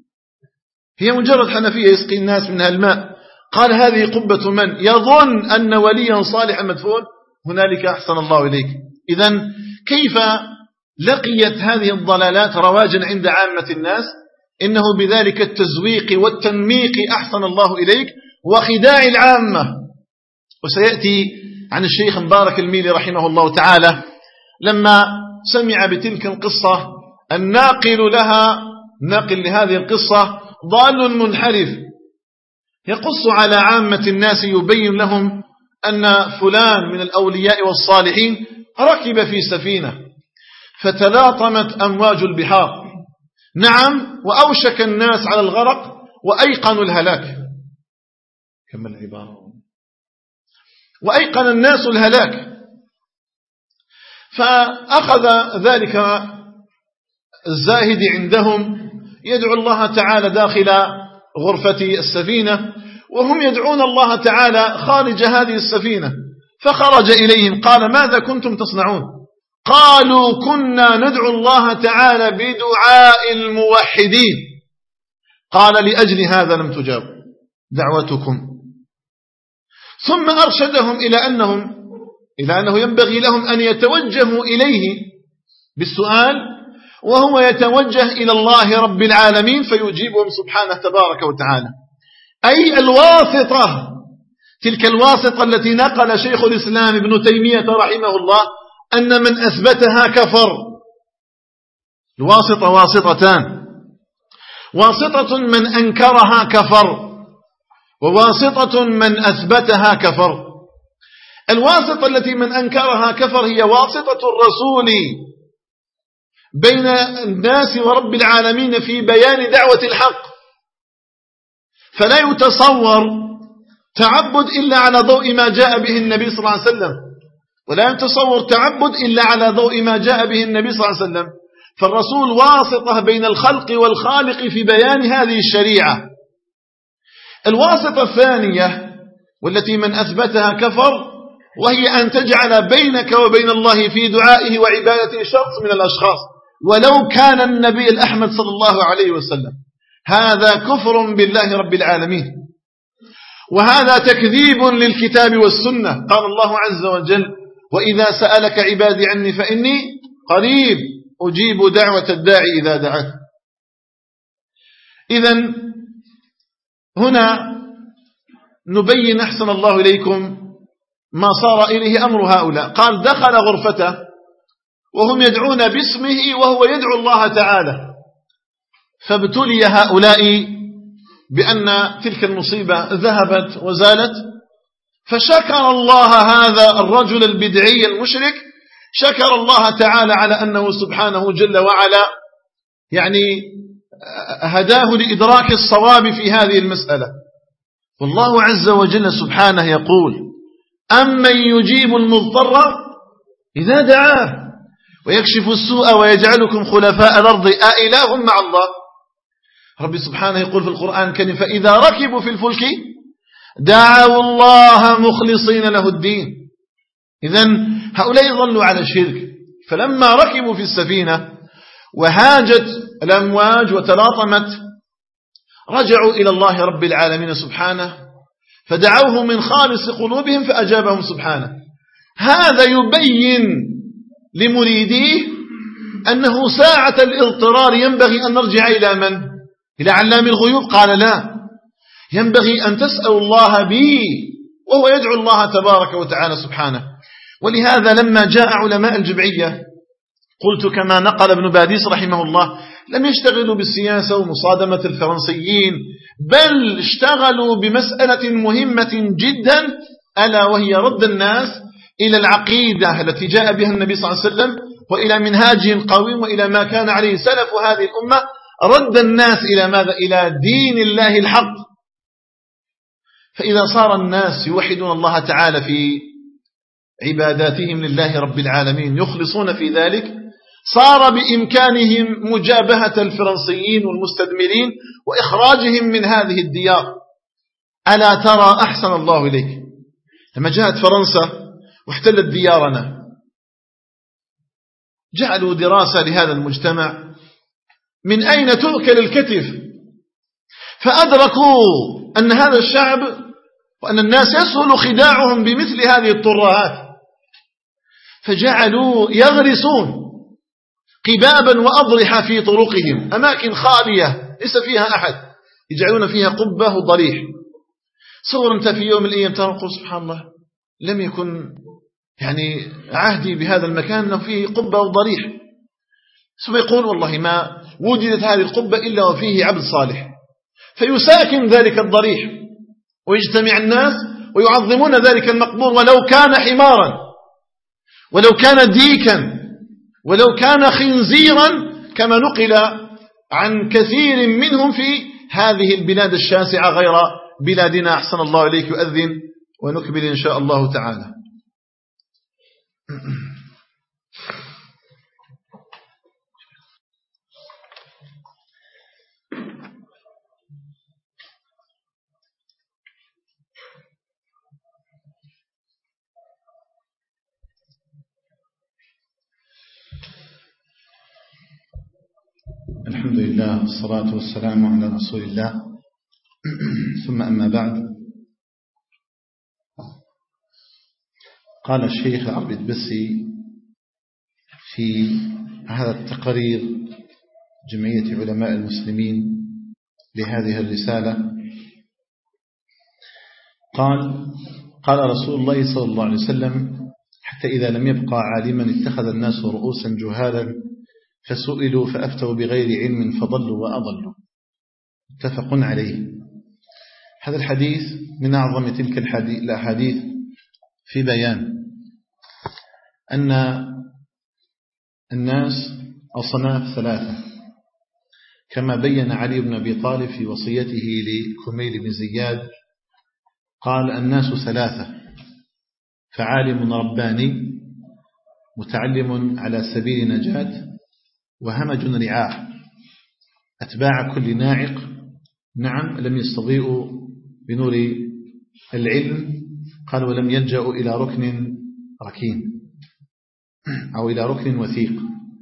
هي مجرد حنفية يسقي الناس منها الماء، قال هذه قبة من؟ يظن أن وليا صالحا مدفون هنالك أحسن الله إليك. إذن كيف لقيت هذه الضلالات رواجا عند عامة الناس؟ إنه بذلك التزويق والتنميق أحسن الله إليك وخداع العامة. وسيأتي عن الشيخ مبارك الميلي رحمه الله تعالى لما سمع بتلك القصة الناقل لهذه القصة ضال منحرف يقص على عامة الناس يبين لهم أن فلان من الأولياء والصالحين ركب في سفينة فتلاطمت أمواج البحار، نعم، وأوشك الناس على الغرق وأيقنوا الهلاك. كم العبارة؟ وأيقن الناس الهلاك. فأخذ ذلك الزاهد عندهم يدعو الله تعالى داخل غرفة السفينة، وهم يدعون الله تعالى خارج هذه السفينة. فخرج إليهم قال: ماذا كنتم تصنعون؟ قالوا: كنا ندعو الله تعالى بدعاء الموحدين. قال: لأجل هذا لم تجاب دعوتكم. ثم أرشدهم إلى أنه ينبغي لهم أن يتوجهوا إليه بالسؤال، وهو يتوجه إلى الله رب العالمين فيجيبهم سبحانه تبارك وتعالى. أي الواسطة، تلك الواسطة التي نقل شيخ الإسلام ابن تيمية رحمه الله أن من أثبتها كفر. الواسطة واسطتان: واسطة من أنكرها كفر، وواسطة من أثبتها كفر. الواسطة التي من أنكرها كفر هي واسطة الرسول بين الناس ورب العالمين في بيان دعوة الحق، فلا يتصور تعبد إلا على ضوء ما جاء به النبي صلى الله عليه وسلم، ولا يتصور تعبد إلا على ضوء ما جاء به النبي صلى الله عليه وسلم. فالرسول واسطة بين الخلق والخالق في بيان هذه الشريعة. الواسطة الثانية والتي من أثبتها كفر، وهي أن تجعل بينك وبين الله في دعائه وعبادته شخص من الأشخاص ولو كان النبي الأحمد صلى الله عليه وسلم. هذا كفر بالله رب العالمين، وهذا تكذيب للكتاب والسنة. قال الله عز وجل: وإذا سألك عبادي عني فإني قريب أجيب دعوة الداعي إذا دعاه. إذن هنا نبين أحسن الله إليكم ما صار إليه أمر هؤلاء. قال: دخل غرفته وهم يدعون باسمه وهو يدعو الله تعالى، فابتلي هؤلاء بأن تلك المصيبة ذهبت وزالت، فشكر الله هذا الرجل البدعي المشرك، شكر الله تعالى على أنه سبحانه جل وعلا هداه لإدراك الصواب في هذه المسألة. والله عز وجل سبحانه يقول: أمن يجيب المضطر إذا دعاه ويكشف السوء ويجعلكم خلفاء الأرض أإله مع الله. رب سبحانه يقول في القرآن الكريم: فإذا ركبوا في الفلك دعوا الله مخلصين له الدين. إذن هؤلاء ظلوا على الشرك، فلما ركبوا في السفينة وهاجت الأمواج وتلاطمت رجعوا إلى الله رب العالمين سبحانه فدعوه من خالص قلوبهم فأجابهم سبحانه. هذا يبين لمريديه أنه ساعة الاضطرار ينبغي أن نرجع إلى من؟ إلى علام الغيوب. قال: لا، ينبغي أن تسأل الله به، وهو يدعو الله تبارك وتعالى سبحانه. ولهذا لما جاء علماء الجمعية قلت كما نقل ابن باديس رحمه الله: لم يشتغلوا بالسياسة ومصادمة الفرنسيين، بل اشتغلوا بمسألة مهمة جدا، ألا وهي رد الناس إلى العقيدة التي جاء بها النبي صلى الله عليه وسلم، وإلى منهاجه القويم، وإلى ما كان عليه سلف هذه الأمة. رد الناس إلى ماذا؟ إلى دين الله الحق. فإذا صار الناس يوحدون الله تعالى في عباداتهم لله رب العالمين يخلصون في ذلك، صار بإمكانهم مجابهة الفرنسيين والمستدمرين وإخراجهم من هذه الديار. ألا ترى أحسن الله إليك لما جاءت فرنسا واحتلت ديارنا، جعلوا دراسة لهذا المجتمع من أين تؤكل الكتف، فأدركوا أن هذا الشعب وأن الناس يسهل خداعهم بمثل هذه الطرهات، فجعلوا يغرسون قبابا وأضرحة في طرقهم، أماكن خالية ليس فيها أحد، يجعلون فيها قبة وضريح. صور أنت في يوم من الأيام تقول سبحان الله، لم يكن عهدي بهذا المكان أنه فيه قبة وضريح، ثم يقول والله ما وجدت هذه القبة إلا وفيه عبد صالح، فيساكن ذلك الضريح ويجتمع الناس ويعظمون ذلك المقبور، ولو كان حمارا، ولو كان ديكا، ولو كان خنزيرا، كما نقل عن كثير منهم في هذه البلاد الشاسعة غير بلادنا. أحسن الله إليك. يؤذن ونكمل إن شاء الله تعالى. الحمد لله والصلاة والسلام على رسول الله ثم أما بعد. قال الشيخ عبد البسي في هذا التقرير جمعية علماء المسلمين لهذه الرسالة، قال رسول الله صلى الله عليه وسلم: حتى إذا لم يبقى عالما اتخذ الناس رؤوسا جهالا فسئلوا فأفتوا بغير علم فضلوا وأضلوا. متفق عليه. هذا الحديث من أعظم تلك الأحاديث في بيان أن الناس أصناف ثلاثة، كما بين علي بن أبي طالب في وصيته لكميل بن زياد، قال: الناس ثلاثة: فعالم رباني متعلم على سبيل نجاة، وهمج رعاع أتباع كل ناعق. نعم، لم يستضيئوا بنور العلم، قال: ولم يلجأوا إلى ركن ركين أو إلى ركن وثيق.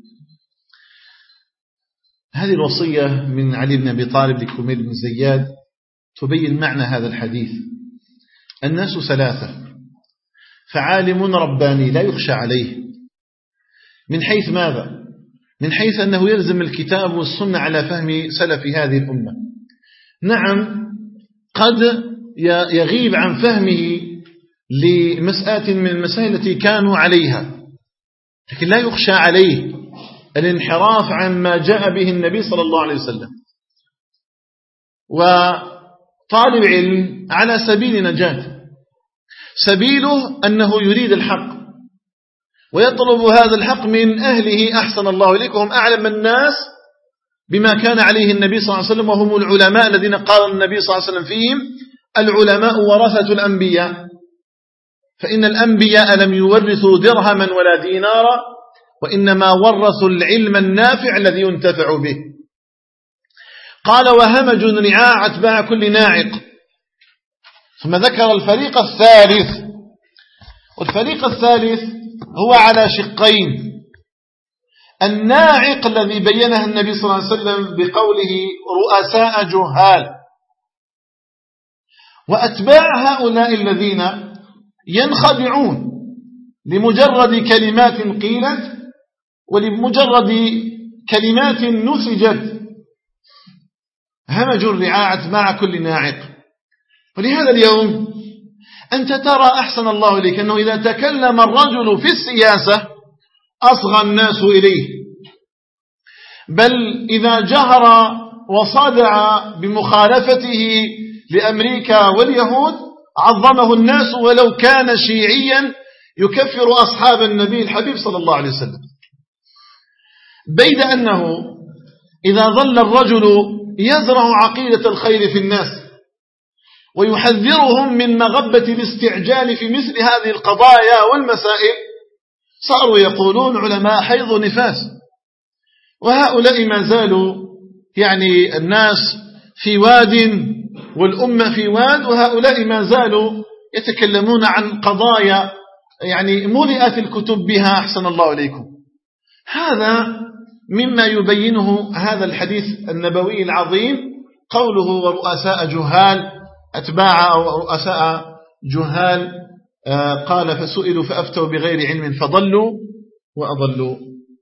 هذه الوصية من علي بن أبي طالب لكميل بن زياد تبين معنى هذا الحديث. الناس ثلاثة: فعالم رباني لا يخشى عليه، من حيث ماذا؟ من حيث أنه يلزم الكتاب والسنة على فهم سلف هذه الأمة. نعم، قد يغيب عن فهمه لمسألة من المسائل التي كانوا عليها، لكن لا يخشى عليه الانحراف عما جاء به النبي صلى الله عليه وسلم. وطالب علم على سبيل نجاة، سبيله أنه يريد الحق ويطلب هذا الحق من أهله. أحسن الله إليكم، أعلم الناس بما كان عليه النبي صلى الله عليه وسلم، وهم العلماء الذين قال النبي صلى الله عليه وسلم فيهم: العلماء ورثة الأنبياء، فإن الأنبياء لم يورثوا درهما ولا دينارا، وإنما ورثوا العلم النافع الذي ينتفع به. قال: وهمج رعاع أتباع كل ناعق. ثم ذكر الفريق الثالث، والفريق الثالث هو على شقين: الناعق الذي بينه النبي صلى الله عليه وسلم بقوله رؤساء جهال، وأتباع هؤلاء الذين ينخدعون لمجرد كلمات قيلت ولمجرد كلمات نسجت. همج الرعاع أتباع كل ناعق. ولهذا اليوم أنت ترى أحسن الله إليك أنه إذا تكلم الرجل في السياسة أصغى الناس إليه، بل إذا جهر وصدع بمخالفته لأمريكا واليهود عظمه الناس ولو كان شيعيا يكفر أصحاب النبي الحبيب صلى الله عليه وسلم. بيد أنه إذا ظل الرجل يزرع عقيدة الخير في الناس ويحذرهم من مغبة الاستعجال في مثل هذه القضايا والمسائل، صاروا يقولون علماء حيض ونفاس. وهؤلاء ما زالوا يعني الناس في واد والأمة في واد، وهؤلاء ما زالوا يتكلمون عن قضايا يعني ملئت الكتب بها. أحسن الله إليكم. هذا مما يبينه هذا الحديث النبوي العظيم، قوله ورؤساء جهال أتباع أو رؤساء جهال. قال: فسئلوا فأفتوا بغير علم فضلوا وأضلوا.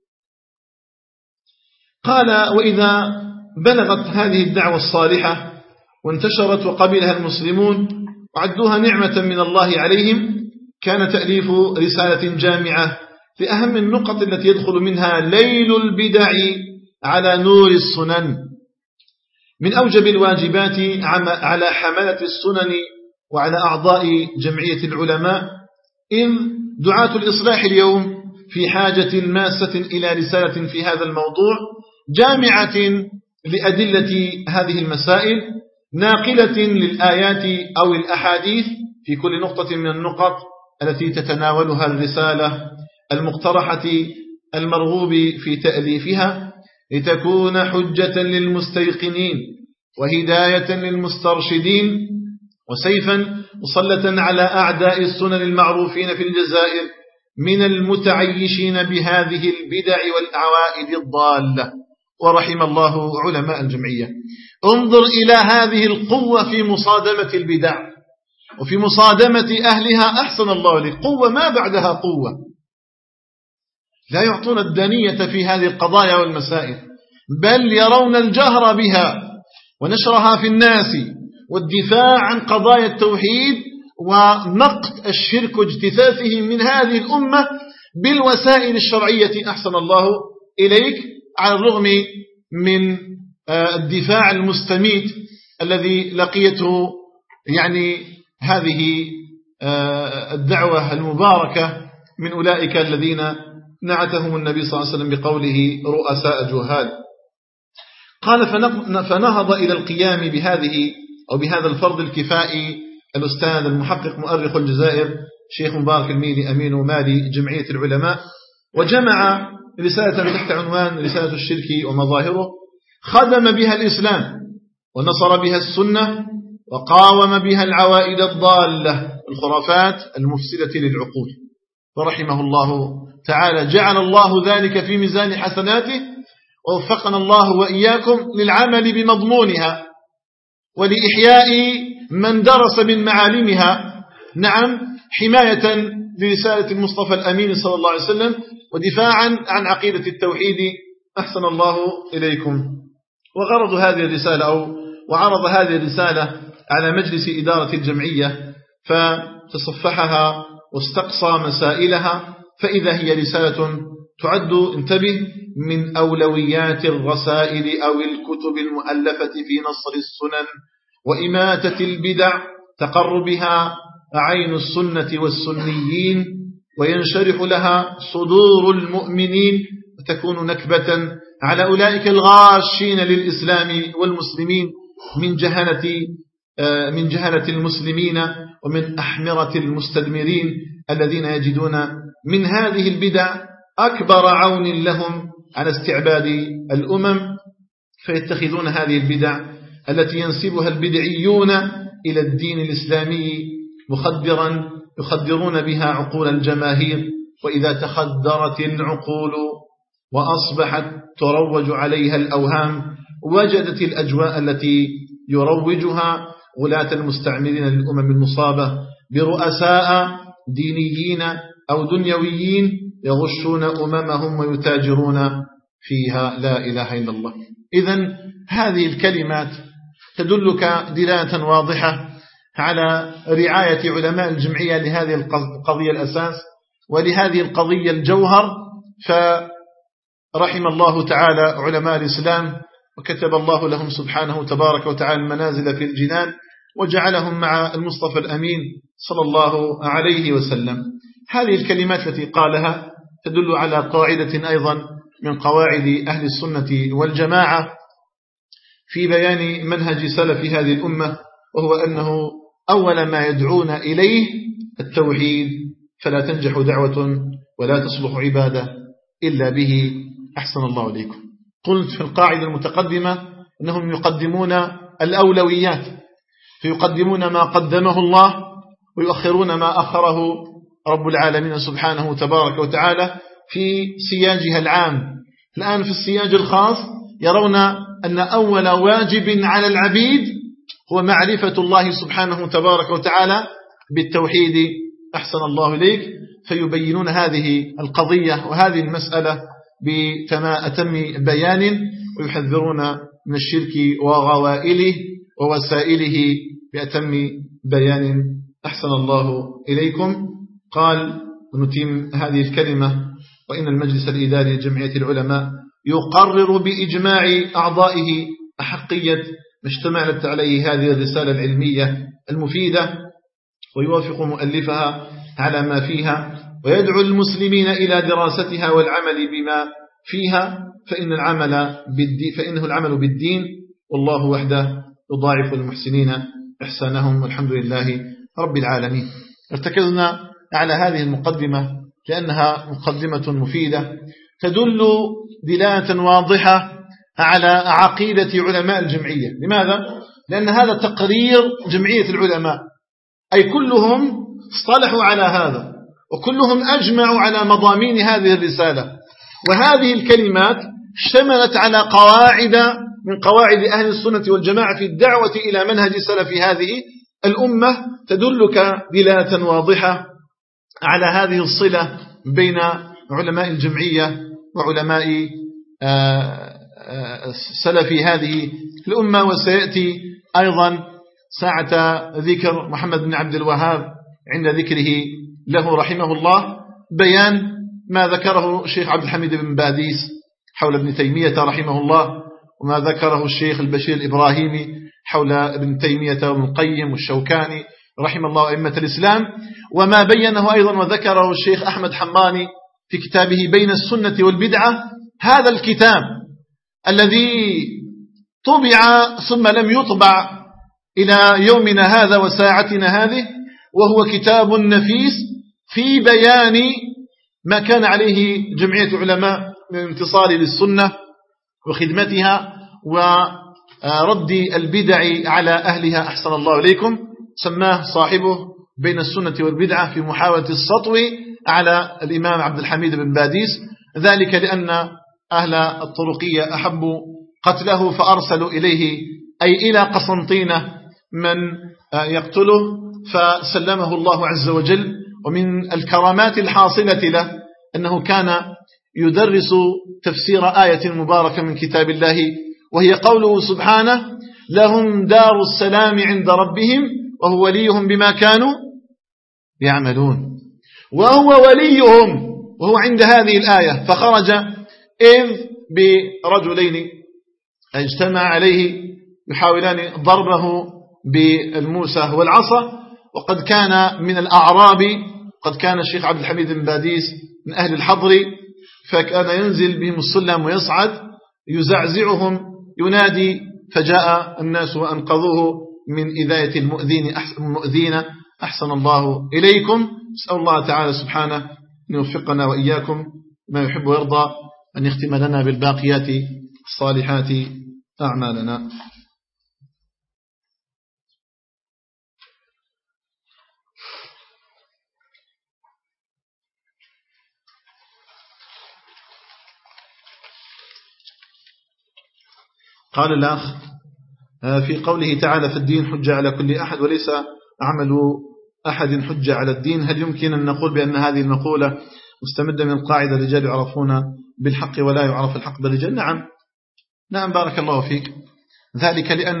قال: وإذا بلغت هذه الدعوة الصالحة وانتشرت وقبلها المسلمون وعدوها نعمة من الله عليهم، كان تأليف رسالة جامعة لأهم النقط التي يدخل منها ليل البدع على نور السنن، من أوجب الواجبات على حملة السنن وعلى أعضاء جمعية العلماء، إذ دعاة الإصلاح اليوم في حاجة ماسة إلى رسالة في هذا الموضوع جامعة لأدلة هذه المسائل، ناقلة للآيات أو الأحاديث في كل نقطة من النقط التي تتناولها الرسالة المقترحة المرغوب في تأليفها، لتكون حجة للمستيقنين وهداية للمسترشدين وسيفا مسلطا على أعداء السنن المعروفين في الجزائر من المتعيشين بهذه البدع والأعوائد الضالة. ورحم الله علماء الجمعية. انظر إلى هذه القوة في مصادمة البدع وفي مصادمة أهلها، أحسن الله لك، قوة ما بعدها قوة. لا يعطون الدنية في هذه القضايا والمسائل، بل يرون الجهر بها ونشرها في الناس والدفاع عن قضايا التوحيد ونقد الشرك واجتثاثه من هذه الأمة بالوسائل الشرعية، أحسن الله إليك، على الرغم من الدفاع المستميت الذي لقيته يعني هذه الدعوة المباركة من أولئك الذين نعتهم النبي صلى الله عليه وسلم بقوله رؤساء جهال. قال فنهض إلى القيام بهذه أو بهذا الفرض الكفائي الأستاذ المحقق مؤرخ الجزائر شيخ مبارك الميري أمين مالي جمعية العلماء، وجمع رسالة تحت عنوان رسالة الشرك ومظاهره، خدم بها الإسلام ونصر بها السنة وقاوم بها العوائد الضالة الخرافات المفسدة للعقول، فرحمه الله تعالى. جعل الله ذلك في ميزان حسناته، ووفقنا الله وإياكم للعمل بمضمونها ولإحياء من درس من معالمها، نعم، حماية لرسالة المصطفى الأمين صلى الله عليه وسلم ودفاعا عن عقيدة التوحيد، أحسن الله إليكم. وغرض هذه الرسالة وعرض هذه الرسالة على مجلس إدارة الجمعية فتصفحها واستقصى مسائلها، فإذا هي رسالة تعد، انتبه، من أولويات الرسائل أو الكتب المؤلفة في نصر السنن وإماتة البدع، تقر بها عين السنة والسنيين وينشرح لها صدور المؤمنين، وتكون نكبة على أولئك الغاشين للإسلام والمسلمين من جهلة المسلمين ومن أحمرة المستدمرين الذين يجدون من هذه البدع أكبر عون لهم على استعباد الأمم، فيتخذون هذه البدع التي ينسبها البدعيون إلى الدين الإسلامي يخدرون بها عقول الجماهير، وإذا تخدرت العقول وأصبحت تروج عليها الأوهام وجدت الأجواء التي يروجها غلاة المستعمرين للأمم المصابة برؤساء دينيين أو دنيويين يغشون أممهم ويتاجرون فيها، لا إله إلا الله. إذن هذه الكلمات تدلك دلالة واضحة على رعاية علماء الجمعية لهذه القضية الأساس ولهذه القضية الجوهر، فرحم الله تعالى علماء الإسلام وكتب الله لهم سبحانه تبارك وتعالى المنازل في الجنان وجعلهم مع المصطفى الأمين صلى الله عليه وسلم. هذه الكلمات التي قالها تدل على قاعدة أيضا من قواعد أهل السنة والجماعة في بيان منهج سلف هذه الأمة، وهو أنه أول ما يدعون إليه التوحيد، فلا تنجح دعوة ولا تصلح عبادة إلا به، أحسن الله إليكم. قلت في القاعدة المتقدمة أنهم يقدمون الأولويات، فيقدمون ما قدمه الله ويؤخرون ما أخره رب العالمين سبحانه تبارك وتعالى في سياجها العام. الآن في السياج الخاص يرون أن أول واجب على العبيد هو معرفة الله سبحانه تبارك وتعالى بالتوحيد، أحسن الله إليك، فيبينون هذه القضية وهذه المسألة بأتم بيان، ويحذرون من الشرك وغوائله ووسائله بأتم بيان، أحسن الله إليكم. قال ونتم هذه الكلمة: وإن المجلس الإداري لجمعية العلماء يقرر بإجماع أعضائه أحقية ما اشتملت عليه هذه الرسالة العلمية المفيدة، ويوافق مؤلفها على ما فيها، ويدعو المسلمين إلى دراستها والعمل بما فيها، فإنه العمل بالدين، والله وحده يضاعف المحسنين إحسانهم، والحمد لله رب العالمين. ارتكزنا على هذه المقدمة لأنها مقدمة مفيدة تدل دلالة واضحة على عقيدة علماء الجمعية. لماذا؟ لأن هذا تقرير جمعية العلماء، أي كلهم اصطلحوا على هذا وكلهم أجمعوا على مضامين هذه الرسالة، وهذه الكلمات اشتملت على قواعد من قواعد أهل السنة والجماعة في الدعوة إلى منهج سلف هذه الأمة، تدلك دلالة واضحة على هذه الصلة بين علماء الجمعية وعلماء سلف هذه الأمة. وسيأتي أيضا ساعة ذكر محمد بن عبد الوهاب عند ذكره له رحمه الله بيان ما ذكره الشيخ عبد الحميد بن باديس حول ابن تيمية رحمه الله، وما ذكره الشيخ البشير الإبراهيمي حول ابن تيمية وابن القيم والشوكاني رحم الله أئمة الإسلام، وما بينه أيضا وذكره الشيخ أحمد حماني في كتابه بين السنة والبدعة. هذا الكتاب الذي طبع ثم لم يطبع إلى يومنا هذا وساعتنا هذه، وهو كتاب نفيس في بيان ما كان عليه جمعية علماء من انتصار للسنة وخدمتها ورد البدع على أهلها أحسن الله إليكم. سماه صاحبه بين السنة والبدعة في محاولة السطو على الإمام عبد الحميد بن باديس، ذلك لأن أهل الطرقية أحبوا قتله فأرسلوا إليه أي إلى قسنطينة من يقتله، فسلمه الله عز وجل. ومن الكرامات الحاصلة له أنه كان يدرس تفسير آية مباركة من كتاب الله، وهي قوله سبحانه: لهم دار السلام عند ربهم وهو وليهم بما كانوا يعملون. وهو وليهم وهو عند هذه الآية، فخرج إذ برجلين اجتمع عليه يحاولان ضربه بالموسى والعصا، وقد كان من الأعراب، قد كان الشيخ عبد الحميد بن باديس من أهل الحضر، فكان ينزل بهم السلم ويصعد يزعزعهم ينادي، فجاء الناس وأنقذوه من إذاية المؤذين أحسن الله إليكم. نسأل الله تعالى سبحانه أن يوفقنا وإياكم ما يحب ويرضى، أن يختم لنا بالباقيات الصالحات أعمالنا. قال الأخ: في قوله تعالى: في الدين حجة على كل أحد وليس عمل أحد حجة على الدين، هل يمكن أن نقول بأن هذه المقولة مستمدة من قاعدة الرجال يعرفون بالحق ولا يعرف الحق بالرجال؟ نعم بارك الله فيك. ذلك لأن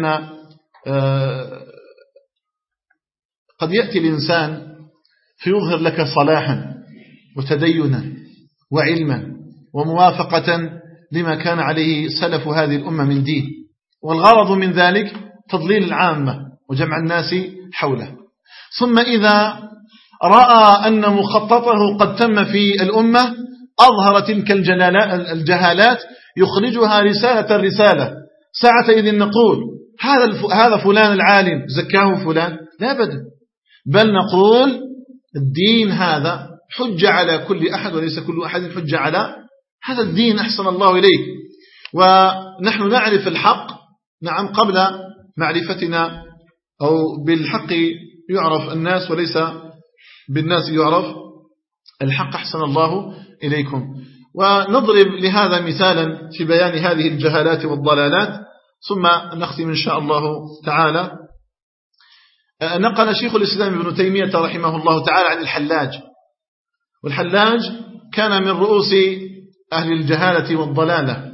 قد يأتي الإنسان فيظهر لك صلاحا وتدينا وعلما وموافقة لما كان عليه سلف هذه الأمة من دين، والغرض من ذلك تضليل العامة وجمع الناس حوله. ثم إذا رأى أن مخططه قد تم في الأمة أظهر تلك الجهالات يخرجها رسالة. ساعة إذن نقول هذا فلان العالم زكاه فلان؟ لا أبدا، بل نقول الدين هذا حجة على كل أحد وليس كل أحد حجة على هذا الدين أحسن الله إليك. ونحن نعرف الحق نعم قبل معرفتنا، أو بالحق يعرف الناس وليس بالناس يعرف الحق أحسن الله إليكم. ونضرب لهذا مثالا في بيان هذه الجهالات والضلالات ثم نختم إن شاء الله تعالى. نقل شيخ الإسلام ابن تيمية رحمه الله تعالى عن الحلاج، والحلاج كان من رؤوس أهل الجهالة والضلالة،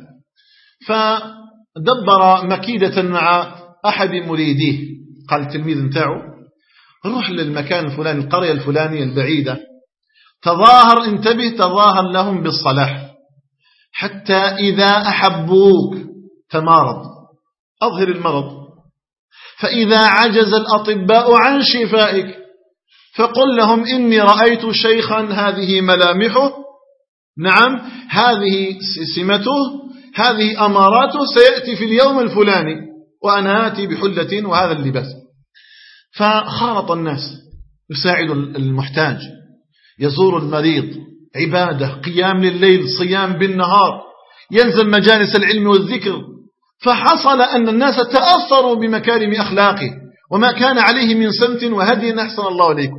فدبر مكيدة مع أحد مريديه. قال التلميذ نتاعه: روح للمكان الفلاني القرية الفلانية البعيدة، تظاهر انتبه تظاهر لهم بالصلاح، حتى إذا أحبوك تمارض، أظهر المرض، فإذا عجز الأطباء عن شفائك فقل لهم إني رأيت شيخا هذه ملامحه، نعم هذه سمته، هذه أماراته، سيأتي في اليوم الفلاني وأنا آتي بحلة وهذا اللباس. فخالط الناس، يساعد المحتاج، يزور المريض، عبادة، قيام لليل، صيام بالنهار، يلزم مجالس العلم والذكر. فحصل أن الناس تأثروا بمكارم أخلاقه وما كان عليه من سمت وهدي أحسن الله إليكم،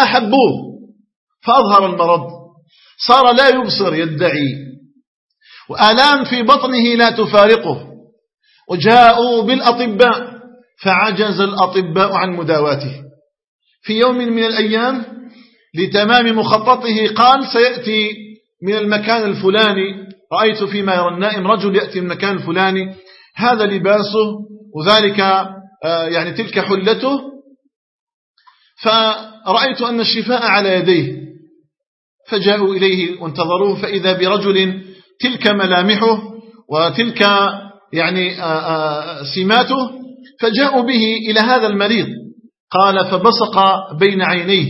فأحبوه، فأظهر المرض، صار لا يبصر يدعي، وآلام في بطنه لا تفارقه، وجاءوا بالأطباء فعجز الأطباء عن مداواته. في يوم من الأيام لتمام مخططه قال سيأتي من المكان الفلاني، رأيت فيما يرى النائم رجل يأتي من المكان الفلاني، هذا لباسه وذلك يعني تلك حلته، فرأيت أن الشفاء على يديه، فجاءوا إليه وانتظروه فإذا برجل تلك ملامحه وتلك يعني سماته، فجاءوا به إلى هذا المريض. قال فبصق بين عينيه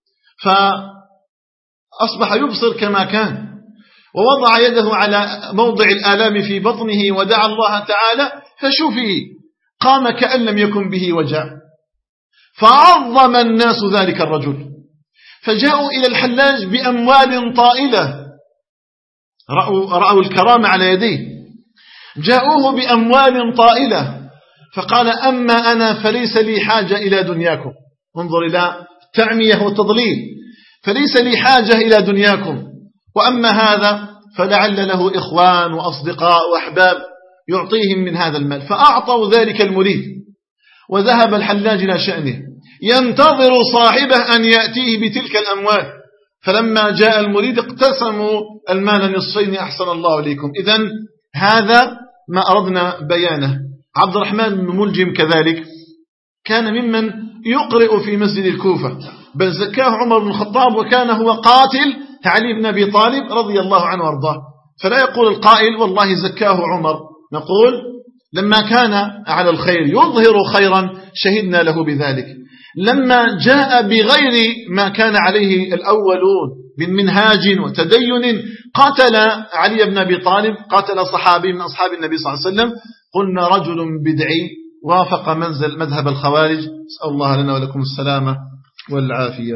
فأصبح يبصر كما كان، ووضع يده على موضع الآلام في بطنه ودعا الله تعالى فشفي، قام كأن لم يكن به وجع. فعظم الناس ذلك الرجل، فجاءوا إلى الحلاج بأموال طائلة، رأوا الكرامة على يديه، جاءوه بأموال طائلة، فقال أما أنا فليس لي حاجة إلى دنياكم. انظر إلى التعمية والتضليل، فليس لي حاجة إلى دنياكم، وأما هذا فلعل له إخوان وأصدقاء وأحباب يعطيهم من هذا المال. فأعطوا ذلك المريد، وذهب الحلاج إلى شأنه ينتظر صاحبه أن يأتيه بتلك الأموال. فلما جاء المريد اقتسموا المال نصفين. أحسن الله إليكم. إذن هذا ما أردنا بيانه. عبد الرحمن بن ملجم كذلك كان ممن يقرئ في مسجد الكوفة، بل زكاه عمر بن الخطاب، وكان هو قاتل علي بن أبي طالب رضي الله عنه وارضاه. فلا يقول القائل والله زكاه عمر، نقول لما كان على الخير يظهر خيرا شهدنا له بذلك. لما جاء بغير ما كان عليه الأولون من منهاج وتدين قتل علي بن أبي طالب، قتل صحابي من أصحاب النبي صلى الله عليه وسلم، قلنا رجل بدعي وافق منزل مذهب الخوارج. أسأل الله لنا ولكم السلامة والعافية.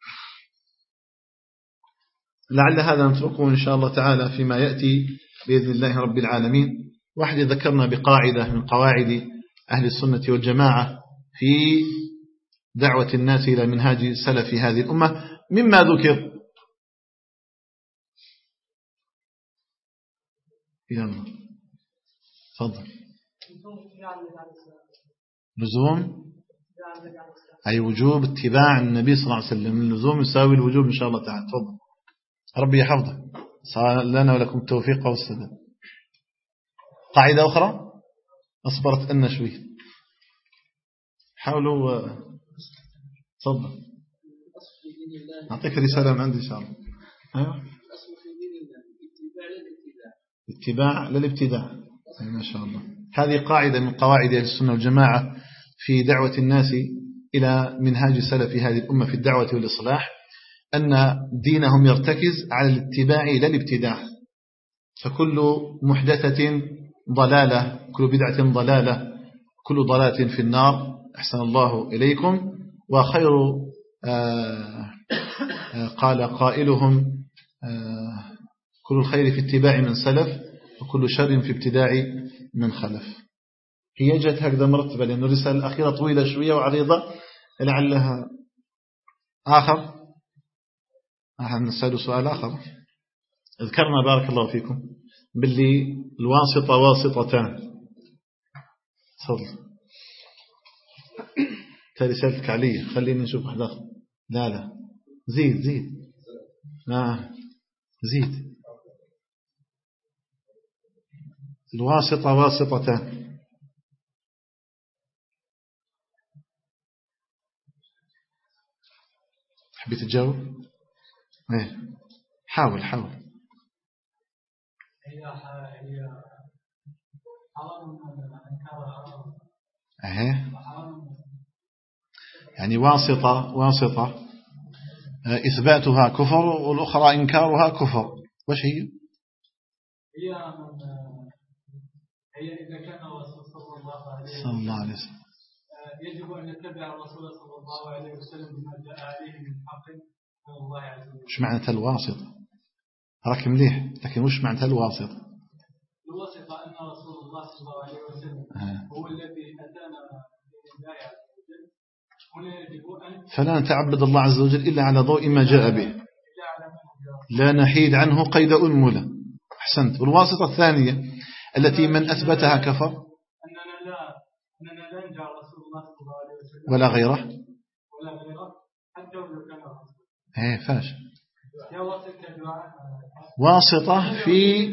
لعل هذا نتركه إن شاء الله تعالى فيما يأتي بإذن الله رب العالمين. واحد ذكرنا بقاعدة من قواعد أهل السنة والجماعة في دعوة الناس إلى منهاج سلف هذه الأمة. مما ذكر يلا تفضل. لزوم أي وجوب اتباع النبي صلى الله عليه وسلم، اللزوم يساوي الوجوب إن شاء الله تعالى. تفضل. ربي يحفظك، صار لنا ولكم التوفيق والسداد. قاعدة أخرى أصبرت أن شوي، حاولوا. تفضل. أعطيك رسالة من عندي إن شاء الله. اتباع للابتداع. ما شاء الله. هذه قاعدة من قواعد أهل السنة والجماعة في دعوة الناس إلى منهاج سلف هذه الأمة في الدعوة والإصلاح، أن دينهم يرتكز على الاتباع لا الابتداع. فكل محدثة ضلالة، كل بدعة ضلالة، كل ضلالة في النار. أحسن الله إليكم. وخير قال قائلهم كل الخير في اتباع من سلف، وكل شر في ابتداع من خلف. هي جت هكذا مرتبة، لأن الرسالة الأخيرة طويلة شوية وعريضة، لعلها آخر. نسأل سؤال آخر. اذكرنا بارك الله فيكم باللي الواسطة واسطتان. تفضل. رسالتك علي، خليني نشوف واحد آخر. لا زيد زيد. الواسطة واسطتان. تحبي تتجاوب؟ ايه حاول. هي حرام يعني واسطة إثباتها كفر، والأخرى إنكارها كفر. وش هي إذا كان الرسول صلى الله عليه وسلم يجب أن نتبع الرسول صلى الله عليه وسلم بما جاء عليه من حق من الله عز وجل. وش معنى الواسطة؟ راك مليح، لكن وش معنى الواسطة؟ الواسطة أن رسول الله صلى الله عليه وسلم هو الذي أتانا بالله عز وجل. هنا يجب أن فلا نتعبد الله عز وجل إلا على ضوء ما جاء به، لا نحيد عنه قيد أنملة. أحسنت. والواسطة الثانية التي من أثبتها كفر أننا لا نجعل رسول الله صلى الله عليه وسلم ولا غيره حتى ولو كان فاش واسطة في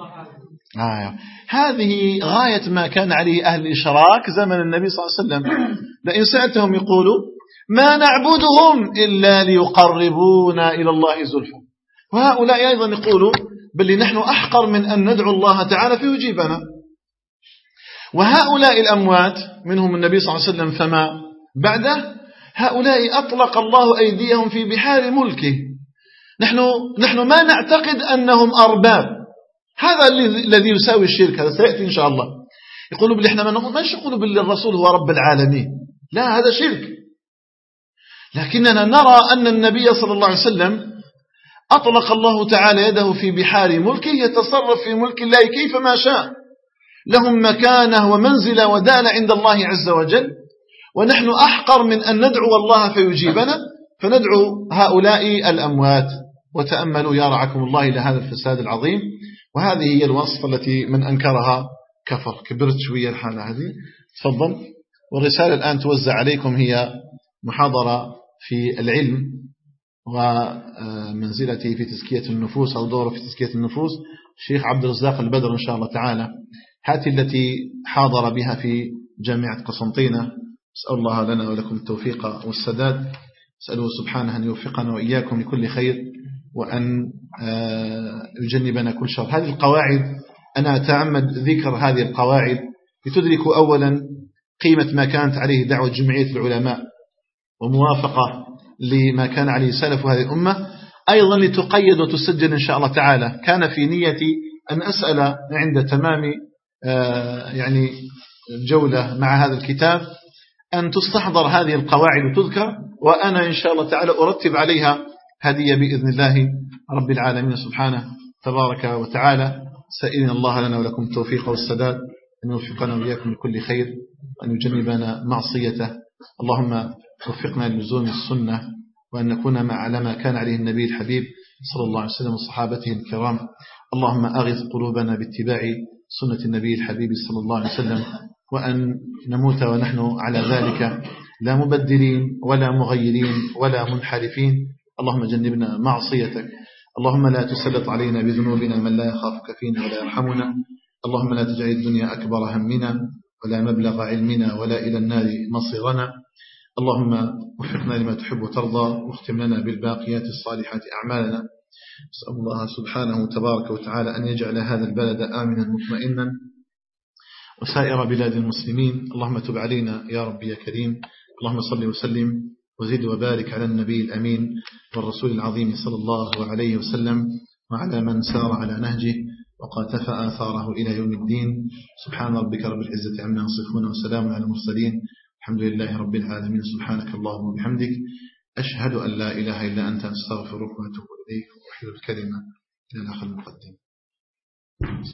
هذه غاية ما كان عليه أهل الإشراك زمن النبي صلى الله عليه وسلم. لئن سألتهم يقولوا ما نعبدهم إلا ليقربونا إلى الله زلفى. وهؤلاء أيضا يقولوا بل نحن أحقر من أن ندعو الله تعالى فيجيبنا. وهؤلاء الأموات منهم النبي صلى الله عليه وسلم فما بعده، هؤلاء أطلق الله أيديهم في بحار ملكه. نحن ما نعتقد أنهم أرباب. هذا الذي يساوي الشرك، هذا سيأتي إن شاء الله. يقولوا بل إحنا ما يقولوا بل الرسول هو رب العالمين، لا هذا شرك. لكننا نرى أن النبي صلى الله عليه وسلم أطلق الله تعالى يده في بحار ملكه، يتصرف في ملك الله كيفما شاء، لهم مكانه ومنزلة ودالة عند الله عز وجل. ونحن أحقر من أن ندعو الله فيجيبنا، فندعو هؤلاء الأموات. وتأملوا يا رعاكم الله إلى هذا الفساد العظيم. وهذه هي الوصفة التي من أنكرها كفر. كبرت شوية الحالة هذه. تفضل. والرسالة الآن توزع عليكم، هي محاضرة في العلم ومنزلته في تزكية النفوس أو دوره في تزكية النفوس، الشيخ عبد الرزاق البدر إن شاء الله تعالى. هذه التي حاضر بها في جامعة قسنطينة. أسأل الله لنا ولكم التوفيق والسداد. أسأله سبحانه أن يوفقنا وإياكم لكل خير، وأن يجنبنا كل شر. هذه القواعد أنا أتعمد ذكر هذه القواعد لتدركوا أولا قيمة ما كانت عليه دعوة جمعية العلماء وموافقة لما كان عليه سلف هذه الأمة، أيضا لتقيد وتسجل إن شاء الله تعالى. كان في نيتي أن أسأل عند تمام يعني الجولة مع هذا الكتاب أن تستحضر هذه القواعد وتذكر، وأنا إن شاء الله تعالى أرتب عليها هدية بإذن الله رب العالمين سبحانه تبارك وتعالى. سائلين الله لنا ولكم التوفيق والسداد، أن يوفقنا وإياكم لكل خير، وأن يجنبنا معصيته. اللهم وفقنا للزوم السنة، وأن نكون على ما كان عليه النبي الحبيب صلى الله عليه وسلم وصحابته الكرام. اللهم أغث قلوبنا باتباع سنة النبي الحبيب صلى الله عليه وسلم، وأن نموت ونحن على ذلك لا مبدلين ولا مغيرين ولا منحرفين. اللهم جنبنا معصيتك. اللهم لا تسلط علينا بذنوبنا من لا يخافك فينا ولا يرحمنا. اللهم لا تجعل الدنيا أكبر همنا ولا مبلغ علمنا ولا إلى النار مصيرنا. اللهم وفقنا لما تحب وترضى، واختم لنا بالباقيات الصالحات أعمالنا. أسأل الله سبحانه تبارك وتعالى أن يجعل هذا البلد آمنا مطمئنا وسائر بلاد المسلمين. اللهم تب علينا يا رب يا كريم. اللهم صل وسلم وزد وبارك على النبي الأمين والرسول العظيم صلى الله عليه وسلم، وعلى من سار على نهجه وقاتفى آثاره إلى يوم الدين. سبحان ربك رب العزة عما يصفون، وسلام على المرسلين، الحمد لله رب العالمين. سبحانك اللهم وبحمدك، أشهد أن لا إله إلا أنت، أستغفرك وأتوب إليك، وأحيي الكلمة إلى الآخر المقدم.